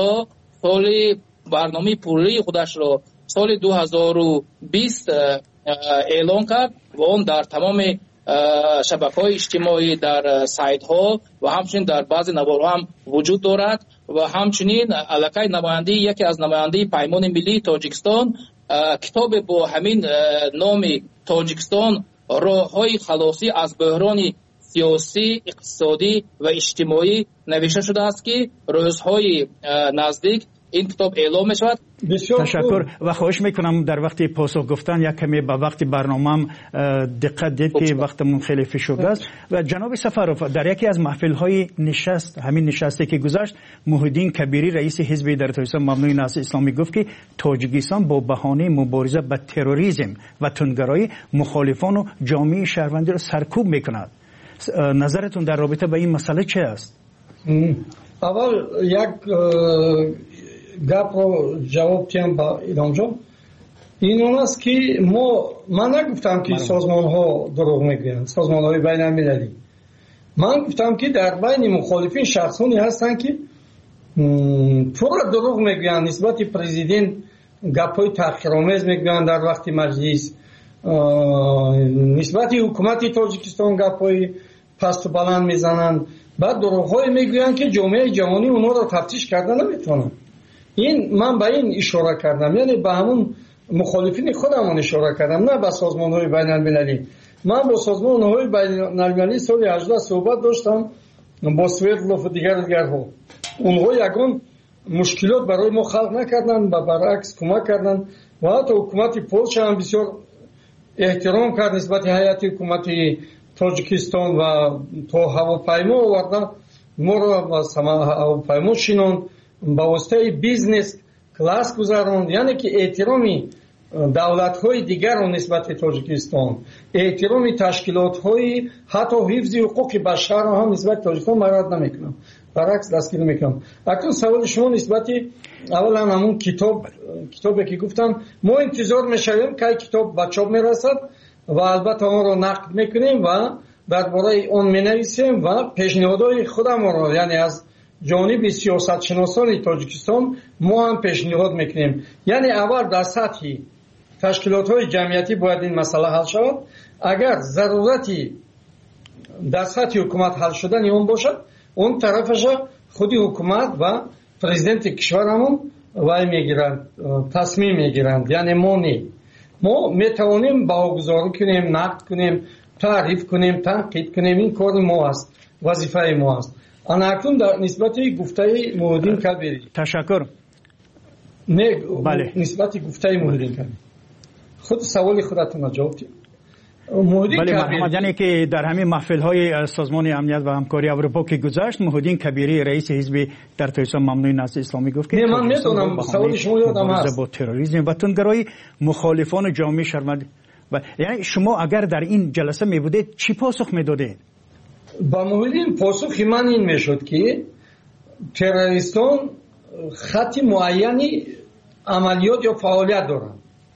پولی خودش را سال 2020 اعلام کرد و اون در تمام شبکه‌های اجتماعی، در سایت ها و همچنین در بعضی نوارها هم وجود دارد و همچنین یکی از نماینده پیمان ملی تاجیکستان کتاب با همین نام تاجیکستان راه‌های خلاصی از بحران سیاسی، اقتصادی و اجتماعی نوشته شده است که روزهای نزدیک این کتاب اعلام می شود. تشکر و خواهش میکنم در وقت پاسخ گفتن یک کمی به وقت برنامه‌ام دقت دید که وقتمون خیلی فشرده است. و جناب سفروف، در یکی از محفل‌های همین نشستی که گذشت، محیدین کبیری رئیس حزب در تاجیکستان ممنوع نهضت اسلامی گفت که تاجیکستان با بهانه مبارزه با تروریسم و تندگرایی مخالفان و جامعه شهروندی را سرکوب میکند. نظرتون در رابطه با این مسئله چه است؟ اول یک گپ رو جواب تیم با ایران جان. این اون است که من نگفتم که سازمان ها دروغ میگویند، سازمان های بین المللی. من گفتم که در بین مخالفین شخصانی هستند که پورا دروغ میگویند، نسبت پرزیدنت گپ های تحقیرآمیز میگویند در وقت مجلس، نسبت حکومت تاجیکستان گپ های پست و بلند میزنند، بعد دروغ های میگویند که جامعه جهانی اونا رو تفتیش کردن نمیتونن. من به این اشاره کردم، یعنی به همون مخالفین خودمون اشاره کردم، نه به سازمان های بین المللی. من با سازمان های بین المللی سال 18 صحبت داشتم، با سویدلوف و دیگرها. اونها یگان مشکلات برای ما خلق نکردن و برعکس کمک کردن و حتی حکومت پولشا هم بسیار احترام کرد نسبت هیئت حکومت تاجیکستان و تا هواپیما آوردن ما رو هواپیما شینان با واسطه بیزنس کلاس گذاروند. یعنی که احترامی دولت‌های دیگر رو نسبت تاجیکستان، احترامی تشکیلات‌های حتی حفظ حقوق بشر هم نسبت تاجیکستان مراد نمیکنم، برعکس دستگیر میکنم. اکنون سوال شما نسبت اولا همون کتابی که گفتم، ما انتظار میشویم که کتاب به چاپ میرسد و البته آن رو نقد میکنیم و درباره اون مینویسیم و پیشنهادهای خودم رو، یعنی از جانب سیاست شناسان تاجیکستان ما هم پیشنهاد میکنیم. یعنی اول در سطح تشکیلات های جمعیتی باید این مسئله حل شود. اگر ضرورتی در سطح حکومت حل شدن اون باشد، اون طرفش خودی حکومت و پرزیدنت کشورمون وای میگیرند، تصمیم میگیرند. یعنی ما میتوانیم باگذاری کنیم، نقد کنیم، تعریف کنیم، تنقید کنیم. این کار ما است، وظیفه ما است. آن اکنون در نسبت گفته محیدین کبیری. تشکر. بله. نسبت گفته محیدین کبیری خود سوال خودتون جواب دید. بله محمد، یعنی که در همین محفل‌های سازمان امنیت و همکاری اروپا که گذشت، محیدین کبیری رئیس حزب در تاجیکستان ممنوع نهضت اسلامی گفت که من میدونم سوال شما یادم هست با تروریسم و تندگرایی مخالفان جامعه شهروندی. یعنی شما اگر در این جلسه میبودید چی پاسخ میدادید؟ با محیدین پاسخ من این میشد که تروریستان خط معینی عملیات یا فعالیت دارند.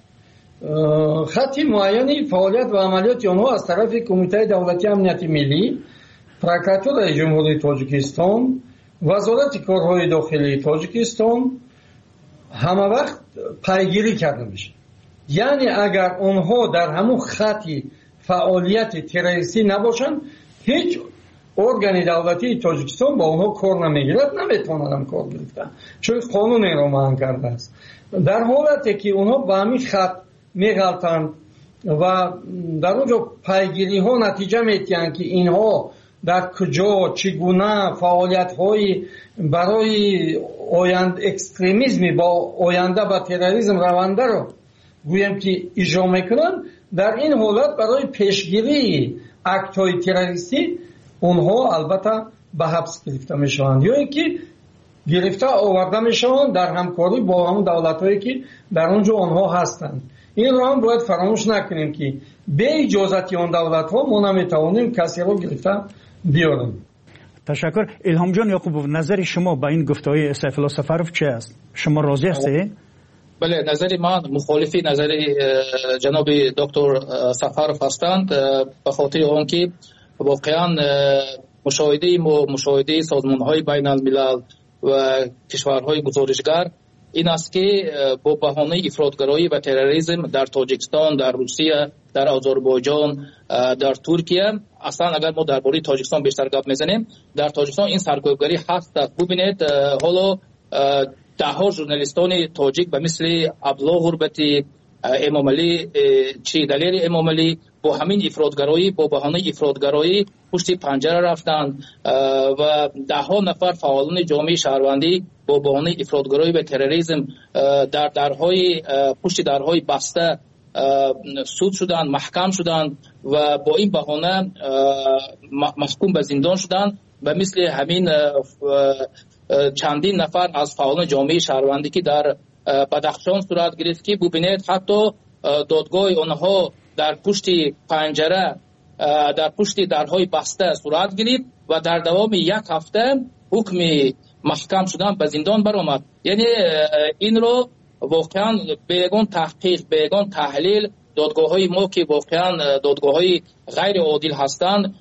خط معینی فعالیت و عملیات آنها از طرف کمیته دولتی امنیت ملی، پروکراتور جمهوری تاجیکستان، وزارت کارهای داخلی تاجیکستان همه وقت پیگیری کرده میشه. یعنی اگر آنها در همون خطی فعالیت تروریستی نباشند، هیچ ارگان دولتی تاجیکستان با آنها کار نمیگیرد، نمیتونن کار گرفتن، چون قانون را معنی کرده است. در حالتی که آنها با همین خط میغلطند و در اونجا پیگیری ها نتیجه میتیند که اینها در کجا چگونه فعالیت های برای اکستریمیسم با آینده با تروریسم رونده رو گویم که اجرا میکنن، در این حالت برای پیشگیری اکت های تروریستی اونها البته به حبس گرفته میشوند یا اینکه گرفته آورده میشوند در همکاری با همون دولت هایی که در اونجا آنها هستند. این رو هم باید فراموش نکنیم که به اجازت اون دولت ها ما نمیتوانیم کسی رو گرفته بیاریم. تشکر. الهام جان یعقوبوف، نظر شما با این گفته‌های سیف الله سفرов چه است؟ شما راضی هستید؟ بله، نظر من مخالفی نظر جناب دکتر سفرов هستند، به خاطر آنکه واقعا مشاهده سازمان‌های بین الملل و کشورهای گزارشگر این است که با بهانه افراطگرایی و تروریسم در تاجیکستان، در روسیه، در آذربایجان، در ترکیه، اصلا اگر ما درباره تاجیکستان بیشتر گپ میزنیم، در تاجیکستان این سرکوبگری هست. ببینید حالا ده ها ژورنالیستان تاجیک به مثل عبدالله غربتی، امام علی چی دلیر امام علی با همین افراطگرایی، با بهانه افراطگرایی پشت پنجره رفتند و ده ها نفر فعالان جامعه شهروندی با بهانه افراطگرایی و تروریسم در درهای پشت درهای بسته سود شدند، محکم شدند و با این بهانه محکوم به زندان شدند. و مثل همین چندین نفر از فعالان جامعه شهروندی که در بدخشان صورت گرفت که ببینید حتی دادگاه آنها در پشت پنجره، در پشت درهای بسته صورت گرفت و در دوام یک هفته حکم محکم شدن به زندان برآمد. یعنی این رو واقعا بیگان تحقیق، بیگان تحلیل دادگاه های ما که واقعا دادگاه های غیر عادل هستند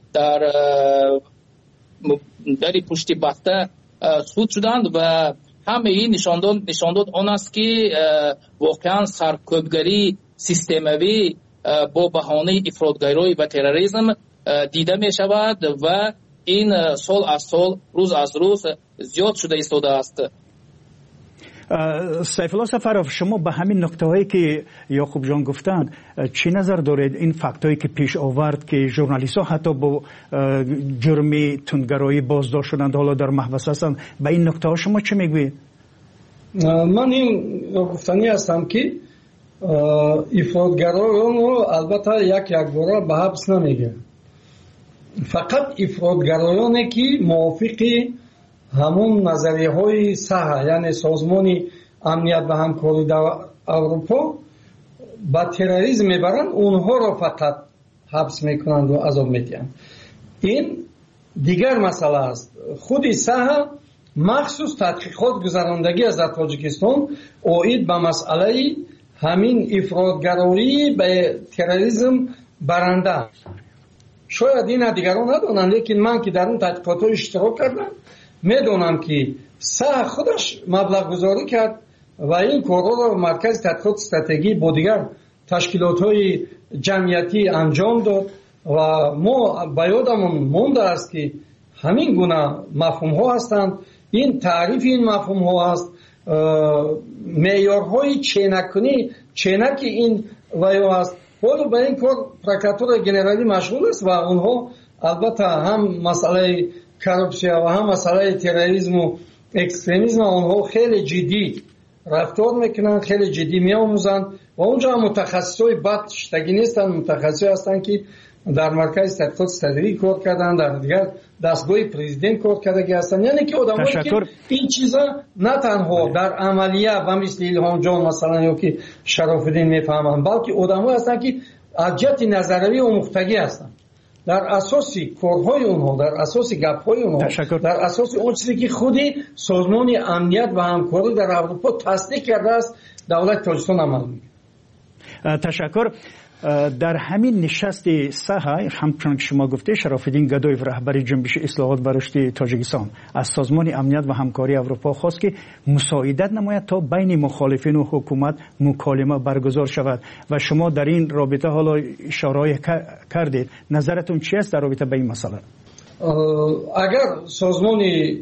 در پشت بسته سود شدند و همه این نشان داد آن است که واقعا سرکوبگری سیستموی با بهانه افراطگرایی و تروریسم دیده می شود و این سال از سال، روز از روز زیاد شده ایستاده است. سیف الله سفرov، شما به همین نکته‌هایی که یعقوب جان گفتند چی نظر دارید؟ این فکتایی که پیش آورد که ژورنالیست‌ها حتی با جرم تندگرایی بازداشت شدند، حالا در محبس هستند، به این نکته‌ها شما چی میگویید؟ من این گفتنی هستم که افراطگرایان رو البته یک بار به حبس نمیگه، فقط افراطگرایانی که موافق همون نظریه های صحه، یعنی سازمان امنیت و همکاری در اروپا با تروریسم میبرند، اونها رو فقط حبس میکنند و عذاب میدهند. این دیگر مسئله است. خود صحه مخصوص تحقیقات گذراندگی از تاجیکستان اوید به مسئله همین افراطگرایی به تروریسم برنده. شاید این دیگران ندانند، لیکن من که در اون تحقیقات اشتراک کردم میدونم که صح خودش مبلغ گذاری کرد و این کارها رو مرکز تحقیقات استراتژی با دیگر تشکیلات های جمعیتی انجام داد و ما به یادمون مونده است که همین گونه مفهوم ها هستند. این تعریف این مفهوم ها هست، معیارهای چینک این ویو هست. حالا به این کار پروکراتور جنرالی مشغول است و اونها البته هم مسئله کارپسیا و هم مسئله تروریسم و اکستریمیسم اونها خیلی جدی رفتار میکنن، خیلی جدی میآموزند و اونجا متخصصای بد شتگی نیستن، متخصصی هستن که در مرکز تحقیقات استراتژی کار کردن، در دیگر دستگاه پرزیدنت کار کردگی هستن. یعنی که آدمایی که این چیزا نه تنها در عملیه و مثل الهام جان مثلا یا که شراف‌الدین میفهمن، بلکه آدمایی هستن که از جهت نظریه آموختگی هستن. در اساس کارهای اونها، در اساس گپ‌های اونها، در اساس اون چیزی که خودی سازمان امنیت و همکاری در اروپا تصدیق کرده است، دولت تاجیکستان عمل می‌کند. تشکر. در همین نشست صحه همچون که شما گفته، شراف‌الدین گدایف رهبر جنبش اصلاحات و رشد تاجیکستان از سازمان امنیت و همکاری اروپا خواست که مساعدت نماید تا بین مخالفین و حکومت مکالمه برگزار شود و شما در این رابطه حالا اشاره کردید. نظرتون چی است در رابطه با این مسئله؟ اگر سازمان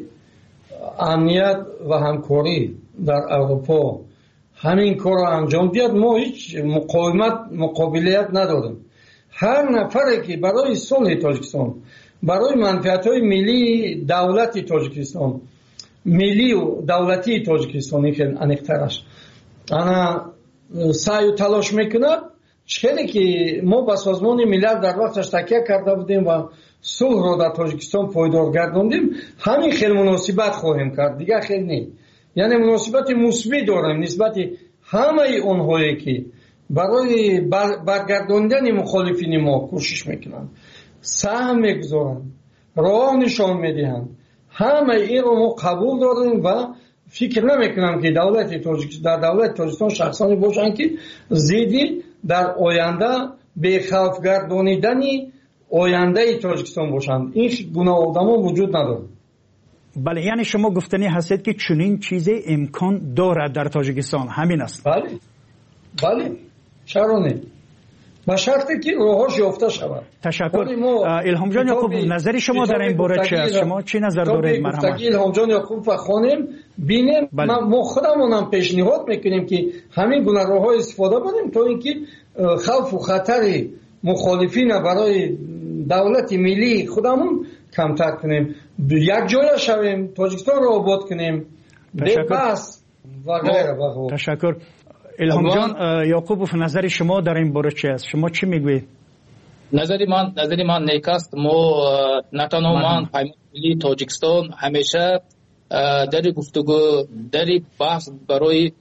امنیت و همکاری در اروپا همین کار رو انجام دهد، ما هیچ مقابلیت نداریم. هر نفری که برای صلح تاجیکستان، برای منفعت‌های ملی دولت تاجیکستان، ملی و دولتی تاجیکستانی که انیقترش انا سعی و تلاش میکند، چیزی که ما با سازمان ملل در وقتش تکیه کرده بودیم و صلح رو در تاجیکستان پایدار گرداندیم، همین خیلی مناسبت خواهیم کرد، دیگه خیلی نیست. یعنی مناسبت مثبت داریم نسبت همه اونهایی که برای برگرداندن مخالفین ما کوشش میکنند، سهم میگذارند راه نشان میدهند. همه این رو ما قبول داریم و فکر نمیکنم که در دولت تاجیکستان شخصانی باشند که زیدی در آینده به خوف گردانیدنی آینده تاجیکستان باشند. این گونه آدما وجود ندارد. بله، یعنی شما گفتنی هستید که چنین چیزی امکان دارد در تاجیکستان، همین است؟ بله چرا نه؟ با شرطی که راهش یافته شود. تشکر. الهام جان یعقوب، نظر شما در این باره چی است؟ شما چی نظر دارید؟ مرحمت. الهام جان یعقوب و خانم بینیم ما خودمون هم پیشنهاد میکنیم که همین گونه راه‌ها استفاده کنیم تا اینکه خوف و خطر مخالفین برای دولت ملی خودمون کمتر کنیم، یک جای شویم، تاجیکستان رو آباد کنیم، بس و غیره. تشکر. الهام جان یعقوب، نظر شما در این باره چی است؟ شما چی میگویید؟ نظری من نیک است. ما نه تنها من پیمان ملی تاجیکستان همیشه در گفتگو در بحث برای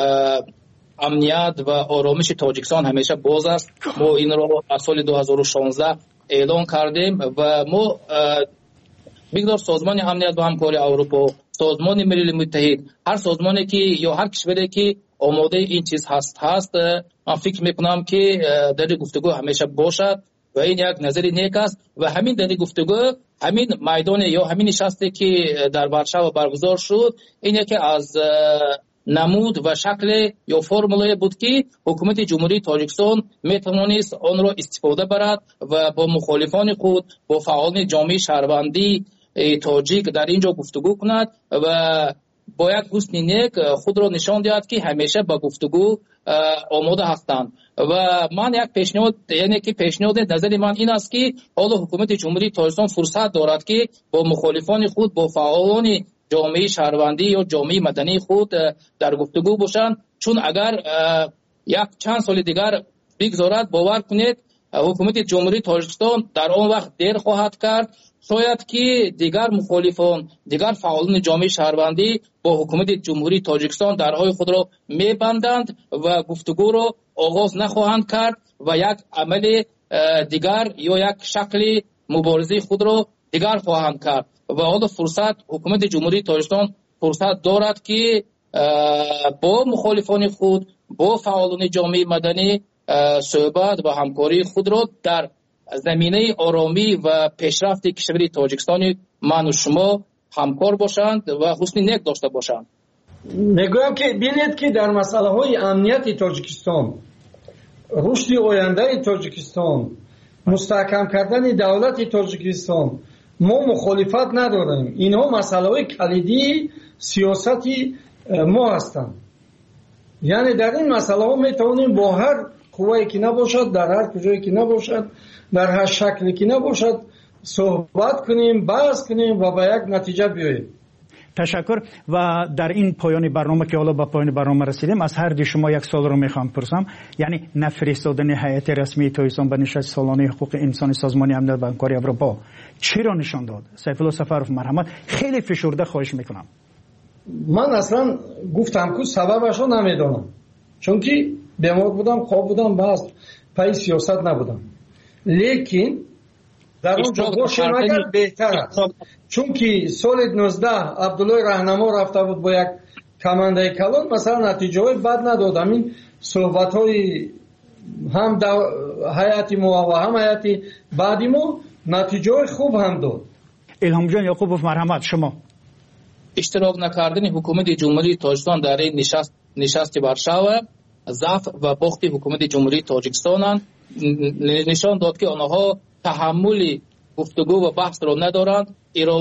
امنیت و آرامش تاجیکستان همیشه باز است. ما این رو از سال 2016 اعلان کردیم و ما بگذار سازمان امنیت و همکاری اروپا، سازمان ملل متحد، هر سازمانی که یا هر کشوری که آماده این چیز هست من فکر میکنم که در گفتگو همیشه باشد و این یک نظری نیک است. و همین در گفتگو، همین میدان یا همین نشستی که در ورشو برگزار شد، این یکی از نمود و شکل یا فرموله بود که حکومت جمهوری تاجیکستان میتوانست آن را استفاده برد و با مخالفان خود، با فعالان جامعه شهروندی تاجیک در اینجا گفتگو کند و با یک حسن نیک خود را نشان دهد که همیشه با گفتگو آماده هستند. و من یک پیشنهاد، یعنی که پیشنهاد نظر من این است که حالا حکومت جمهوری تاجیکستان فرصت دارد که با مخالفان خود، با فعالان جامعه شهروندی یا جامعه مدنی خود در گفتگو باشند، چون اگر یک چند سال دیگر بگذارد، باور کنید حکومت جمهوری تاجیکستان در آن وقت دیر خواهد کرد. شاید که دیگر مخالفان، دیگر فعالان جامعه شهروندی با حکومت جمهوری تاجیکستان درهای خود را میبندند و گفتگو را آغاز نخواهند کرد و یک عمل دیگر یا یک شکل مبارزه خود را دیگر خواهند کرد. و حالا فرصت حکومت جمهوری تاجیکستان فرصت دارد که با مخالفان خود، با فعالان جامعه مدنی صحبت و همکاری خود را در زمینه آرامی و پیشرفت کشور تاجیکستان من و شما همکار باشند و حسن نیک داشته باشند. میگویم که بینید که در مسئله های امنیت تاجیکستان، رشد آینده تاجیکستان، مستحکم کردن دولت تاجیکستان ما مخالفت نداریم. اینها مسئله های کلیدی سیاستی ما هستند. یعنی در این مسئله ها میتوانیم با هر قوایی که نباشد، در هر کجایی که نباشد، در هر شکلی که نباشد صحبت کنیم، بحث کنیم و به یک نتیجه بیاییم. تشکر. و در این پایان برنامه که حالا به پایان برنامه رسیدیم، از هر دی شما یک سوال رو میخوام پرسم. یعنی نفرستادن هیئت رسمی تاجیکستان به نشست سالانه حقوق انسانی سازمان امنیت و همکاری اروپا چی را نشان داد؟ سیف الله سفرов مرحمت، خیلی فشرده خواهش میکنم. من اصلا گفتم که سببش رو نمیدونم، چون که بیمار بودم، خواب بودم، بس پای سیاست نبودم. لیکن در اونجا باشم اگر بهتر است، چون که سال 19 عبدالله راهنما رفته بود با یک کمانده کلان، مثلا نتیجه های بد ندادم. این صحبت های هم حیاتی ما و هم حیاتی بعدی ما نتیجه های خوب هم داد. الهام جان یعقوب مرحمت، شما اشتراک نکردن حکومت جمهوری تاجیکستان در این نشست ورشو ضعف و باخت حکومت جمهوری تاجیکستان نشان داد که آنها تحمل گفتگو و بحث را ندارند.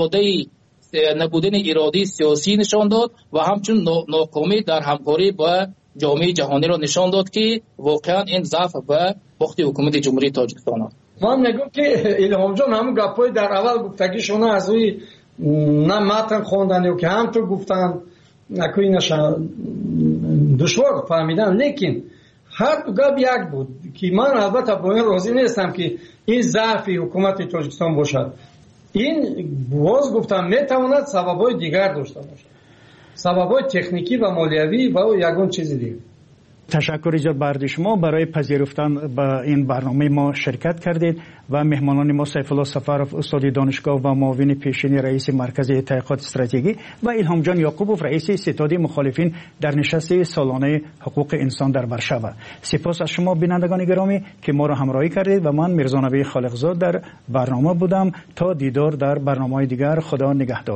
نبودن اراده سیاسی نشان داد و همچون ناکامی در همکاری با جامعه جهانی را نشان داد که واقعا این ضعف و باخت حکومت جمهوری تاجیکستان است. من میگم که الهام جان همون گپای در اول گفتگیشون از روی نه متن خواندن که هم تو گفتن نکوی نشان دشوار فهمیدن، لیکن هر دو گپ یک بود که من البته با این راضی نیستم که این ضعف حکومت تاجیکستان باشد. این باز گفتم میتواند سببای دیگر داشته باشد، سببای تکنیکی و مالیوی و یگون چیز دیگر. تشکر جناب برد شما برای پذیرفتن به این برنامه ما شرکت کردید و مهمانان ما سیف الله سفرов استاد دانشگاه و معاون پیشین رئیس مرکز تحقیقات استراتژی و الهام جان یعقوبوف رئیس ستاد مخالفین در نشست سالانه حقوق انسان در ورشو. سپاس از شما بینندگان گرامی که ما را همراهی کردید و من میرزا نبی خالقزاد در برنامه بودم. تا دیدار در برنامه‌های دیگر، خدا نگهدار.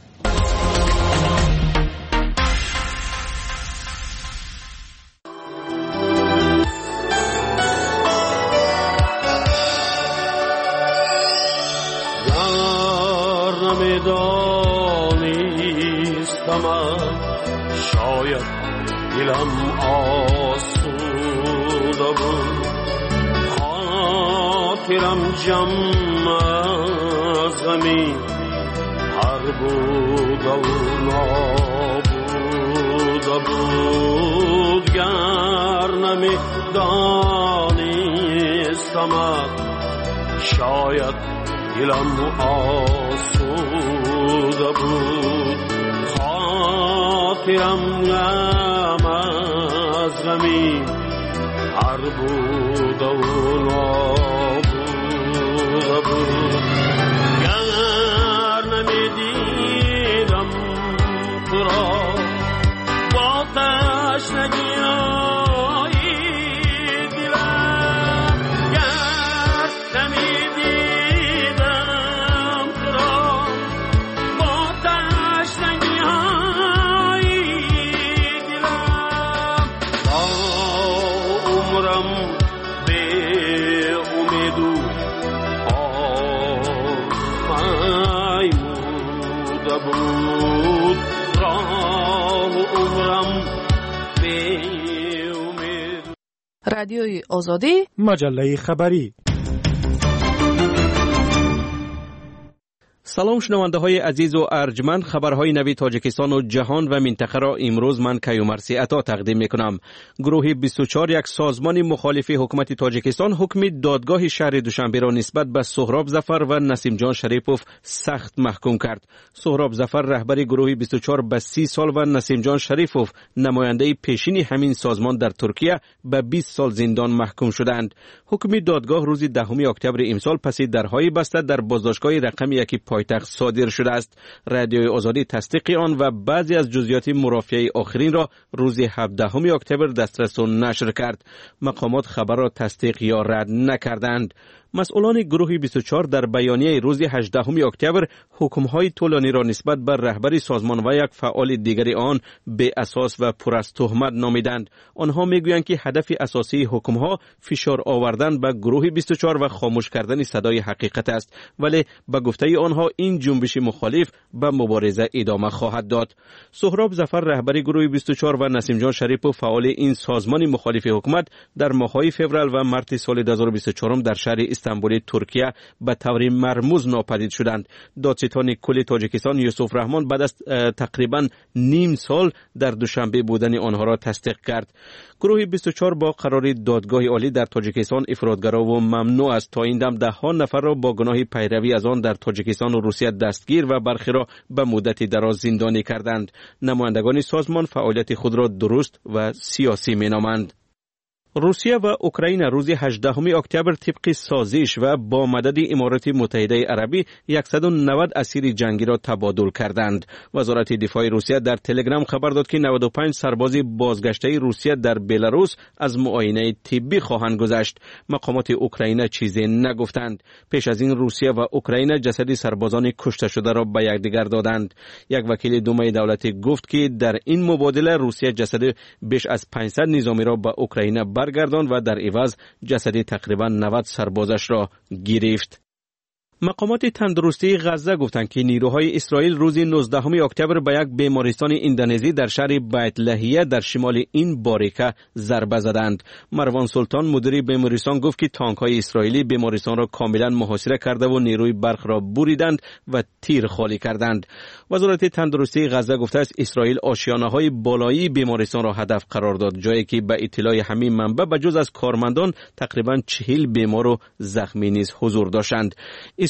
شاید دلم آسوده بود، خاطرم جمع از غمی هر بوده و نابوده بود. گر نمی دانستمت شاید دلم آسوده بود، خاطرم غم از غمی هر بوده و نابوده بود. گر نمیدیدم تو را با تشنگی‌های دلم، گر نمیدیدم تو را با تشنگی‌های دلم، تا عمرم به امید و آرمایموده بود. راه عمرم به امید. رادیوی آزادی، مجله خبری. سلام شنونده های عزیز و ارجمند، خبرهای نوی تاجیکستان و جهان و منطقه را امروز من کیومرثی عطا تقدیم میکنم. گروه 24 یک سازمان مخالف حکومت تاجیکستان حکم دادگاه شهر دوشنبه را نسبت به سهراب ظفر و نسیم جان شریپوف سخت محکوم کرد. سهراب ظفر رهبر گروه 24 به 30 سال و نسیم جان شریپوف نماینده پیشین همین سازمان در ترکیه به 20 سال زندان محکوم شدند. حکم دادگاه روز 10 اکتبر امسال پس درهای بسته در بازداشتگاه رقم 1 پایتخت صادر شده است. رادیوی آزادی تصدیق آن و بعضی از جزئیات مرافعه آخرین را روز 17 اکتبر دسترس نشر کرد. مقامات خبر را تصدیق یا رد نکردند. مسئولان گروه 24 در بیانیه روز 18 اکتبر حکم‌های طولانی را نسبت بر رهبر سازمان و یک فعال دیگری آن به اساس و پر از تهمت نامیدند. آنها میگویند که هدف اساسی حکم‌ها فشار آوردن به گروه 24 و خاموش کردن صدای حقیقت است، ولی به گفته آنها این جنبش مخالف به مبارزه ادامه خواهد داد. سهراب ظفر رهبر گروه 24 و نسیم جان شریپوف فعال این سازمان مخالف حکومت در ماه‌های فوریه و مارس سال 2024 در شهر استانبول ترکیه به طور مرموز ناپدید شدند. دادستان کل تاجیکستان یوسف رحمان بعد از تقریبا نیم سال در دوشنبه بودن آنها را تصدیق کرد. گروه 24 با قرار دادگاه عالی در تاجیکستان افرادگرا و ممنوع است. تا این دم 10 نفر را با گناه پیروی از آن در تاجیکستان و روسیه دستگیر و برخی را به مدت دراز زندانی کردند. نمایندگان سازمان فعالیت خود را درست و سیاسی مینامند. روسیه و اوکراین روز 18 اکتبر طبق سازش و با مدد امارات متحده عربی 190 اسیر جنگی را تبادل کردند. وزارت دفاع روسیه در تلگرام خبر داد که 95 سرباز بازگشته روسیه در بلاروس از معاینه طبی خواهند گذشت. مقامات اوکراین چیزی نگفتند. پیش از این روسیه و اوکراین جسد سربازان کشته شده را به یکدیگر دادند. یک وکیل دومه دولتی گفت که در این مبادله روسیه جسد بیش از 500 نظامی را به اوکراین برگرداند و در عوض جسد تقریبا 90 سربازش را گرفت. مقامات تندرستی غزه گفتند که نیروهای اسرائیل روز 19 اکتبر به یک بیمارستان اندونزی در شهر بیت لحیه در شمال این باریکه ضربه زدند. مروان سلطان مدیر بیمارستان گفت که تانک‌های اسرائیلی بیمارستان را کاملا محاصره کرده و نیروی برق را بریدند و تیر خالی کردند. وزارت تندرستی غزه گفته است اسرائیل آشیانه‌های بالایی بیمارستان را هدف قرار داد، جایی که به اطلاع همین منبع بجز از کارمندان تقریبا 40 بیمار و زخمی نیز حضور داشتند.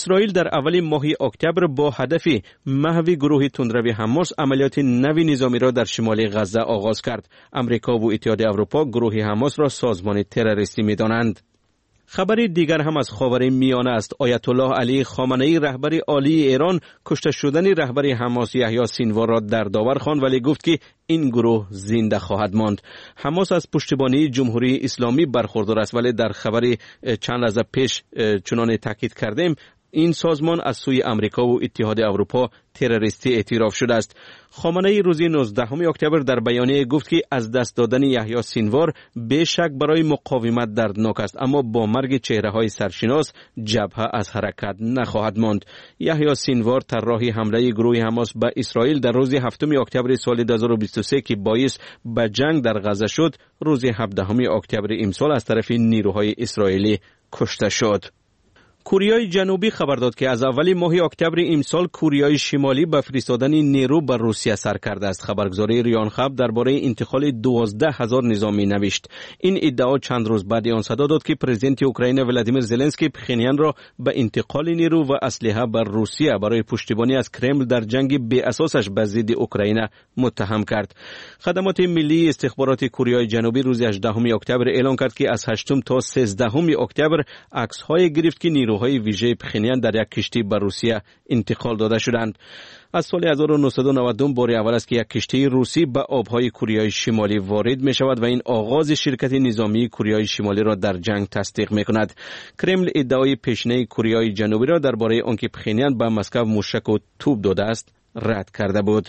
اسرائیل در اول ماه اکتبر با هدف محو گروه تندروی حماس عملیات نوی نظامی را در شمال غزه آغاز کرد. امریکا و اتحاد اروپا گروه حماس را سازمان تروریستی می‌دانند. خبر دیگر هم از خاورمیانه است. آیت الله علی خامنه‌ای رهبر عالی ایران کشته شدن رهبر حماس یحیی سینوار را در داور خواند، ولی گفت که این گروه زنده خواهد ماند. حماس از پشتیبانی جمهوری اسلامی برخوردار است، ولی در خبر چند لحظه پیش چنان تاکید کردیم این سازمان از سوی امریکا و اتحاد اروپا تروریستی اعتراف شده است. خامنه‌ای روز 19 اکتبر در بیانیه گفت که از دست دادن یحیی سینوار به شک برای مقاومت دردناک است، اما با مرگ چهره‌های سرشناس جبهه از حرکت نخواهد ماند. یحیی سینوار طراح حمله گروه حماس به اسرائیل در روز 7 اکتبر سال 2023 که باعث به جنگ در غزه شد، روز 17 اکتبر امسال از طرف نیروهای اسرائیلی کشته شد. کوریای جنوبی خبر داد که از اول ماه اکتبر امسال کوریای شمالی به فرستادن نیرو به روسیه سر کرده است. خبرگزاری ریانخب درباره انتقال 12,000 نظامی نوشت. این ادعا چند روز بعد آن صدا داد که پرزیدنت اوکراین ولادیمیر زلنسکی پخینیان را به انتقال نیرو و اسلحه به روسیه برای پشتیبانی از کرمل در جنگ بی اساسش به ضد اوکراین متهم کرد. خدمات ملی استخبارات کوریای جنوبی روز 18 اکتبر اعلام کرد که از 8 تا 13 اکتبر عکس‌های گرفت که نیروهای ویژه پخینیان در یک کشتی به روسیه انتقال داده شدند. از سال 1992 بار اول است که یک کشتی روسی به آبهای کوریای شمالی وارد می شود و این آغاز شرکت نظامی کوریای شمالی را در جنگ تصدیق می کند. کرمل ادعای پیشینه کوریای جنوبی را درباره آنکه پخینیان به مسکو مشک و توپ داده است رد کرده بود.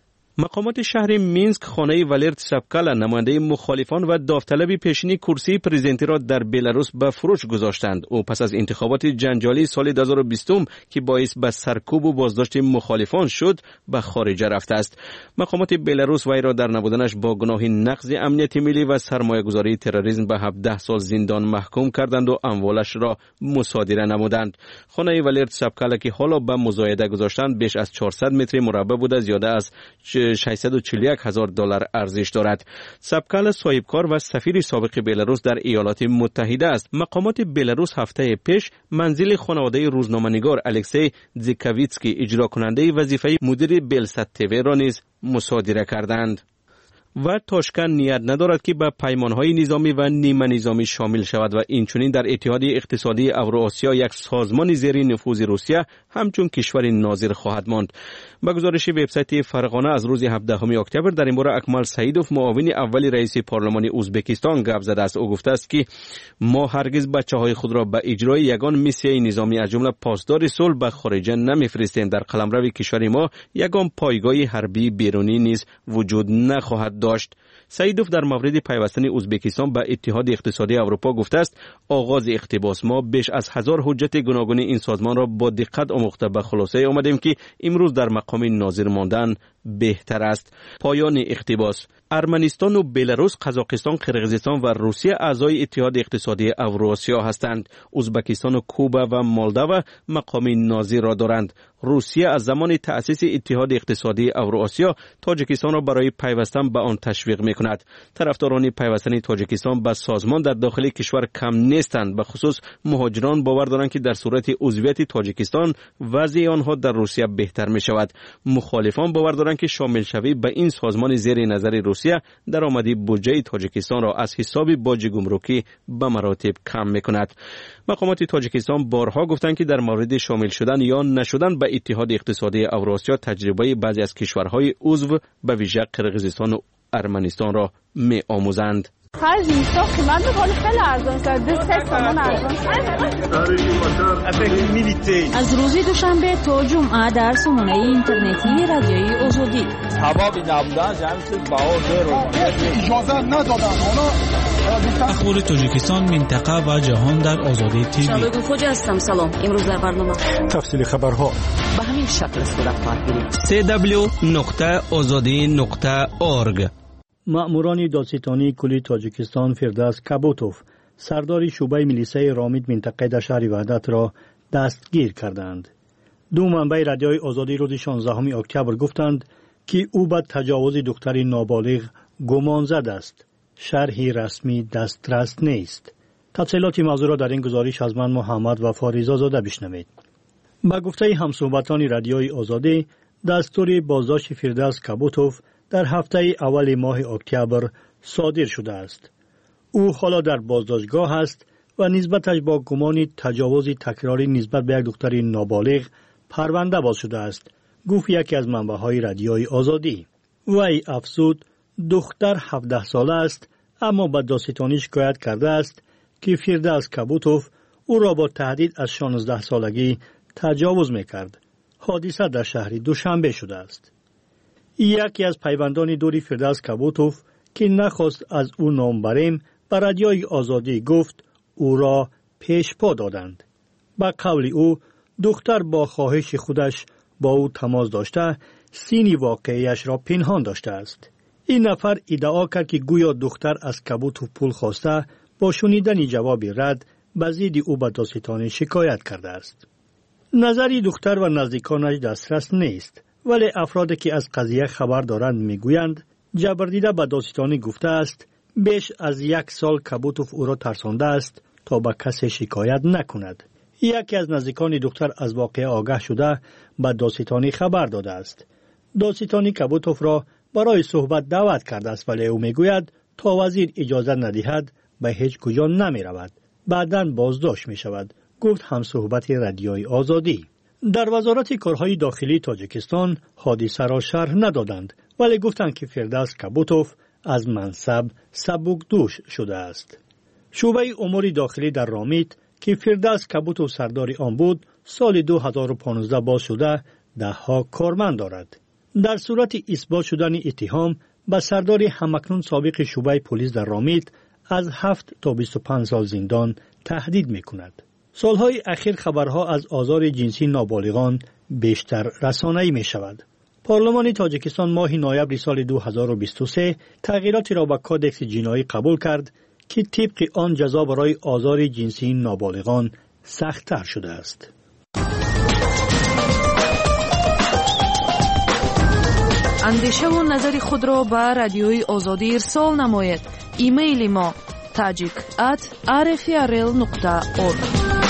مقامات شهر مینسک خانه والرت سابکالا نماینده مخالفان و داوطلب پیشینی کرسی پرزیدنتی را در بلاروس به فروش گذاشتند. او پس از انتخابات جنجالی سال 2020 که باعث به سرکوب و بازداشت مخالفان شد به خارج رفته است. مقامات بلاروس وی را در نبودنش با گناه نقض امنیت ملی و سرمایه‌گذاری تروریسم به 17 سال زندان محکوم کردند و اموالش را مصادره نمودند. خانه والرت سابکالا که حالا به مزایده گذاشتند بیش از 400 متر مربع بوده، زیاده از $641,000 ارزش دارد. سابکالا صاحبکار و سفیر سابق بلاروس در ایالات متحده است. مقامات بلاروس هفته پیش منزل خانواده روزنامه‌نگار الکسی زیکاویتسکی اجرا کننده وظیفه مدیر بلسات تیوی را نیز مصادره کردند. و تاشکند نیت ندارد که به پیمانهای نظامی و نیمه نظامی شامل شود و اینچنین در اتحاد اقتصادی اوراسیا یک سازمان زیر نفوذ روسیه همچون کشور ناظر خواهد ماند. با گزارش وبسایت فرغانه از روز 17 اکتبر در این باره اکمل سعیدوف معاون اول رئیس پارلمان ازبکستان گپ زده است. او گفته است که ما هرگز بچه‌های خود را به اجرای یگان میسیه نظامی از جمله پاسدار صلح به خارج نمیفرستیم. در قلمرو کشور ما یگان پایگاه حربی بیرونی نیز وجود نخواهد داشت. سعیدوف در مورد پیوستن ازبکستان به اتحاد اقتصادی اروپا گفته است آغاز اقتباس ما بیش از 1000 حجت گوناگون این سازمان را با دقت آموخته به خلاصه آمدیم که امروز در مقام ناظر ماندن بهتر است. پایان اقتباس. ارمنستان و بلاروس، قزاقستان، قرقیزستان و روسیه اعضای اتحاد اقتصادی اوراسیا هستند. ازبکستان و کوبا و مولداوا مقام ناظر را دارند. روسیه از زمان تأسیس اتحاد اقتصادی اوراسیا تاجیکستان را برای پیوستن به آن تشویق می‌کند. طرفداران پیوستن تاجیکستان به سازمان در داخل کشور کم نیستند. به خصوص مهاجران باور دارند که در صورت عضویت تاجیکستان وضع آنها در روسیه بهتر می‌شود. مخالفان باور دارند که شامل شوی به این سازمان زیر نظر روسیه درآمد بودجه تاجیکستان را از حساب باج گمرکی به مراتب کم می‌کند. مقامات تاجیکستان بارها گفتند که در مورد شامل شدن یا نشدن به اتحاد اقتصادی اوراسیا تجربه بعضی از کشورهای عضو به ویژه قرقیزستان و ارمنستان را می‌آموزند. خرج نیستا قیمت بالا خیلی ارزان کرد. 3 تومان ارزان از روز دوشنبه تا جمعه در سامانه اینترنتی رادیوی آزادی. هوا نبودن جمعیت بها اجازه ندادن. اخبار تاجیکستان، منطقه و جهان در آزادی تیوی. شبگو خوجا هستم. سلام. امروز در برنامه تفصیل خبرها به همین شکل صورت خواهد گرفت. www.azadi.org. مأموران دادستانی کلی تاجیکستان فردوس کابوتوف سردار شعبه میلیسای رامید منطقه در شهر وحدت را دستگیر کردند. دو منبع رادیوی آزادی روز 16 اکتبر گفتند که او به تجاوز دختر نابالغ گمانزد است. شرحی رسمی دسترس نیست. تفصیلات موضوع را در این گزارش از من محمد وفا رضا زاده بشنوید. با گفته همصحبتان رادیوی آزادی، دستور بازداشت فردوس کابوتوف در هفته اول ماه اکتبر صادر شده است. او حالا در بازداشتگاه است و نسبتش با گمان تجاوز تکراری نسبت به یک دختر نابالغ پرونده باز شده است، گفت یکی از منبع‌های رادیوی آزادی. وی افزود دختر 17 ساله است، اما به دادستانی شکایت کرده است که فردوس کابوتوف او را با تهدید از 16 سالگی تجاوز میکرد. حادثه در شهر دوشنبه شده است. یکی از پیوندان دوری فردوس کابوتوف که نخواست از او نام بریم به رادیوی آزادی گفت او را پیش پا دادند. با قول او دختر با خواهش خودش با او تماس داشته، سین واقعیش را پنهان داشته است. این نفر ادعا کرد که گویا دختر از کابوتوف پول خواسته، با شنیدن جواب رد به ضد او به دادستانی شکایت کرده است. نظری دختر و نزدیکانش دسترس نیست، ولی افرادی که از قضیه خبر دارند میگویند جبردیده به دادستانی گفته است بیش از 1 سال کابوتوف او را ترسانده است تا به کسی شکایت نکند. یکی از نزدیکان دختر از واقعه آگاه شده به دادستانی خبر داده است. دادستانی کابوتوف را برای صحبت دعوت کرده است، ولی او میگوید تا وزیر اجازه ندهد به هیچ کجا نمی رود. بعداً بازداشت می شود، گفت همصحبت رادیوی آزادی. در وزارت کارهای داخلی تاجیکستان حادثه را شرح ندادند، ولی گفتند که فردوس کابوتوف از منصب سبکدوش شده است. شعبه امور داخلی در رامیت که فردوس کابوتوف سردار آن بود، سال 2015 باز شده 10 کارمند دارد. در صورت اثبات شدن اتهام به سردار همکنون سابق شعبه پلیس در رامیت از 7 تا 25 سال زندان تهدید می‌کند. سالهای اخیر خبرها از آزار جنسی نابالغان بیشتر رسانه‌ای می‌شود. پارلمان تاجیکستان ماه نوامبر سال 2023 تغییراتی را به کودکس جنایی قبول کرد که طبق آن جزا برای آزار جنسی نابالغان سخت‌تر شده است. اندیشه و نظر خود را به رادیوی آزادی ارسال نمایید. ایمیل ما tajik@rfrl.org.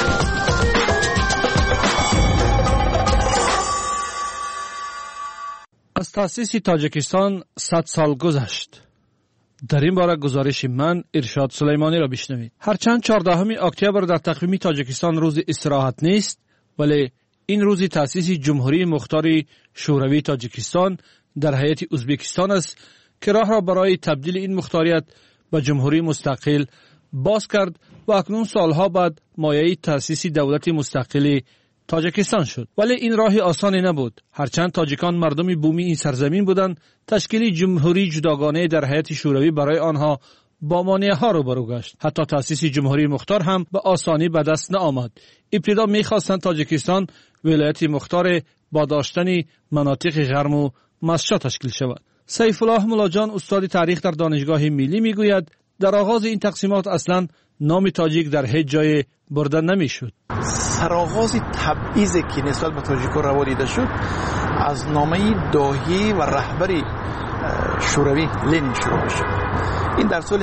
از تأسیس تاجیکستان 100 سال گذشت. در این باره گزارش من ارشاد سلیمانی را بشنوید. هرچند 14 اکتبر در تقویم تاجیکستان روز استراحت نیست، ولی این روز تأسیس جمهوری مختار شوروی تاجیکستان در هیئت ازبکستان است که راه را برای تبدیل این مختاریت به جمهوری مستقل باز کرد و اکنون سالها بعد مایه تأسیس دولت مستقل تاجیکستان شد. ولی این راه آسانی نبود. هرچند تاجیکان مردم بومی این سرزمین بودند، تشکیل جمهوری جداگانه در هیئت شوروی برای آنها با مانع‌ها روبرو گشت. حتی تأسیس جمهوری مختار هم به آسانی به دست نآمد. ابتدا می‌خواستند تاجیکستان ولایت مختار با داشتن مناطق گرم و مسشا تشکیل شود. سیف الله ملاجان استاد تاریخ در دانشگاه ملی میگوید در آغاز این تقسیمات اصلا نام تاجیک در هیچ جای برده نمیشد. سرآغاز تبعیضی که نسبت به تاجیک‌ها روا دیده شد از نامه داهی و رهبر شوروی لنین شروع میشه. این در سال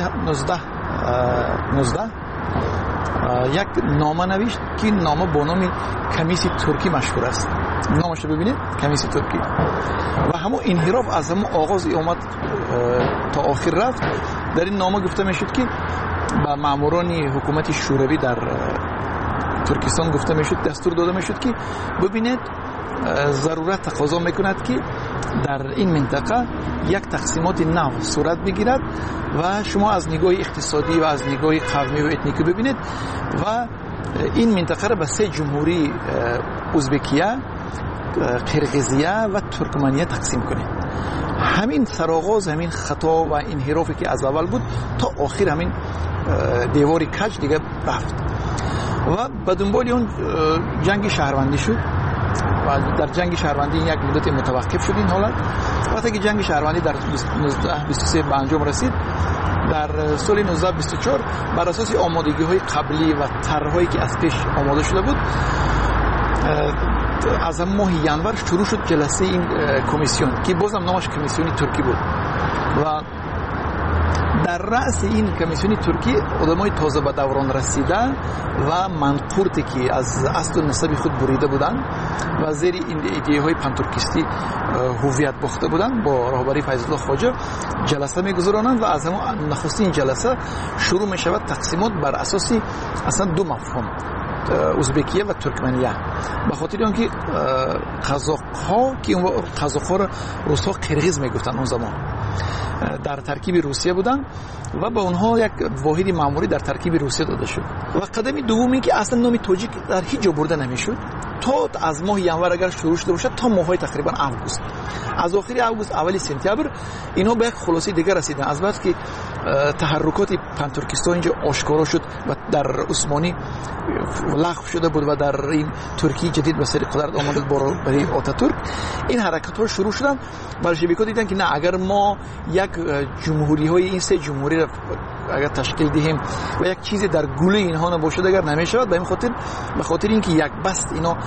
19 یک نامه نوشت که نامه با نام کمیسی ترکی مشهور است. نامش رو ببینید، کمیسی ترکی. و همون انحراف از همون آغاز اومد تا آخر رفت. در این نامه گفته میشد که به ماموران حکومت شوروی در ترکستان گفته میشد، دستور داده میشد که ببینید ضرورت تقاضا میکند که در این منطقه یک تقسیمات نو صورت میگیرد و شما از نگاه اقتصادی و از نگاه قومی و اتنیکی ببینید و این منطقه را به 3 جمهوری ازبکیه، قرقیزیه و ترکمنیه تقسیم کنید. همین سرآغاز همین خطا و انحرافی که از اول بود تا آخر همین دیواری کج دیگه رفت و به دنبال اون جنگ شهروندی شد و در جنگ شهروندی یک مدت متوقف شد این حالت. وقتی که جنگ شهروندی در 1923 به انجام رسید، در سال 1924 بر اساس آمادگی‌های قبلی و طرح‌هایی که از پیش آماده شده بود، از ماه ینور شروع شد جلسه این کمیسیون که بازم نامش کمیسیون ترکی بود و در رأس این کمیسیون ترکی آدمای تازه به دوران رسیده و منقورتی که از اصل و نسب خود بریده بودند و زیر این ایده های پنترکیستی هویت باخته بودند با رهبری فیض‌الله خواجه جلسه میگذرانند و از همون نخستین جلسه شروع می شود تقسیمات بر اساس اصلا دو مفهوم، ازبکیه و ترکمنیه. به خاطر اینکه قزاق‌ها که اون قزاق‌ها را روس‌ها قرغیز میگفتن اون زمان در ترکیب روسیه بودن و به اونها یک واحد مأموری در ترکیب روسیه داده شد. و قدم دومی که اصلا نام تاجیک در هیچ جا برده نمیشد تا از ماه ینور اگر شروع شده باشد تا ماهای تقریبا اوگوست، از آخر اوگوست اولی سپتامبر اینها به یک خلاصه دیگر رسیدن. از بعد که تحرکات پنترکیستان اینجا آشکارا شد و در عثمانی لغو شده بود و در این ترکی جدید به سر قدرت آمد برای آتاتورک، این حرکات ها شروع شدن. بلشویک‌ها دیدن که نه، اگر ما یک جمهوری های این سه جمهوری را اگر تشکیل دهیم و یک چیزی در گوله اینها نباشد اگر نمیشود، به خاطر اینکه یک بست اینا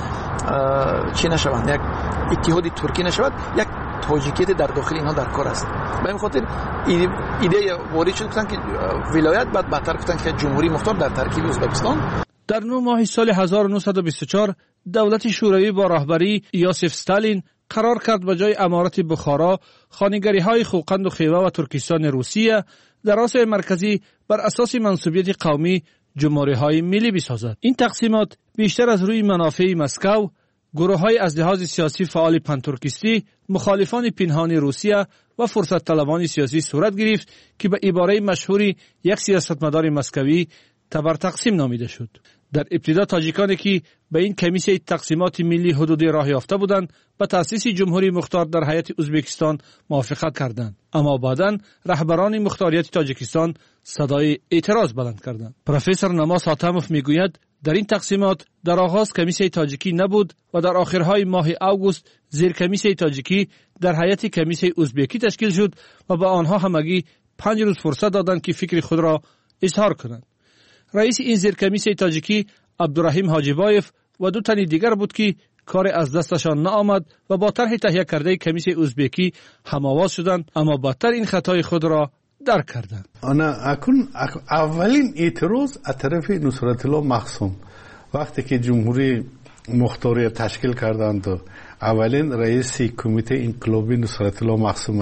چی نشوند، یک اتحاد ترکی نشود، یک تاجیکیت در داخل اینها در کار است. به این خاطر ایده وارد شد که ولایت بعد بهتر گفتن که جمهوری مختار در ترکیب ازبکستان. در 9 ماه سال 1924 دولت شوروی با رهبری یوسف استالین قرار کرد به جای امارت بخارا خانگری‌های خوقند و خیوه و ترکستان روسیه در آسیای مرکزی بر اساس منسوبیت قومی جمهوری‌های ملی بسازد. این تقسیمات بیشتر از روی منافع مسکو، گروه‌های از لحاظ سیاسی فعال پنترکیستی، مخالفان پنهان روسیه و فرصت طلبان سیاسی صورت گرفت که به عباره مشهوری یک سیاستمدار مسکوی تبر تقسیم نامیده شد. در ابتدا تاجیکانی که به این کمیسیون تقسیمات ملی حدودی راه یافته بودند به تأسیس جمهوری مختار در هیئت ازبکستان موافقت کردند، اما بعداً رهبران مختاریت تاجیکستان صدای اعتراض بلند کردند. پروفسور نماز حاتموف میگوید در این تقسیمات در آغاز کمیسیون تاجیکی نبود و در آخرهای ماه اوگوست زیر کمیسیون تاجیکی در هیئت کمیسیون ازبکی تشکیل شد و به آنها همگی 5 روز فرصت دادند که فکر خود را اظهار کنند. رئیس این زیر کمیسیون تاجیکی عبدالرحیم حاجیبایف و 2 تن دیگر بود که کار از دستشان نآمد و با طرح تهیه کرده کمیسیون ازبکی هم‌آواز شدند، اما بدتر این خطای خود را درک کردند. اولین اعتراض از طرف نصرت الله مخصوم وقتی که جمهوری مختاری تشکیل کردند و اولین رئیس کمیته انقلابی نصرت الله مخصوم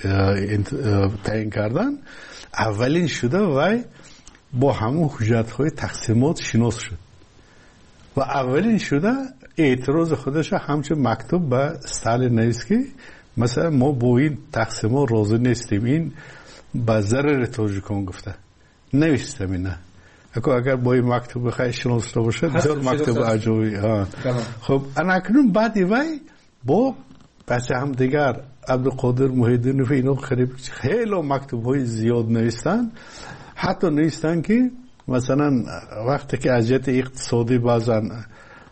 تعیین کردند، اولین شده و با همون حجت‌های تقسیمات شناس شد و اولین شده اعتراض خودش همچون مکتوب به استالین نوشت که مثلا ما با این تقسیمات راضی نیستیم، این به ضرر تاجیکان گفته نوشتم اینه. اگر با این مکتوب بخوای شناس رو باشه بسیار مکتوب عجیبی. خب انا اکنون بعد وای با بچه هم دیگر عبدالقادر محیدینوف اینا خیلی مکتوب های زیاد نوشتن، حتی نوشتن که مثلا وقتی که اذیت اقتصادی بعضن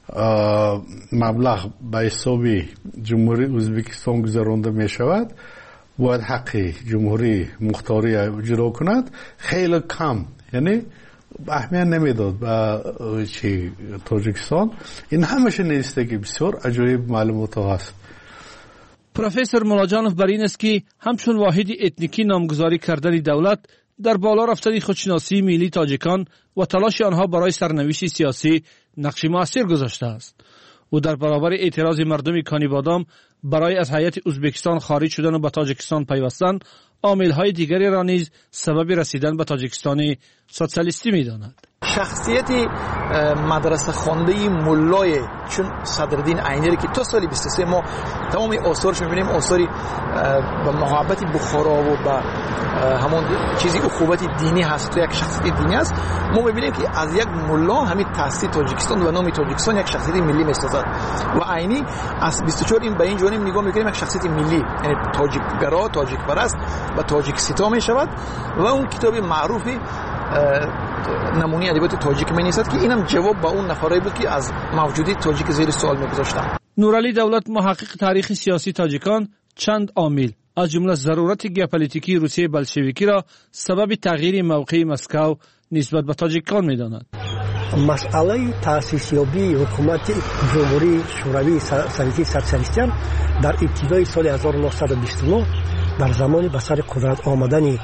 مبلغ به حساب جمهوری ازبکستان گذرانده می شود باید حق جمهوری مختاری اجرا کند، خیلی کم، یعنی اهمیت نمیداد به تاجیکستان. این همشه نیسته که بسیار عجایب معلومات هست. پروفسور مولاجانوف بر این است که همچون واحد اتنیکی نامگذاری کردن دولت در بالا رفتن خودشناسی ملی تاجیکان و تلاش آنها برای سرنوشت سیاسی نقش مؤثر گذاشته است. او در برابر اعتراض مردم کانیبادام برای از هیئت ازبکستان خارج شدن و به تاجیکستان پیوستن عامل‌های دیگری را نیز سبب رسیدن به تاجیکستان سوسیالیستی می‌داند. شخصیت مدرسه خوانده مولای چون صدرالدین عینی که تا سال 23 ما تمام آثارش می‌بینیم، آثاری به محبت بخارا و به همون چیزی اخوت دینی هست، تو یک شخصیت دینی است. ما می‌بینیم که از یک مولا همین تأسیس تاجیکستان و نام تاجیکستان یک شخصیت ملی می‌سازد و عینی از 24 این به این جانب نگاه می‌کنیم یک شخصیت ملی، یعنی تاجیک گرا، تاجیک پرست و تاجیک ستا می‌شود و اون کتاب معروفی نمونه ادبیات تاجیک می‌نویسد که اینم جواب به اون نفرایی بود که از موجودی تاجیک زیر سوال می‌گذاشتن. نورعلی دولت محقق تاریخ سیاسی تاجیکان چند عامل از جمله ضرورت ژئوپلیتیکی روسیه بلشویکی را سبب تغییر موقع مسکو نسبت به تاجیکان می‌داند. مسئله تأسیس یابی حکومت جمهوری شوروی سوسیالیستی سوسیالیستی در ابتدای سال 1929 در زمان به سر قدرت آمدن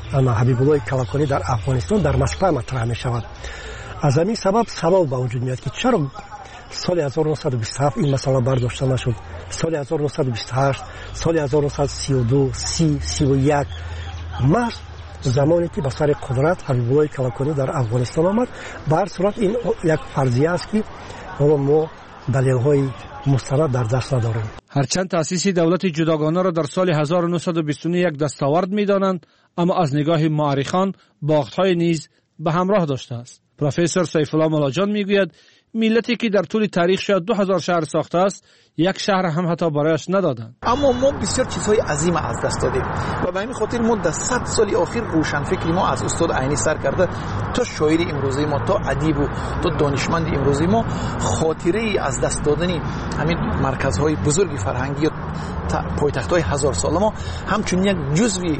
ҳабибуллои калакони дар афғонистон дар москва матрах мешавад. аз ҳамин сабаб савол ба вуҷуд меояд ки чаро соли 1927 ин масъала бардошта нашуд, соли 1928, соли 1932, 30, 31 маҳз замоне ки ба сари қудрат ҳабибуллои калакони дар афғонистон омад. ба ҳар сурат ин як фарзия аст ки ҳоло мо далелҳои мустанад дар даст надорем. ҳарчанд таъсиси давлати ҷудогонаро дар соли 1929 як дастовард медонанд, аммо аз нигоҳи муаррихон бохтҳое низ ба ҳамроҳ доштааст. профессор сайфулло молоҷон мегӯяд миллате ки дар тӯли таърих шояд 2000 шаҳр сохтааст, як шаҳр ҳам ҳатто барояш надоданд. аммо мо бисёр чизҳои азима аз даст додем ва ба ҳамин хотир мо дар 100 соли охир рӯшанфикри мо аз устод айнӣ сар карда то шоири имрӯзаи мо, то адибу то донишманди имрӯзаи мо хотираи аз даст додани ҳамин марказҳои бузурги фарҳангӣ ё пойтахтҳои ҳазорсола мо ҳамчун як ҷузви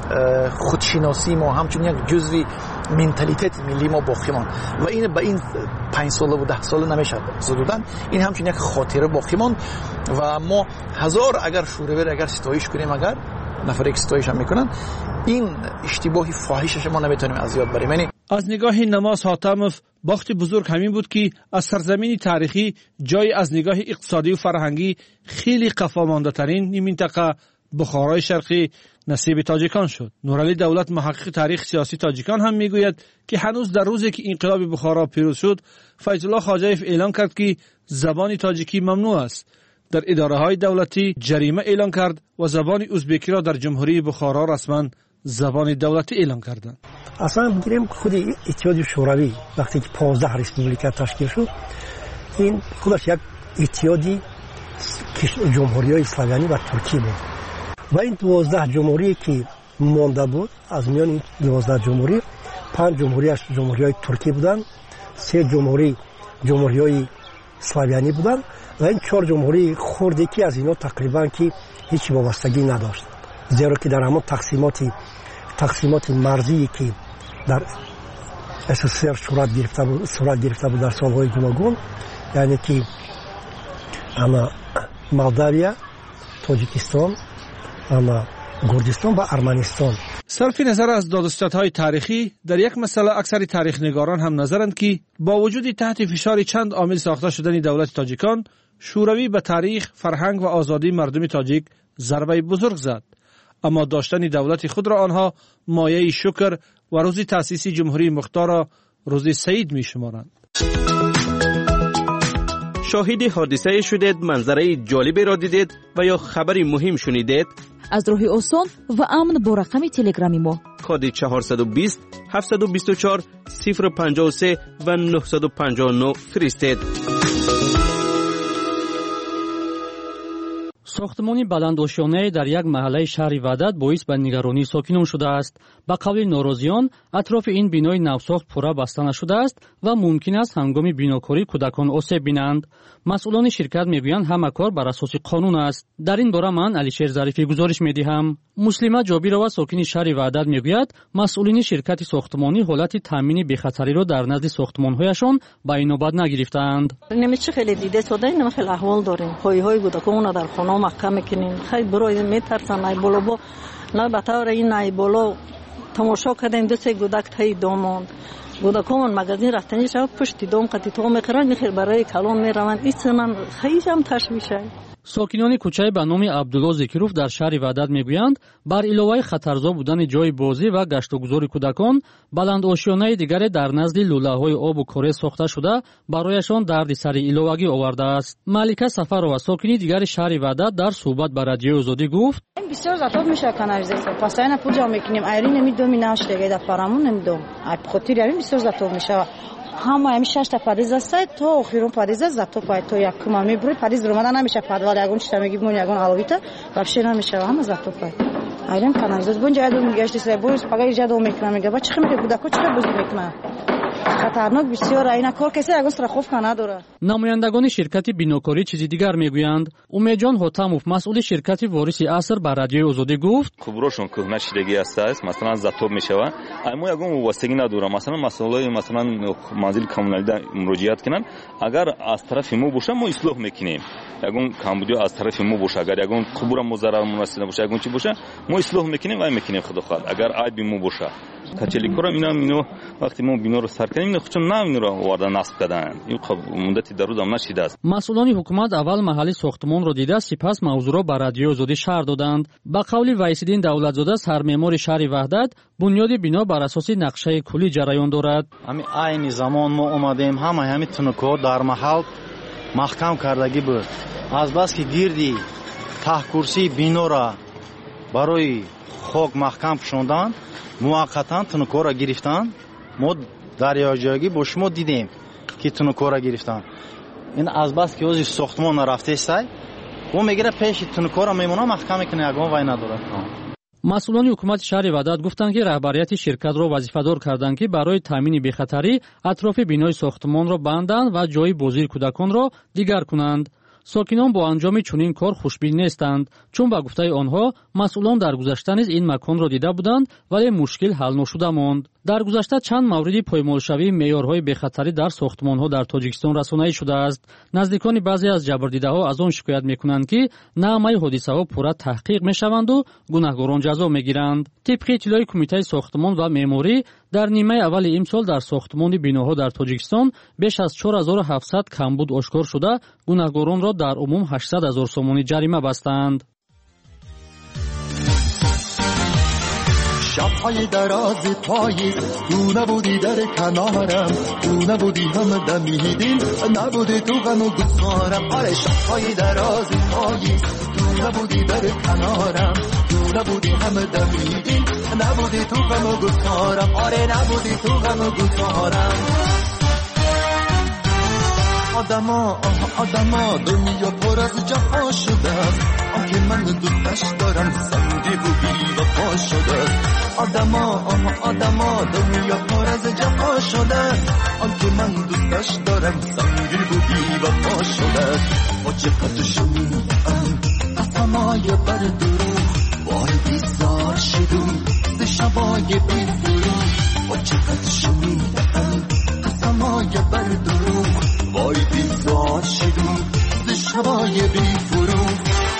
худшиносии мо, ҳамчун як ҷузви менталитети миллии мо боқӣ монд ва ин ба ин 5 сола ва 10 сола намешавад зудудан. ин ҳамчун як хотира боқӣ монд ва мо ҳазор агар шӯравер агар ситоиш кунем, агар нафаре ки ситоишам мекунанд, ин иштибоҳи фоҳишаш мо наметавонем аз ёд барем. яъне аз нигоҳи намоз ҳотамов бохти бузург ҳамин буд ки аз сарзамини таърихӣ ҷои аз нигоҳи иқтисодию фарҳангӣ хеле қафомондатарин минтақа бухорои шарқӣ насиби тоҷикон шуд. нуралӣ давлат муҳаққиқи таърихи сиёсии тоҷикон ҳам мегӯяд ки ҳанӯз дар рӯзе ки инқилоби бухоро пирӯз шуд, файзулло хоҷаев эълон кард ки забони тоҷикӣ мамнӯъ аст. дар идораҳои давлатӣ ҷарима эълон кард ва забони ӯзбекиро дар ҷумҳурии бухоро расман забони давлатӣ эълон карданд. аслан бигирем худи иттиҳоди шӯравӣ вақте ки 15 республика ташкил шуд, ин худаш як иттиҳоди ҷумҳуриҳои славянӣ ва туркӣ буд ва ин 12 ҷумҳурие ки монда буд, аз миёни 12 ҷумҳурӣ 5 ҷумҳуриаш ҷумҳуриҳои туркӣ буданд, 3 ҷумҳурӣ ҷумҳуриҳои славянӣ буданд ва ин 4 ҷумҳурии хурде ки аз ино тақрибан ки ҳеҷ вобастагӣ надошт, зеро ки дар ҳамон тақсимоти марзие ки дар СССР сурат гирифта буд дар солҳои гуногун, яъне ки молдавия, тоҷикистон, гурҷистон ва арманистон. сарфи назар аз додустоатҳои таърихӣ, дар як масъала аксари таърихнигарон ҳам назаранд ки бо вуҷуди таҳти фишори чанд омил сохта шудани давлати тоҷикон, шӯравӣ ба таърих, фарҳанг ва озодии мардуми тоҷик зарбаи бузург зад. аммо доштани давлати худро онҳо мояи шукр ва рӯзи таъсиси ҷумҳурии мухторро рӯзи саид мешуморанд. شاهد حادثه شدید، منظره جالبی را دیدید و یا خبری مهم شنیدید؟ از راه آسان و امن با رقم تلگرامی ما کد 420 724 053 و 959 فرستید. ساختمانی بلندوشانه در یک محله شهر وحدت باعث به نگرانی ساکنان شده است. به قول ناراضیان اطراف این بینای نوساخت پورا بسته نشده است و ممکن است هنگام بیناکاری کودکان آسیب بینند. مسئولان شرکت میگویند همه کار بر اساس قانون است. در این باره من علیشیر ظریفی گزارش میدهم. مسلمه جابیرова ساکن شهر وحدت میگوید مسئولین شرکت ساختمانی حالت تامین بی‌خطری را در نزد ساختمان‌هایشان به اینوبت نگرفتند. نمیشه خیلی دیده شده، نمی خیلی احوال داریم. پایه‌های کودکان در خانه محکم میکنیم. خیلی برای میترسن ای بالا با نه به طور این ای بالا تماشا کردیم دو سه کودک تای دامون. کودکان مغازین رفتنی شب پشت دام قطعه میخرن میخیر برای کلان میروند. این خیلی هم تشویشه. ساکنان کوچه به نام عبدالله ذکیروف در شهر وحدت میگویند بر علاوه خطرزا بودن جای بازی و گشت و گذار کودکان بلندآشیانه دیگر در نزد لوله‌های آب و کره ساخته شده برایشان دردسر علاوگی آورده است. ملکه سفرова ساکنی دیگر شهر وحدت در صحبت با رادیو آزادی گفت بسیار زیاد میشه کانالیزاسیون پاساینا پول جمع میکنیم ایرین نمیدونم ناشته در فرامون نمیدونم ای بخاطر همین بسیار زیاد میشه همه همیشه تا پاریز است تا آخرون پاریز است تا پای تو یک کمی بری پاریز رو مدن نمیشه پادوال یگون چیزا میگیم مون یگون آلویتا وابشه نمیشه همه زاتو پای ایران کانالیزاسیون بونجا دو میگشت سه بوز پگای جادو میکنه میگه با چه میگه کودکو چه بوز میکنه خطرناک بسیار. اینا کار کسی اگه страховка نداره. намояндагони ширкати бинокорӣ чизи дигар мегӯянд. умедҷон ҳотамов масъули ширкати вориси аср ба радиои озодӣ гуфт: куброшон кӯҳна шидагӣ аст, масалан затоб мешава, мо ягон вобастагӣ надорам. масалан масъулои масалан манзили коммуналида муроҷиат кунанд, агар аз тарафи мо боша мо ислоҳ мекунем. ягон камбудиё аз тарафи мо боша, агар ягон қубура мо зарар расида боша, ягон чи боша, мо ислоҳ мекунем ва мекунем худо хоҳад. агар айби мо боша качеликора ино вақте мо биноро сар кардем хучун навиноро оварда насб карданд. ин муддати дарозам нашидааст. масъулони ҳукумат аввал маҳалли сохтмонро дида, сипас мавзӯъро ба радиои озодӣ шаҳр доданд. ба қавли Вайсиддин Давлатзода, сармеъмори шаҳри Ваҳдат, бунёди бино бар асоси нақшаи куллӣ ҷараён дорад. ҳамин айни замон мо омадем, ҳамин тунукҳо дар маҳал маҳкам кардагӣ буд. азбаски гирди таҳкурсии бинора барои хок маҳкам кушонданд, муваққатан тунукҳоро гирифтанд. мо дар ёҷоягӣ бо шумо дидем ки тунукҳоро гирифтанд. ин азбаски ҳози сохтмон рафтестай, ӯ мегира пеши тунукҳоро мемона, маҳкам мекуна, ягон вай надорад. масъулони ҳукумати шаҳри Ваҳдат гуфтанд, ки раҳбарияти ширкатро вазифадор карданд, ки барои таъмини бехатарӣ атрофи бинои сохтмонро банданд ва ҷои бозии кӯдаконро дигар кунанд. сокинон бо анҷоми чунин кор хушбин нестанд, чун ба гуфтаи онҳо масъулон дар гузашта низ ин маконро дида буданд, вале мушкил ҳал ношуда монд. дар гузашта чанд мавриди поймолшавии меъёрҳои бехатарӣ дар сохтмонҳо дар Тоҷикистон расонаӣ шудааст. наздикони баъзе аз ҷабрдидаҳо аз он шикоят мекунанд, ки на ҳамаи ҳодисаҳо пурра таҳқиқ мешаванду гунаҳгорон ҷазо мегиранд. тибқи иттилои кумитаи сохтмон ва меъморӣ, дар нимаи аввали имсол дар сохтмони биноҳо дар Тоҷикистон беш аз 4700 камбуд ошкор шуда, гунаҳгоронро дар умум 800 000 сомонӣ ҷарима бастаанд. شب‌های دراز پاییز تو نبودی در کنارم، تو نبودی هم دمیدین، نبودی تو غم و گسارم. آره شب‌های دراز پاییز تو نبودی در کنارم، تو نبودی هم دمیدین، نبودی تو غم و گسارم. آره نبودی تو غم و گسارم. آدما دنیا پر از جفا شده است، آنکه من دوستش دارم سنگی و بی وفا شده است. آدما دنیا پر از جفا شده است، آنکه من دوستش دارم سنگی و بی وفا شده است. با چقدر شنیدم قسمای بر دروغ، وای بیزار شدم ز شبای بی فروغ. با چقدر شنیدم قسمای بر دروغ، وای بیزار شدم ز شبای بی فروغ.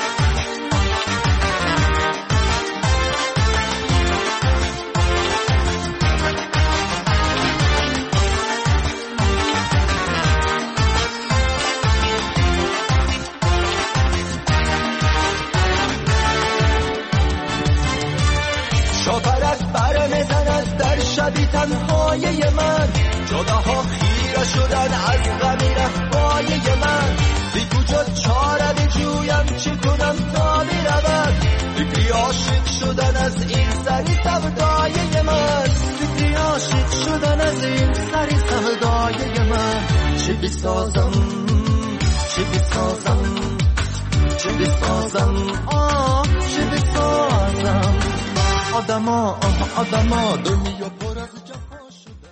شاپرک برمیزند در شبی تنهای من، جداها خیره شدن از غمی رفای من. بی کجا چاره بجویم چی کنم تا میرود، فکری عاشق شدن از این سری سودای من. فکری عاشق شدن از این سری سودای من. چی بسازم چی بسازم چی بسازم چی بسازم. آدما دنیا پر از جفا شده.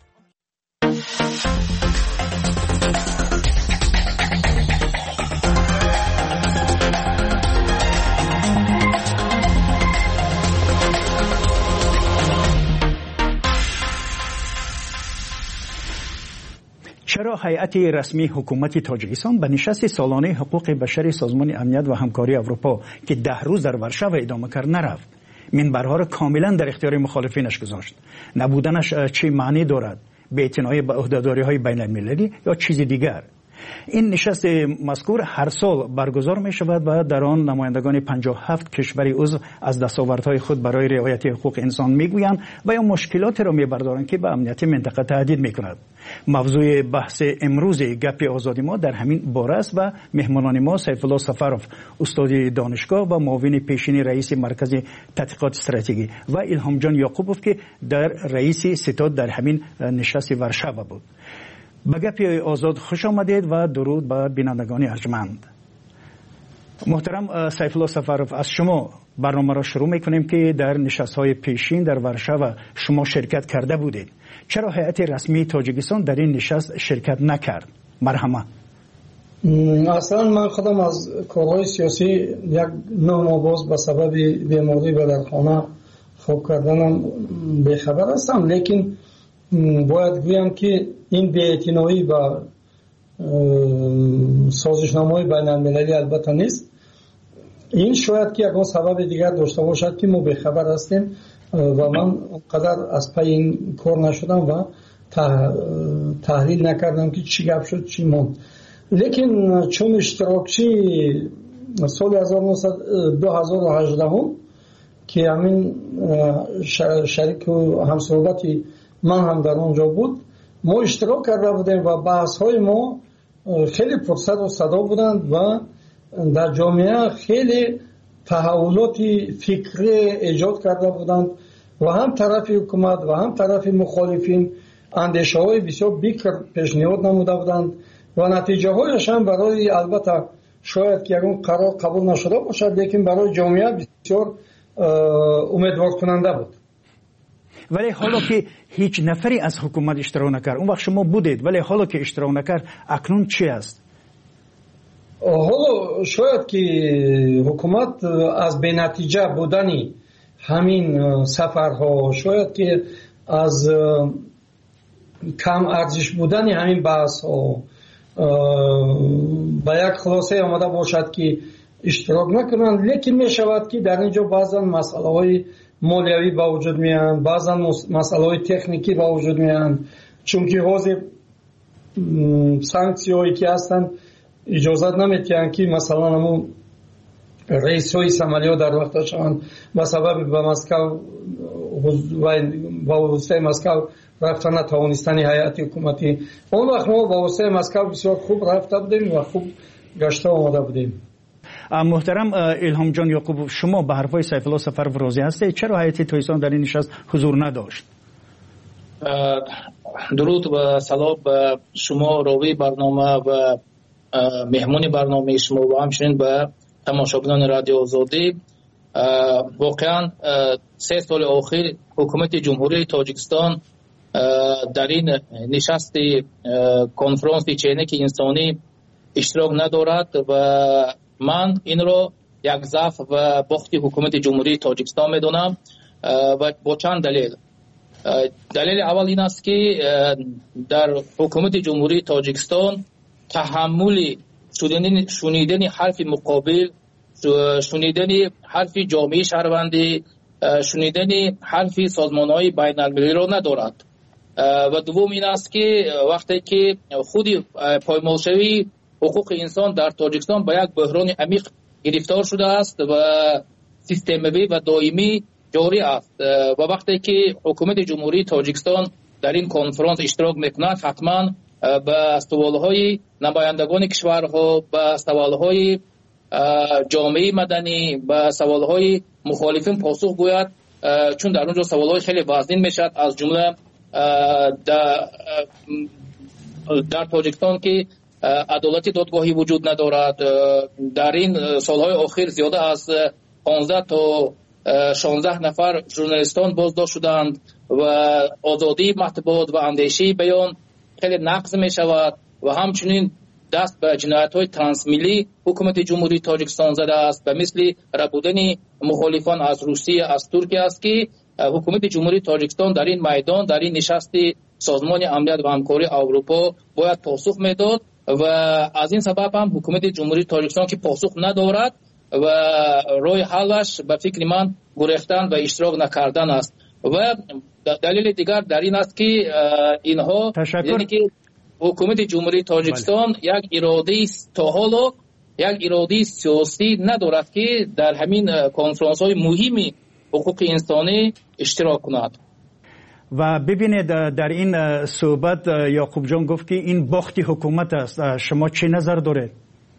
چرا هیئت رسمی حکومت تاجیکستان به نشست سالانه حقوق بشری سازمان امنیت و همکاری اروپا که 10 روز در ورشو ادامه کرد نرفت؟ منبرها را کاملا در اختیار مخالفینش گذاشت. نبودنش چه معنی دارد؟ بی‌اعتنایی به عهده‌داری‌های بین‌المللی یا چیز دیگر؟ این نشست مذکور هر سال برگزار می شود و در آن نمایندگان 57 کشور عضو از دستاوردهای خود برای رعایت حقوق انسان میگویند و یا مشکلات را میبردارند که به امنیت منطقه تهدید میکند. موضوع بحث امروز گپ آزادی ما در همین باره است و مهمانان ما سیف الله سفروف، استاد دانشگاه و معاون پیشین رئیس مرکز تحقیقات استراتژی و الهام جان یعقوبوف که در رئیس ستاد در همین نشست ورشو بود. به گپ آزاد خوش آمدید و درود به بینندگان ارجمند. محترم سیف الله سفروف، از شما برنامه را شروع میکنیم که در نشست‌های پیشین در ورشو شما شرکت کرده بودید. چرا هیئت رسمی تاجیکستان در این نشست شرکت نکرد؟ مرحمت. اصلا من خودم از کارهای سیاسی یک 9 ماه باز به سبب بیماری و در خانه خوب کردنم بخبر هستم، لیکن باید گویم که این بی‌اعتنایی و سازشنامه‌های بین‌المللی البته نیست. این شاید که یک سبب دیگر داشته باشد که ما بخبر هستیم و من قدر از پی این کار نشدم و تحلیل نکردم که چی گپ شد چی موند. لیکن چون اشتراکچی سال 2018 که همین شریک و همصحبتی من هم در اونجا بود، ما اشتراک کرده بودیم و بحث های ما خیلی پرسر و صدا بودند و در جامعه خیلی تحولات فکری ایجاد کرده بودند و هم طرف حکومت و هم طرف مخالفین اندیشه های بسیار بیکر پیشنهاد نموده بودند و نتیجه هایش هم برای البته شاید که اون قرار قبول نشده باشد، لیکن برای جامعه بسیار امیدوار کننده بود. ولی حالا که هیچ نفری از حکومت اشتراک نکرد، اون وقت شما بودید، ولی حالا که اشتراک نکرد اکنون چی است؟ حالا شاید که حکومت از بی نتیجه بودنی همین سفرها، شاید که از کم ارزش بودنی همین بحث ها با یک خلاصه آمده باشد که اشتراک نکنند، لیکن می شود که در اینجا بعضا مسئله های مالیوی با وجود میان، بعضا مسئله های تکنیکی با وجود میان، چون که حوض سانکسی هایی که هستند اجازت نمیتیند که مثلا همون رئیس های سمالی ها در وقت شوند به سبب به مسکو و واسطه مسکو رفتن نتوانستن هیئت حکومتی. اون وقت ما با واسطه مسکو بسیار خوب رفته بودیم و خوب گشته آمده بودیم. محترم الهام جان یعقوب، شما به حرفای سیف الله سفر راضی هستید؟ چرا هیئت تاجیکستان در این نشست حضور نداشت؟ درود و سلام به شما راوی برنامه و مهمون برنامه شما و همچنین به تماشاگران رادیو آزادی. واقعا 3 سال اخیر حکومت جمهوری تاجیکستان در این نشست کنفرانس چینک انسانی اشتراک ندارد و من این را یک ضعف و باخت حکومت جمهوری تاجیکستان میدونم و با چند دلیل. دلیل اول این است که در حکومت جمهوری تاجیکستان تحمل شنیدن حرف مقابل، شنیدن حرف جامعه شهروندی، شنیدن حرف سازمان‌های بین‌المللی را ندارد. و دوم این است که وقتی که خود پایمالشوی حقوق انسان در تاجیکستان با یک بحران عمیق گرفتار شده است و سیستمی و دائمی جاری است و وقتی که حکومت جمهوری تاجیکستان در این کنفرانس اشتراک میکند حتما به سوالهای نمایندگان کشورها، به سوالهای جامعه مدنی، به سوالهای مخالفین پاسخ گوید، چون در اونجا سوالهای خیلی وزین میشد، از جمله در تاجیکستان که عدالت دادگاهی وجود ندارد. در این سالهای اخیر زیاده از 15 تا 16 نفر ژورنالیستان بازداشت شدند و آزادی مطبوعات و اندیشه بیان خیلی نقض می شود و همچنین دست به جنایت‌های ترانسمیلی حکومت جمهوری تاجیکستان زده است و مثل ربودن مخالفان از روسیه، از ترکیه است که حکومت جمهوری تاجیکستان در این میدان، در این نشست سازمان امنیت و همکاری اروپا باید پاسخ میداد و از این سبب هم حکومت جمهوری تاجیکستان که پاسخ ندارد و راه حلش به فکر من گریختن و اشتراک نکردن است. و دلیل دیگر در این است که اینها یعنی که حکومت جمهوری تاجیکستان یک اراده تا حالا یک اراده سیاسی ندارد که در همین کنفرانس های مهمی حقوق انسانی اشتراک کند. و ببینید در این صحبت یعقوب جان گفت که این باخت حکومت است. شما چه نظر دارید؟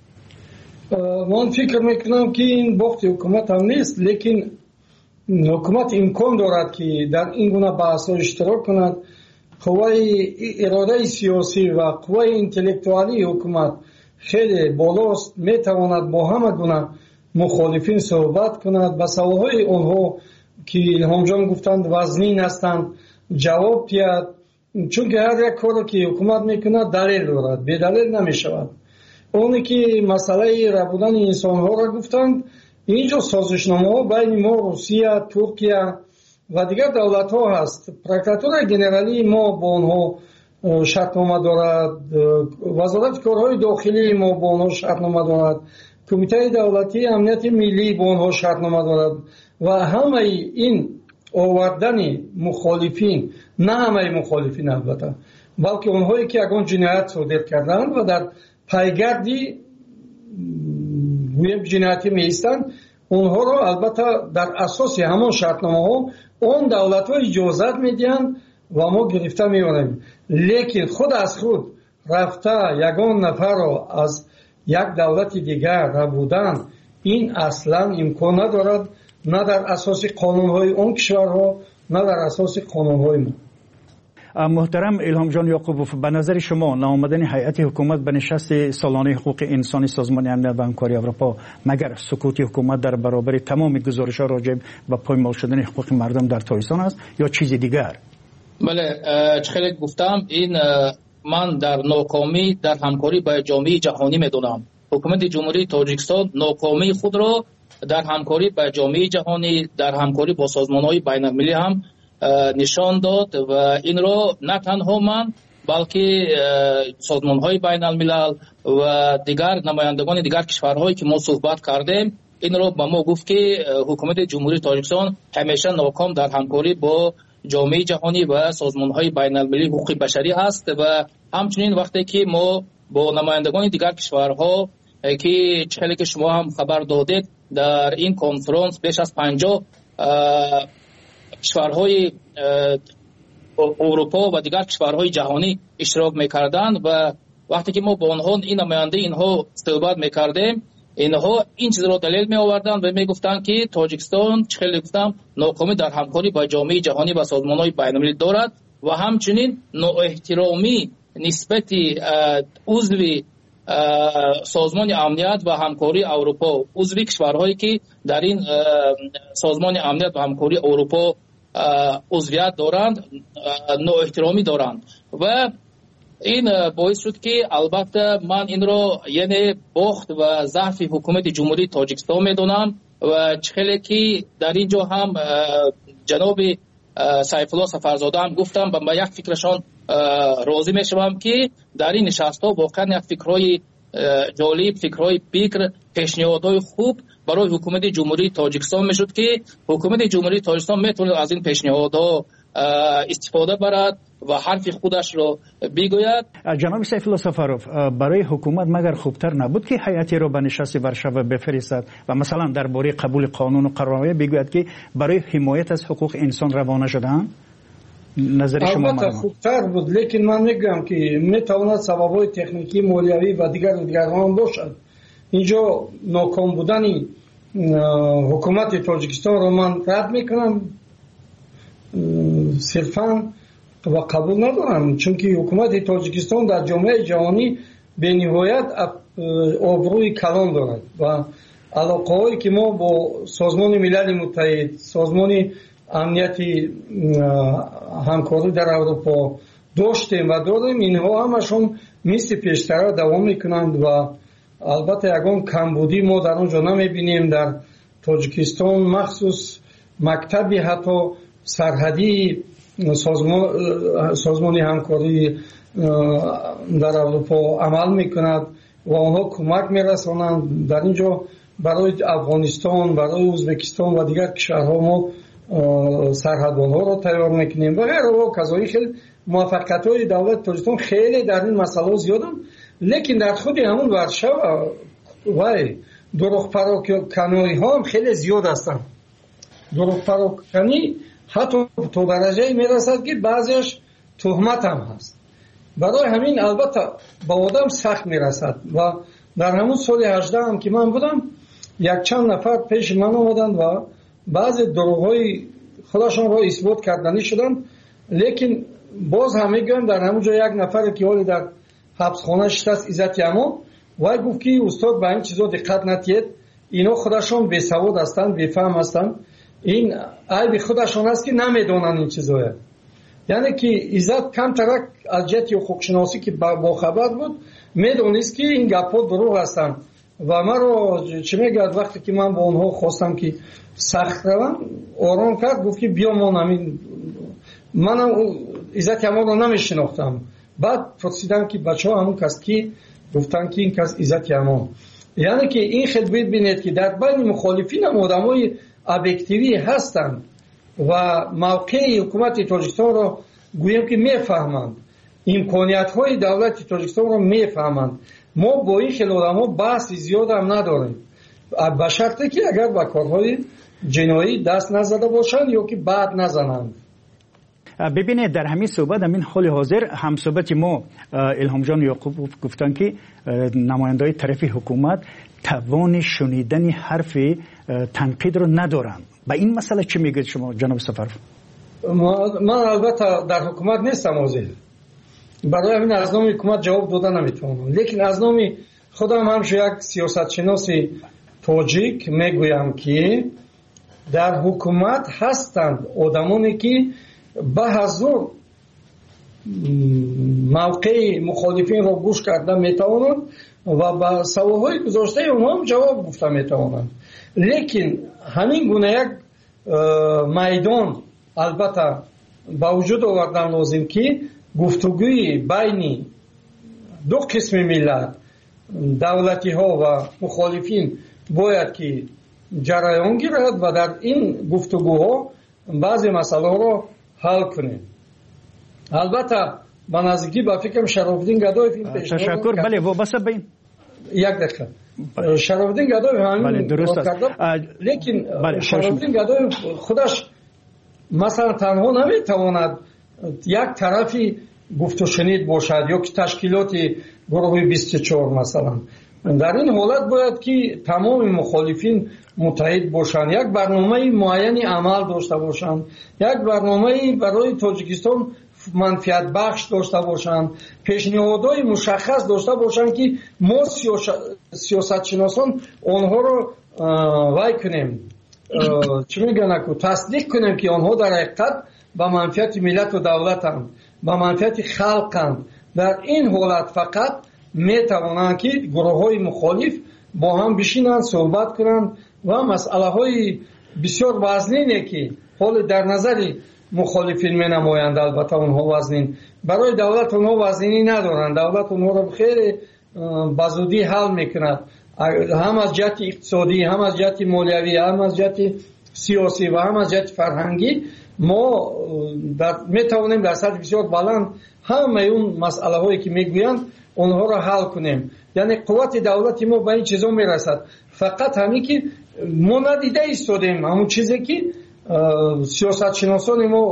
من فکر میکنم که این باخت حکومت هم نیست، لیکن حکومت امکان دارد که در این گونه بحث ها اشتراک کند. قوه اراده سیاسی و قوه انتلکتوالی حکومت خیلی بالاست، میتواند با همه گونه مخالفین صحبت کند به سوالهای اونها که الهام جان گفتند وزنین هستند جواب دهد، چون که هر یک کاری که حکومت میکند دلیل دارد، به دلیل نمیشود. اونی که مسئله ربودن انسان ها را گفتند، اینجا سازشنامه ها بین ما، روسیه، ترکیه و دیگر دولت ها هست. پروکراتور گنرالی ما با اونها شرطنامه دارد، وزارت کارهای داخلی ما با اونها شرطنامه دارد، کمیته دولتی امنیت ملی با اونها شرطنامه دارد و همه این آوردن مخالفین، نه همه مخالفین البته، بلکه اونهایی که اگون جنایت صادر کردند و در پیگردی جنایتی میستند، اونها را البته در اساس همان شرطنامه ها اون دولت ها اجازت میدهند و ما گرفته میبریم. لیکن خود از خود رفته یگان نفر را از یک دولت دیگر ربودن، این اصلا امکان ندارد، نه در اساس قانونهای اون کشورها نه در اساس قانونهای ما. محترم الهام جان یعقوبوف، به نظر شما ناآمدن هیئت حکومت به نشست سالانه حقوق انسانی سازمان امنیت و همکاری اروپا مگر سکوت حکومت در برابر تمام گزارش‌ها راجع به پایمال شدن حقوق مردم در تاجیکستان است یا چیزی دیگر؟ بله، خیلی گفتم، این من در ناکامی در همکاری با جامعه جهانی میدونم. حکومت جمهوری تاجیکستان ناکامی خود را در همکاری با جامعه جهانی، در همکاری با سازمان‌های بین‌المللی هم نشان داد و این را نه تنها من بلکه سازمان‌های بین‌الملل و دیگر نمایندگان دیگر کشورهایی که ما صحبت کردیم، این را به ما گفت که حکومت جمهوری تاجیکستان همیشه ناکام در همکاری با جامعه جهانی و سازمان‌های بین‌المللی حقوق بشری است و همچنین وقتی که ما با نمایندگان دیگر کشورها که چهلی که شما هم خبر دادید در این کنفرانس بیش از 50 کشورهای اروپا و دیگر کشورهای جهانی اشتراک میکردند و وقتی که ما با آنها این نماینده اینها صحبت میکردیم، اینها این چیز را دلیل می آوردند و می گفتند که تاجیکستان خیلی گفتم ناکامی در همکاری با جامعه جهانی و سازمان‌های بین‌المللی دارد و همچنین نااحترامی نسبت عضو سازمان امنیت و همکاری اروپا، عضو کشورهایی که در این سازمان امنیت و همکاری اروپا عضویت دارند، نااحترامی دارند و این باعث شد که البته من این را یعنی باخت و ضعف حکومت جمهوری تاجیکستان میدونم و خیلی که در اینجا هم جناب سیف الله سفرزاده هم گفتم و یک فکرشان راضی میشوم که در این نشست ها واقعا یک فکرهای جالب، فکرهای بکر، پیشنهادهای خوب برای حکومت جمهوری تاجیکستان میشد که حکومت جمهوری تاجیکستان میتونه از این پیشنهادها استفاده برد و حرف خودش را بگوید. جناب سیف الله سفروف، برای حکومت مگر خوبتر نبود که هیئتی را به نشست ورشو بفرستد و مثلا درباره قبول قانون و قرارنامه بگوید که برای حمایت از حقوق انسان روانه شدند؟ نظر شما البته خوبتر بود، لیکن من میگم که میتواند سبب‌های تکنیکی، مالیوی و دیگر هم باشد. اینجا ناکام بودن حکومت تاجیکستان را من رد میکنم صرفاً و قبول ندارم، چون که حکومت تاجیکستان در جامعه جهانی به نهایت آبروی کلان دارد و علاقه هایی که ما با سازمان ملل متحد، سازمان امنیتی همکاری در اروپا داشتیم و داریم، اینها همشون مثل پیشتر دوام میکنند و البته یگان کمبودی ما در اونجا نمیبینیم. در تاجیکستان مخصوص مکتبی حتی سرحدی سازمان همکاری در اروپا عمل میکند و آنها کمک میرسانند. در اینجا برای افغانستان، برای ازبکستان و دیگر کشورها ما سرحدبان‌ها را تیار میکنیم و غیره و کذالک. موفقیت های دولت تاجیکستان خیلی در این مسئله زیادن، لیکن در خود همون ورشو و دروغ پراکنی ها هم خیلی زیاد هستند. دروغ پراکنی حتی تو درجه میرسد که بعضیش تهمت هم هست. برای همین البته با آدم سخت میرسد و در همون سال 18 هم که من بودم یک چند نفر پیش من آمدند و بعضی دروغ‌های خودشان را اثبات کردنی شدند، لیکن باز هم میگم در همون جا یک نفر که حالی در حبسخانه شده است، عزت یما، و گفت که استاد به این چیزا دقت نتید، اینا خودشون بی‌سواد هستند، بی‌فهم هستند. این عیب خودشون است که نمیدونن این چیزا. یعنی که عزت کم ترک از جهت حقوق‌شناسی که با خبر بود میدونست که این گپ‌ها دروغ هستند و من رو چه میگه وقتی که من با اونها خواستم که سخت روم آرام کرد، گفت که بیا ما همین منم عزت امان رو نمیشناختم. بعد پرسیدم که بچه‌ها همون کس کی؟ گفتن که این کس عزت امان. یعنی که این خدمت بینید که در بین مخالفین هم آدمای ابیکتیوی هستند و موقع حکومت تاجیکستان رو گویم که میفهمند، امکانیت‌های دولت تاجیکستان رو میفهمند. ما با این خیلی آدم‌ها بحث زیاد هم نداریم، به شرطی که اگر با کارهای جنایی دست نزده باشند یا که بعد نزنند. ببینید در همین صحبت همین حال حاضر هم صحبت ما الهام جان یعقوب گفتن که نماینده‌های طرف حکومت توان شنیدن حرف تنقید رو ندارن. با این مسئله چی میگید شما جناب سفرов؟ من البته در حکومت نیستم حاضر، برای همین از نام حکومت جواب دادن نمیتونم، لیکن از نام خودم همش یک سیاستشناس تاجیک میگویم که در حکومت هستند آدمانی که به حضور موقع مخالفین را گوش کرده میتوانند و به سوالهای گذاشته اونها هم جواب گفته میتوانند. لیکن همین گونه یک میدان البته با وجود آوردن لازم که گفتگوی بین دو قسم ملت، دولتی ها و مخالفین باید که جریان گیرد و در این گفتگوها بعضی مسئله را حل کنیم. البته به نزدیکی با فکرم شرافالدین گدایف این پیشنهاد تشکر. بله وابسته به این یک دقیقه شرافالدین گدایف همین درست است، لیکن شرافالدین گدایف خودش مثلا تنها نمیتواند یک طرفی گفت و شنید باشد یا که تشکیلات گروه 24 مثلا. در این حالت باید که تمام مخالفین متحد باشند، یک برنامه معینی عمل داشته باشند، یک برنامه برای تاجیکستان منفعت بخش داشته باشند، پیشنهادهای مشخص داشته باشند که ما سیاست شناسان آنها رو وای کنیم، چی میگن، تصدیق کنیم که آنها در حقیقت به منفعت ملت و دولتند، به منفعت خلقند. در این حالت فقط میتوانند که گروه های مخالف با هم بشینند صحبت کنند و مسئله های بسیار وزنینه که حال در نظر مخالفین می نمایند. البته اونها وزنین، برای دولت اونها وزنی ندارند، دولت اونها رو خیلی بزودی حل میکند، هم از جهت اقتصادی، هم از جهت مالیوی، هم از جهت سیاسی و هم از جهت فرهنگی. ما میتوانیم در سطح بسیار بلند همه اون مسئله هایی که میگویند اونها را حل کنیم. یعنی قوت دولتی ما به این چیزا میرسد، فقط همین که ما ندیده ایستادیم همون چیزی که سیاست شناسان ما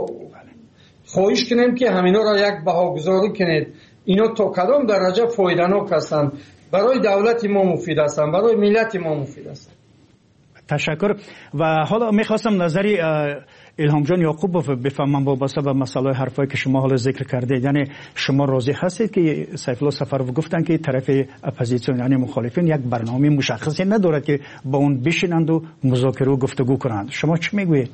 خواهش کنیم که همینا را یک بهاگذاری کنید، اینا تا کدام درجه فایده‌ناک هستند، برای دولت ما مفید هستند، برای ملت ما مفید هستند. تشکر. و حالا میخواستم نظری الهام جان یعقوب بفهمم وابسته به مسئله حرفایی که شما حالا ذکر کردید. یعنی شما راضی هستید که سیف الله سفرov گفتن که طرف اپوزیسیون یعنی مخالفین یک برنامه مشخصی ندارد که با اون بشینند و مذاکره و گفتگو کنند؟ شما چی میگویید؟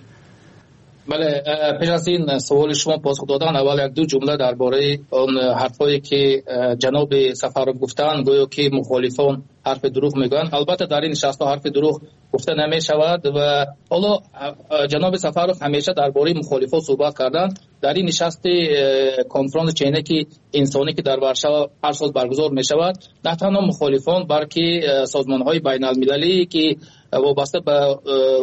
بله، پیش از این سوال شما پاسخ دادن اول یک دو جمله درباره اون حرفایی که جناب سفرov گفتن، گویا که مخالفان حرف دروغ میگن. البته در این نشست حرف دروغ گفته نمی شود و حالا جناب سفرov همیشه درباره مخالفان صحبت کردن. در این نشست کنفرانس چینکی انسانی که در ورشو هر سال برگزار می شود، نه تنها مخالفان بلکه سازمان‌های بین المللی که وابسته به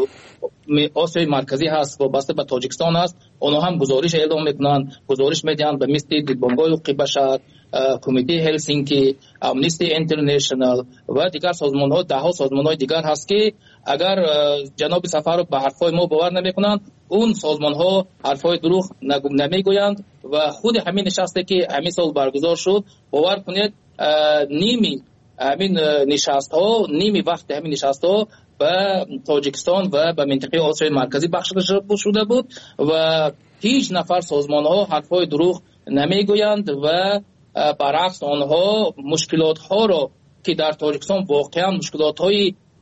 آسیای مرکزی هست، وابسته به تاجیکستان هست، اونها هم گزارش اعلام میکنند، گزارش میدن به مثل دیدبانگاه حقوق بشر، کمیته هلسینکی، امنیستی اینترنشنال و دیگر سازمان‌ها، ده‌ها سازمان‌های دیگر هست که اگر جناب سفرov به حرفای ما باور نمیکنند، اون سازمان‌ها حرفای دروغ نمیگویند و خود همین نشستی که همین سال برگزار شد، باور کنید نیمی همین نشست‌ها، نیمی وقت همین نشست‌ها به تاجیکستان و به منطقه آسیای مرکزی بخشیده شده بود و هیچ نفر سازمان‌ها حرفای دروغ نمیگویند و برعکس آنها مشکلات ها را که در تاجیکستان واقعا مشکلات های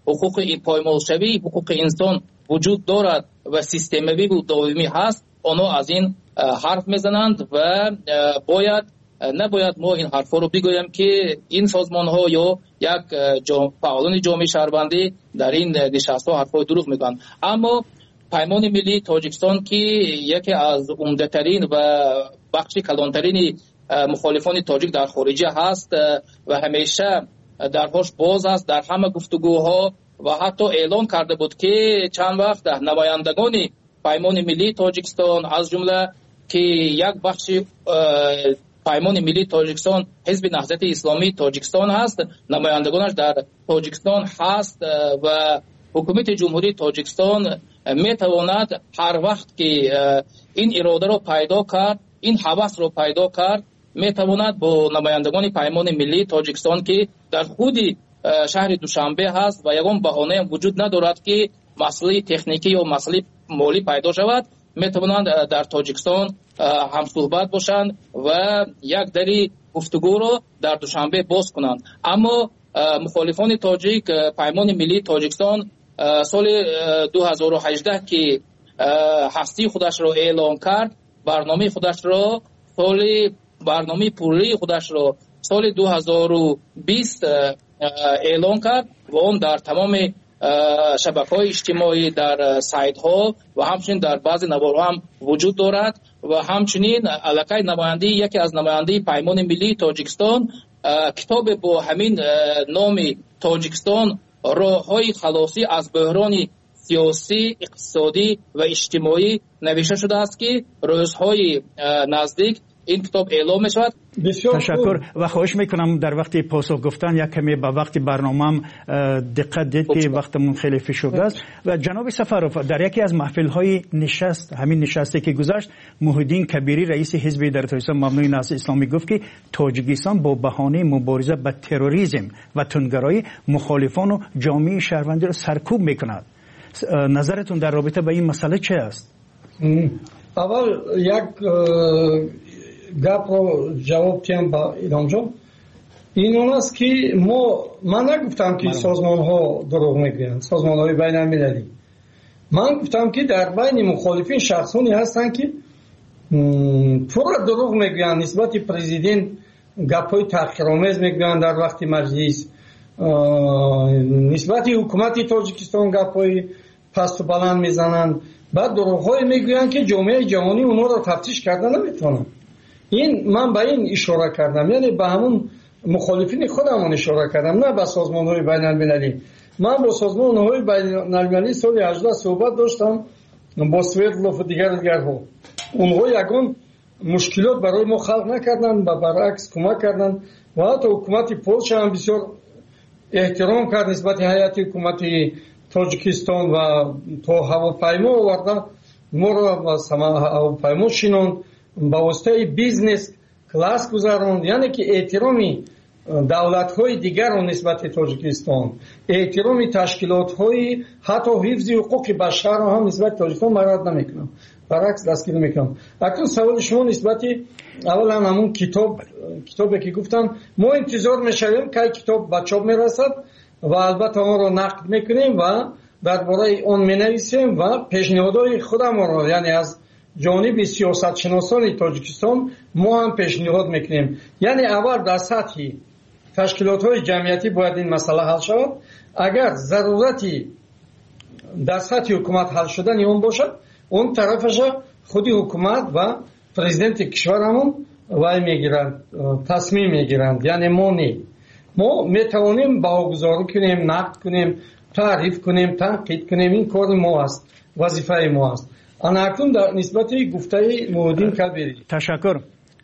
حقوق پایمالشوی حقوق انسان وجود دارد و سیستموی و دائمی هست، آنها از این حرف میزنند و نباید ما این حرفا رو بگویم که این سازمان ها یا یک فعالان جامعه شهروندی در این نشست ها حرفای دروغ میگن. اما پیمان ملی تاجیکستان که یکی از عمده‌ترین و بخش کلانترین مخالفان تاجیک در خارجه هست و همیشه درهاش باز است در همه گفتگوها و حتی اعلان کرده بود که چند وقت نمایندگان پیمان ملی تاجیکستان از جمله که یک بخش پیمان ملی تاجیکستان حزب نهضت اسلامی تاجیکستان هست، نمایندگانش در تاجیکستان هست و حکومت جمهوری تاجیکستان میتواند هر وقت که این اراده رو پیدا کرد، این هوس رو پیدا کرد، میتواند با نمایندگان پیمان ملی تاجیکستان که در خود شهر دوشنبه هست و یگان بهانه هم وجود ندارد که مسئله تکنیکی یا مسئله مالی پیدا شود، میتوانند در تاجیکستان هم صحبت باشند و یک دری گفتگو رو در دوشنبه باز کنند. اما مخالفان تاجیک پیمان ملی تاجیکستان سال 2018 که هستی خودش را اعلان کرد، برنامه پولی خودش را سال 2020 اعلان کرد و اون در تمام شبکه‌های اجتماعی، در سایت ها و همچنین در بعضی نوارها هم وجود دارد و همچنین علاقه نماینده یکی از نماینده پیمان ملی تاجیکستان کتاب با همین نام تاجیکستان راه‌های خلاصی از بحران سیاسی، اقتصادی و اجتماعی نوشته شده است که روزهای نزدیک این کتاب اعلام می شود. تشکر و خواهش میکنم در وقت پاسخ گفتن یک کمی به وقت برنامه‌ام دقت دید که وقتمون خیلی فشرده است. و جناب سفروف در یکی از محفل‌های نشست، همین نشستی که گذشت، محیدین کبیری رئیس حزب در تاجیکستان مبنای نهضت اسلامی گفت که تاجیکستان با بهانه مبارزه با تروریسم و تندگرایی مخالفان و جامعه شهروندی را سرکوب میکند. نظرتون در رابطه با این مسئله چه است؟ اول یک گپ رو جواب تیم با ایران جان. این است که من نگفتم که سازمان ها دروغ میگویند، سازمان های بین المللی. من گفتم که در بین مخالفین شخصانی هستند که پورا دروغ میگویند، نسبت پرزیدنت گپ‌های تحقیرآمیز میگویند در وقت مجلس، نسبت حکومت تاجیکستان گپ‌های پست و بلند میزنند، بعد دروغ‌های میگویند که جامعه جهانی اونها رو تفتیش کردن نمیتونن. من به این اشاره کردم، یعنی به همون مخالفین خودمون اشاره کردم، نه به سازمان‌های بین المللی. من با سازمان‌های بین المللی سال 18 صحبت داشتم با سویدلوف و دیگرها. اونها یگان مشکلات برای ما خلق نکردن و برعکس کمک کردن و حتی حکومت پولش هم بسیار احترام کرد نسبت هیئت حکومت تاجیکستان و تو هواپیما آورده ما رو هواپیما شینوند، با واسطه بیزنس کلاس گذاروند، یعنی که احترامی دولت‌های دیگر رو نسبت تاجیکستان، احترامی تشکیلات‌های حتی حفظ حقوق بشر رو هم نسبت تاجیکستان مراعات نمی‌کنن، برعکس دستگیر می‌کنن. اکنون سوال شما نسبت اولا همون کتابی که گفتم، ما انتظار می‌شویم که کتاب به چاپ می‌رسد و البته ما رو نقد می‌کنیم و درباره اون می‌نویسیم و پیشنهادهای خودمون رو، یعنی از جانب سیاست شناسان تاجیکستان ما هم پیشنهاد میکنیم. یعنی اول در سطح تشکیلات‌های جمعیتی باید این مسئله حل شود. اگر ضرورتی در سطح حکومت حل شدن اون باشد، اون طرفش خودی حکومت و پرزیدنت کشورمون وای میگیرند، تصمیم میگیرند. یعنی ما میتوانیم باگذاری کنیم، نقد کنیم، تعریف کنیم، تنقید کنیم، این کار ما است، وظیفه ما است. انا اکنون در نسبت گفته محیدین کبیری تشکر.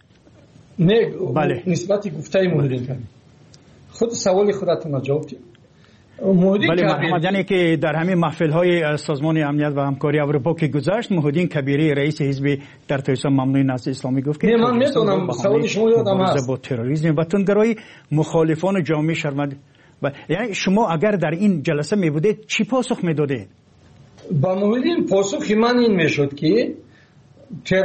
بله. نسبت گفته محیدین کبیری خود سوال خودتون جواب دید. بله محمد، یعنی که در همین محفل‌های سازمان امنیت و همکاری اروپا که گذشت، محیدین کبیری رئیس حزب در تاجیکستان ممنوع نهضت اسلامی گفت که من میدونم سوال شما یادم هست با تروریسم و تندگرایی مخالفان جامعه شهروندی. یعنی شما اگر در این جلسه می بودید چی پاسخ میدادید؟ با محیدین پاسخ من این میشد که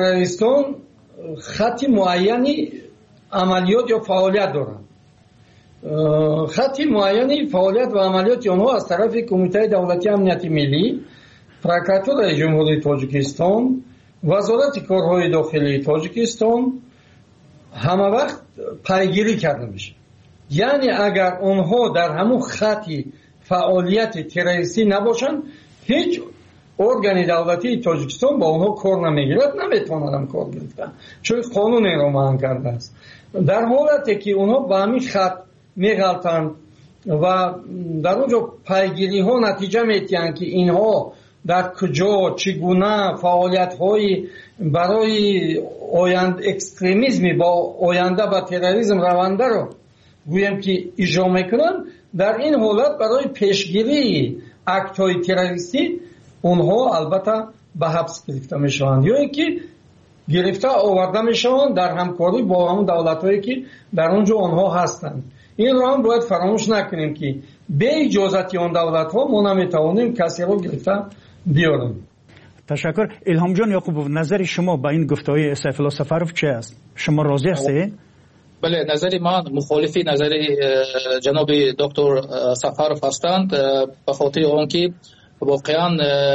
تروریستان خط معینی عملیات یا فعالیت دارند. خط معینی فعالیت و عملیات آنها از طرف کمیته دولتی امنیت ملی، پروکراتور جمهوری تاجیکستان، وزارت کارهای داخلی تاجیکستان همه وقت پیگیری کرده میشه. یعنی اگر اونها در همون خطی فعالیت تروریستی نباشن، هیچ ارگان دولتی تاجیکستان با اونها کار نمیگیرد، نمیتونن کار گرفتن، چون قانون این رو منع کرده است. در حالتی که اونها با همین خط میغلطند و در اونجا پیگیری ها نتیجه میتیند که اینها در کجا چگونه فعالیت های برای اکستریمیسم با آینده با تروریسم رونده رو گویم که اجرا میکنن، در این حالت برای پیشگیری اکت های تروریستی اونها البته به حبس گرفته میشوند یا اینکه گرفته آورده میشوند در همکاری با همون دولت هایی که در اونجا آنها هستند. این رو هم باید فراموش نکنیم که به اجازت آن دولت ها ما نمیتوانیم کسی رو گرفته بیاریم. تشکر. الهام جان یعقوبوف، نظر شما با این گفته‌های سیف الله سفرов چه است؟ شما راضی هستید؟ بله، نظر من مخالف نظر جناب دکتر سفرов هستند، به خاطر آنکه واقعا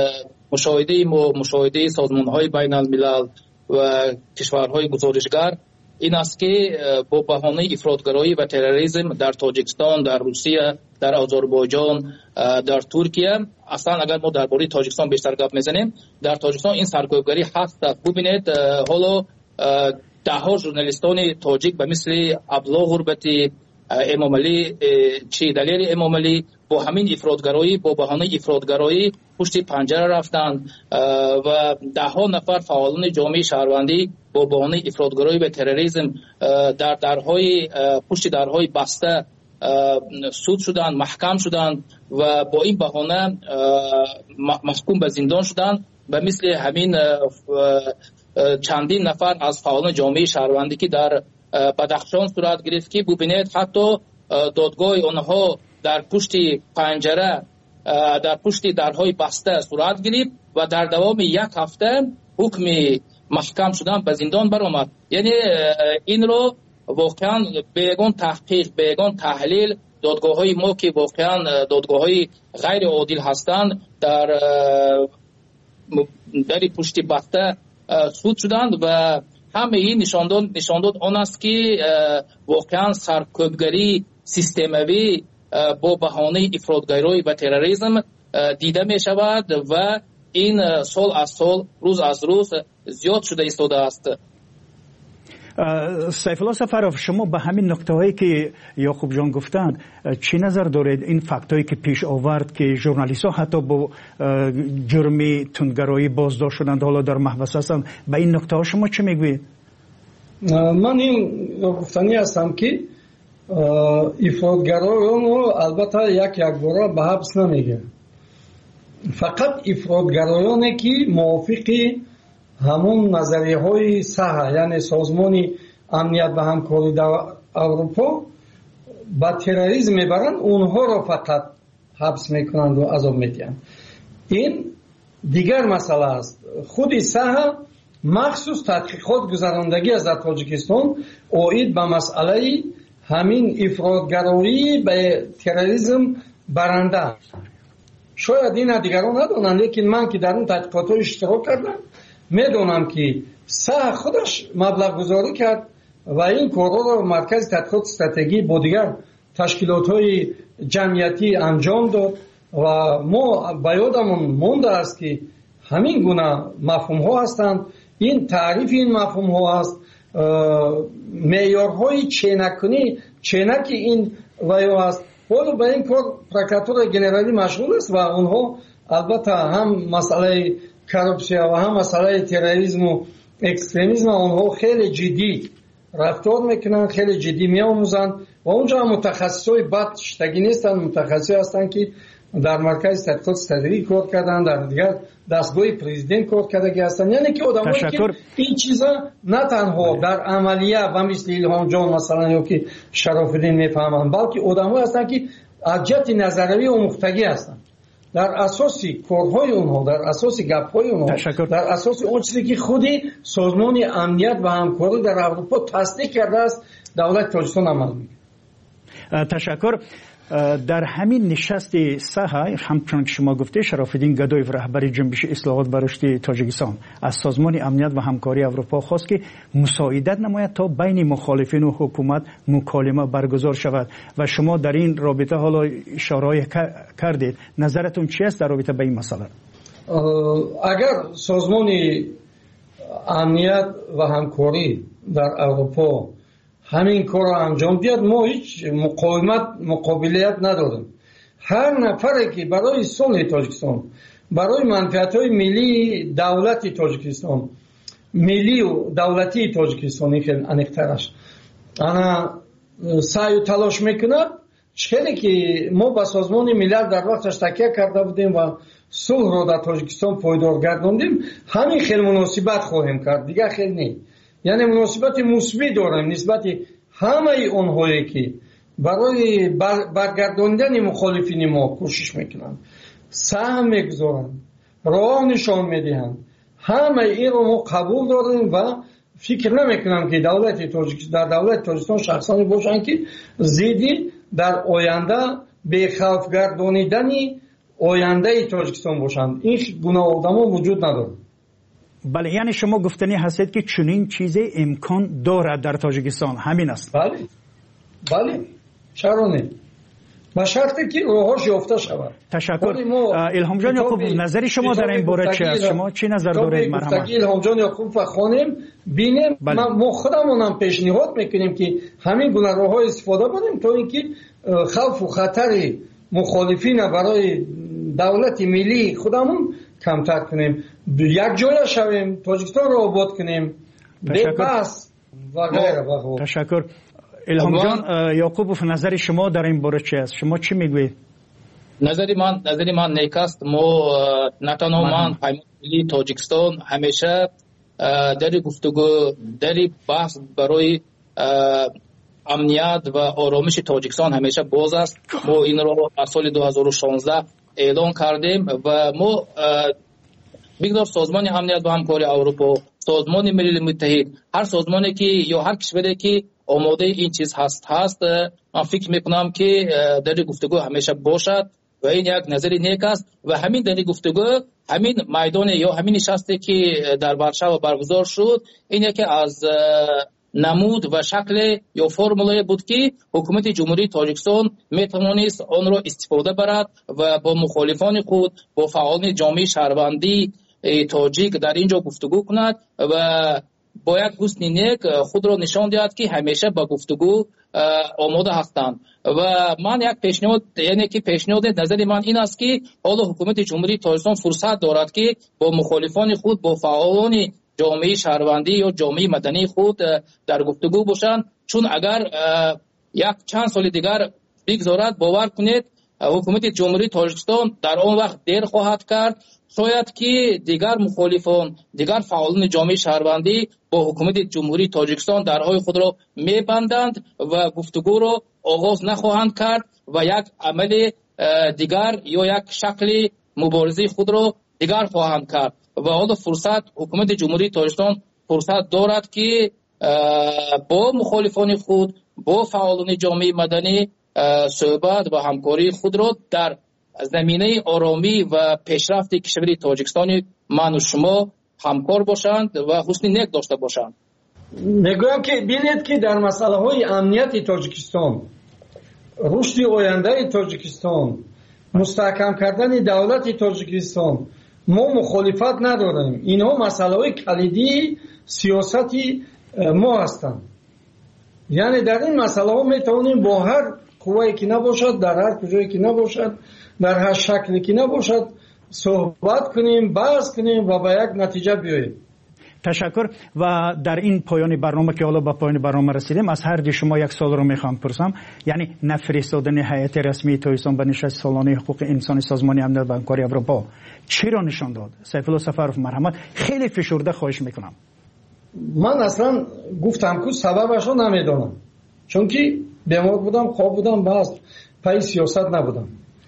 مشاهده سازمان‌های بین الملل و کشورهای گزارشگر این است که با بهانه افراطگرایی و تروریسم در تاجیکستان، در روسیه، در آذربایجان، در ترکیه، اصلا اگر ما درباره تاجیکستان بیشتر گپ میزنیم، در تاجیکستان این سرکوبگری هست. ببینید حالا ده ها ژورنالیستان تاجیک به مثل عبدالله غربتی، امام علی چی دلیل امام علی با همین افراطگرایی، با بهانه افراطگرایی پشت پنجره رفتند و ده ها نفر فعالان جامعه شهروندی با بهانه افراطگرایی و تروریسم در درهای پشت درهای بسته سود شدند، محکم شدند و با این بهانه محکوم به زندان شدند. به مثل همین چندین نفر از فعالان جامعه شهروندی که در بدخشان صورت گرفت که ببینید حتی دادگاه آنها در پشت پنجره، در پشت درهای بسته صورت گرفت و در دوام یک هفته حکم محکم شدن به زندان برآمد. یعنی این رو واقعا بیگان تحقیق، بیگان تحلیل دادگاه های ما که واقعا دادگاه های غیر عادل هستند در پشت بسته سود شدند و همه این نشان داد آن است که واقعا سرکوبگری سیستموی با بهانه افراطگرایی و تروریسم دیده می شود و این سال از سال، روز از روز زیاد شده ایستاده است. سیف الله سفرov، شما به همین نکته‌هایی که یعقوب جان گفتند چی نظر دارید؟ این فکتایی که پیش آورد که ژورنالیست‌ها حتی با جرم تندگرایی بازداشت شدند، حالا در محبس هستند، به این نکته‌ها شما چه میگویید؟ من این گفتنی هستم که افراطگرایان رو البته یک بار به حبس نمیگه، فقط افراطگرایانی که موافق همون نظریه های صحه، یعنی سازمان امنیت و همکاری در اروپا با تروریسم میبرند، اونها رو فقط حبس میکنند و عذاب میدهند. این دیگر مسئله است. خود صحه مخصوص تحقیقات گذراندگی از در تاجیکستان اوید به مسئله همین افراطگرایی به تروریسم برنده. شاید این دیگران ندونن، لیکن من که در اون تحقیقات اشتراک کردم میدونم که صح خودش مبلغ گذاری کرد و این کارها رو مرکز تحقیقات استراتژی با دیگر تشکیلات های جمعیتی انجام داد و ما به یادمون مونده است که همین گونه مفهوم ها هستند. این تعریف این مفهوم ها است، معیارهای چینک این ویو است. حالا به این کار پروکراتور جنرالی مشغول است و اونها البته هم مسئله کورپسیا و هم مسئله تروریسم و اکستریمیسم اونها خیلی جدی رفتار میکنن، خیلی جدی میآموزن و اونجا متخصصای بد شتگی نیستن، متخصصی هستن که در مرکز تحقیقات استراتژی کار کردن، در دیگر دستگاه پرزیدنت کار کردگی هستن. یعنی که آدمایی که این چیزا نه تنها در عملیه و مثل الهام جان مثلا یا که شراف‌الدین میفهمن، بلکه آدمایی هستن که از جهت نظروی آموختگی هستن. در اساس کارهای اونها، در اساس گپ‌های اونها، در اساس اون چیزی که خودی سازمان امنیت و همکاری در اروپا تصدیق کرده است، دولت تاجیکستان عمل می‌کنه. تشکر. در همین نشست ساحه همچون که شما گفته شرافالدین گدایف رهبر جنبش اصلاحات و رشد تاجیکستان از سازمان امنیت و همکاری اروپا خواست که مساعدت نماید تا بین مخالفین و حکومت مکالمه برگزار شود و شما در این رابطه حالا اشاره کردید. نظرتون چی است در رابطه با این مسئله؟ اگر سازمان امنیت و همکاری در اروپا همین کار را انجام دهد ما هیچ مقابلیت نداریم. هر نفری که برای صلح تاجیکستان، برای منفعت‌های ملی دولت تاجیکستان، ملی و دولتی تاجیکستان خیلی انیق‌ترش انا سعی و تلاش میکند، چیزی که ما با سازمان ملل در وقتش تکیه کرده بودیم و صلح را در تاجیکستان پایدار گرداندیم، همین خیلی مناسبت خواهیم کرد، دیگه خیلی نه. یعنی مناسبت مثبت داریم نسبت همه اونهایی که برای برگرداندن مخالفین ما کوشش میکنند، سهم میگذارند، راه نشان میدهند، همه این رو ما قبول داریم و فکر نمیکنم که در دولت تاجیکستان شخصانی باشند که زیدی در آینده به خوف گردانیدن آینده تاجیکستان باشند. این گناه آدما وجود نداره. بله، یعنی شما گفتنی هستید که چنین چیزی امکان دارد در تاجیکستان، همین است؟ بله چرا نه؟ با شرطی که راهش یافته شود. تشکر. الهام جان یعقوب، نظری شما در این باره چی است؟ شما چی نظر دارید؟ مرحبا. الهام جان یعقوب و خانم بینیم ما خودمون هم پیشنهاد میکنیم که همین گونه راه‌ها استفاده کنیم تا اینکه خوف و خطر مخالفین برای دولت ملی خودمون کمتر کنیم، یک جای شویم، تاجیکستان رو آباد کنیم، بس و غیره. تشکر. الهام جان یعقوب، نظر شما در این باره چی است؟ شما چی میگویید؟ نظری من نیکست. ما نه تنها من پیمان ملی تاجیکستان همیشه در گفتگو، در بحث برای امنیت و آرامش تاجیکستان همیشه باز است. ما این رو از سال 2016 اعلان کردیم و ما مقدار سازمان امنیت و همکاری اروپا، سازمان ملل متحد، هر سازمانی که یا هر کشوری که آماده این چیز هست من فکر میکنم که در گفتگو همیشه باشد و این یک نظری نیک است و همین در گفتگو، همین میدان یا همین نشستی که در ورشو برگزار شد، این یکی از نمود و شکل یا فرمولای بود که حکومت جمهوری تاجیکستان میتوانست آن را استفاده برد و با مخالفان خود، با فعالان جامعه شهروندی تاجیک در اینجا گفتگو کند و با یک حسن نیک خود را نشان دهد که همیشه با گفتگو آماده هستند. و من یک پیشنهاد، یعنی که پیشنهاد نظر من این است که حالا حکومت جمهوری تاجیکستان فرصت دارد که با مخالفان خود، با فعالان جامعه شهروندی یا جامعه مدنی خود در گفتگو باشند، چون اگر یک چند سال دیگر بگذارد، باور کنید حکومت جمهوری تاجیکستان در آن وقت دیر خواهد کرد. شاید که دیگر مخالفان، دیگر فعالان جامعه شهروندی با حکومت جمهوری تاجیکستان درهای خود را میبندند و گفتگو را آغاز نخواهند کرد و یک عمل دیگر یا یک شکل مبارزه خود را دیگر خواهند کرد و حالا فرصت حکومت جمهوری تاجیکستان فرصت دارد که با مخالفان خود، با فعالان جامعه مدنی صحبت و همکاری خود را در زمینه آرامی و پیشرفت کشور تاجیکستان من و شما همکار باشند و حسن نیت داشته باشند. میگویم که بینید که در مسئله های امنیت تاجیکستان، رشد آینده تاجیکستان، مستحکم کردن دولت تاجیکستان ما مخالفت نداریم. اینها مسئله های کلیدی سیاستی ما هستند. یعنی در این مسئله ها میتوانیم با هر قوایی که نباشد، در هر کجایی که نباشد، در هر شکلی که نباشد صحبت کنیم، بحث کنیم و به یک نتیجه بیاییم. تشکر. و در این پایان برنامه که حالا به پایان برنامه رسیدیم، از هر شما یک سوال رو میخوام پرسم. یعنی نفرستادن هیئت رسمی تاجیکستان به نشست سالانه حقوق انسان سازمان امنیت و همکاری اروپا چی را نشان داد؟ سیف الله سفرов، مرحمت، خیلی فشرده خواهش میکنم. من اصلا گفتم که سببش رو نمیدونم، چون که بیمار بودم، خواب بودم، باز پای سیاست نبودم.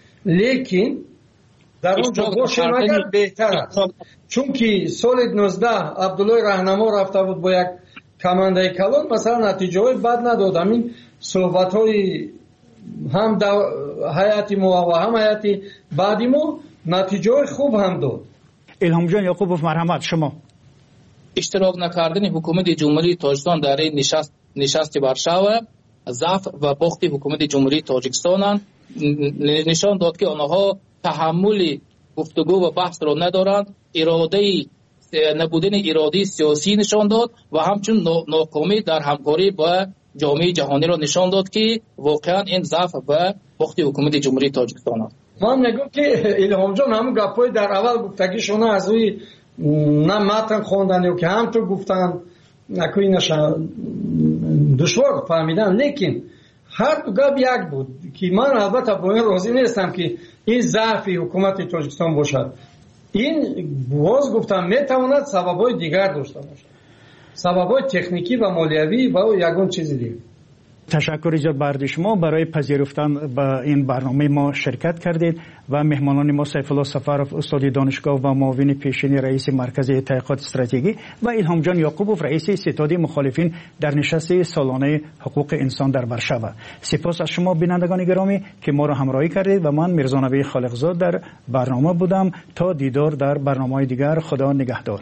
لیکن در اونجا باشه مگر بهتر است، چون که سال 19 عبدالله راهنما رفته بود با یک کمانده کلان، مثلا نتیجه های بد ندادم. این صحبت های هم حیات ما و هم حیات بعدی ما نتیجه خوب هم داد. الهام جان یعقوبوف مرحمت شما. اشتراک نکردن حکومت جمهوری تاجیکستان در این نشست ورشاو ضعف و باخت حکومت جمهوری تاجیکستان نشان داد که آنها تحمل گفتگو و بحث را ندارند. نبودن اراده سیاسی نشان داد و همچنین ناکامی در همکاری با جامعه جهانی را نشان داد که واقعا این ضعف و باخت حکومت جمهوری تاجیکستان است. من میگم که الهام جان همون گپای در اول گفتگیشون از روی نه متن خواندن یا که همطور گفتن نکنی نشان دشوار فهمیدن، لیکن هر دو گپ یک بود که من البته با این راضی نیستم که این ضعف حکومت تاجیکستان باشد. این باز گفتم میتواند سببای دیگر داشته باشد، سببای تکنیکی و مالیوی و یگان چیز دیگه. تشکر جناب بردی شما برای پذیرفتن به این برنامه ما شرکت کردید و مهمانان ما سیف الله سفرов استاد دانشگاه و معاون پیشین رئیس مرکز تحقیقات استراتژیکی و الهام جان یعقوبوف رئیس ستاد مخالفین در نشست سالانه حقوق انسان در ورشاو. سپاس از شما بینندگان گرامی که ما را همراهی کردید و من میرزا نبی خالقزاد در برنامه بودم. تا دیدار در برنامه‌های دیگر، خدا نگهدار.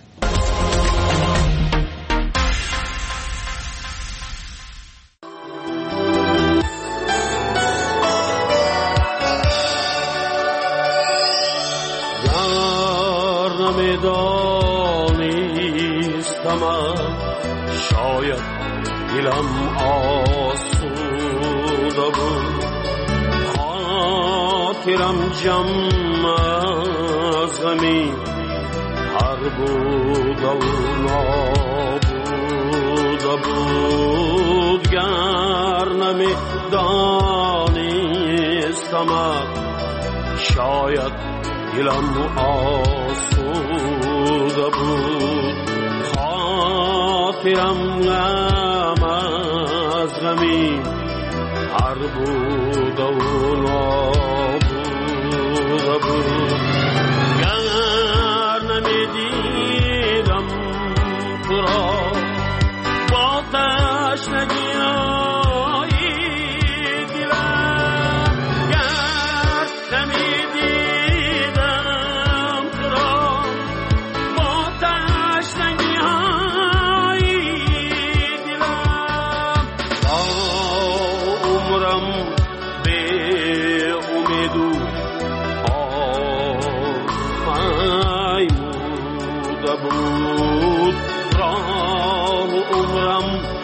شاید دلم آسوده بود، خاطرم جمع از غمی هر بود و نابوده بود. گر نمی دانستم شاید دلم آسوده بود، خاطرم غم از غمی هر بود و نابوده بود. گر نمیدیدم تو را با تشنگی های دلم، گر نمیدیدم تو را با تشنگی های دلم، با عمرم به امید و آرمیوده بود. راه عمرم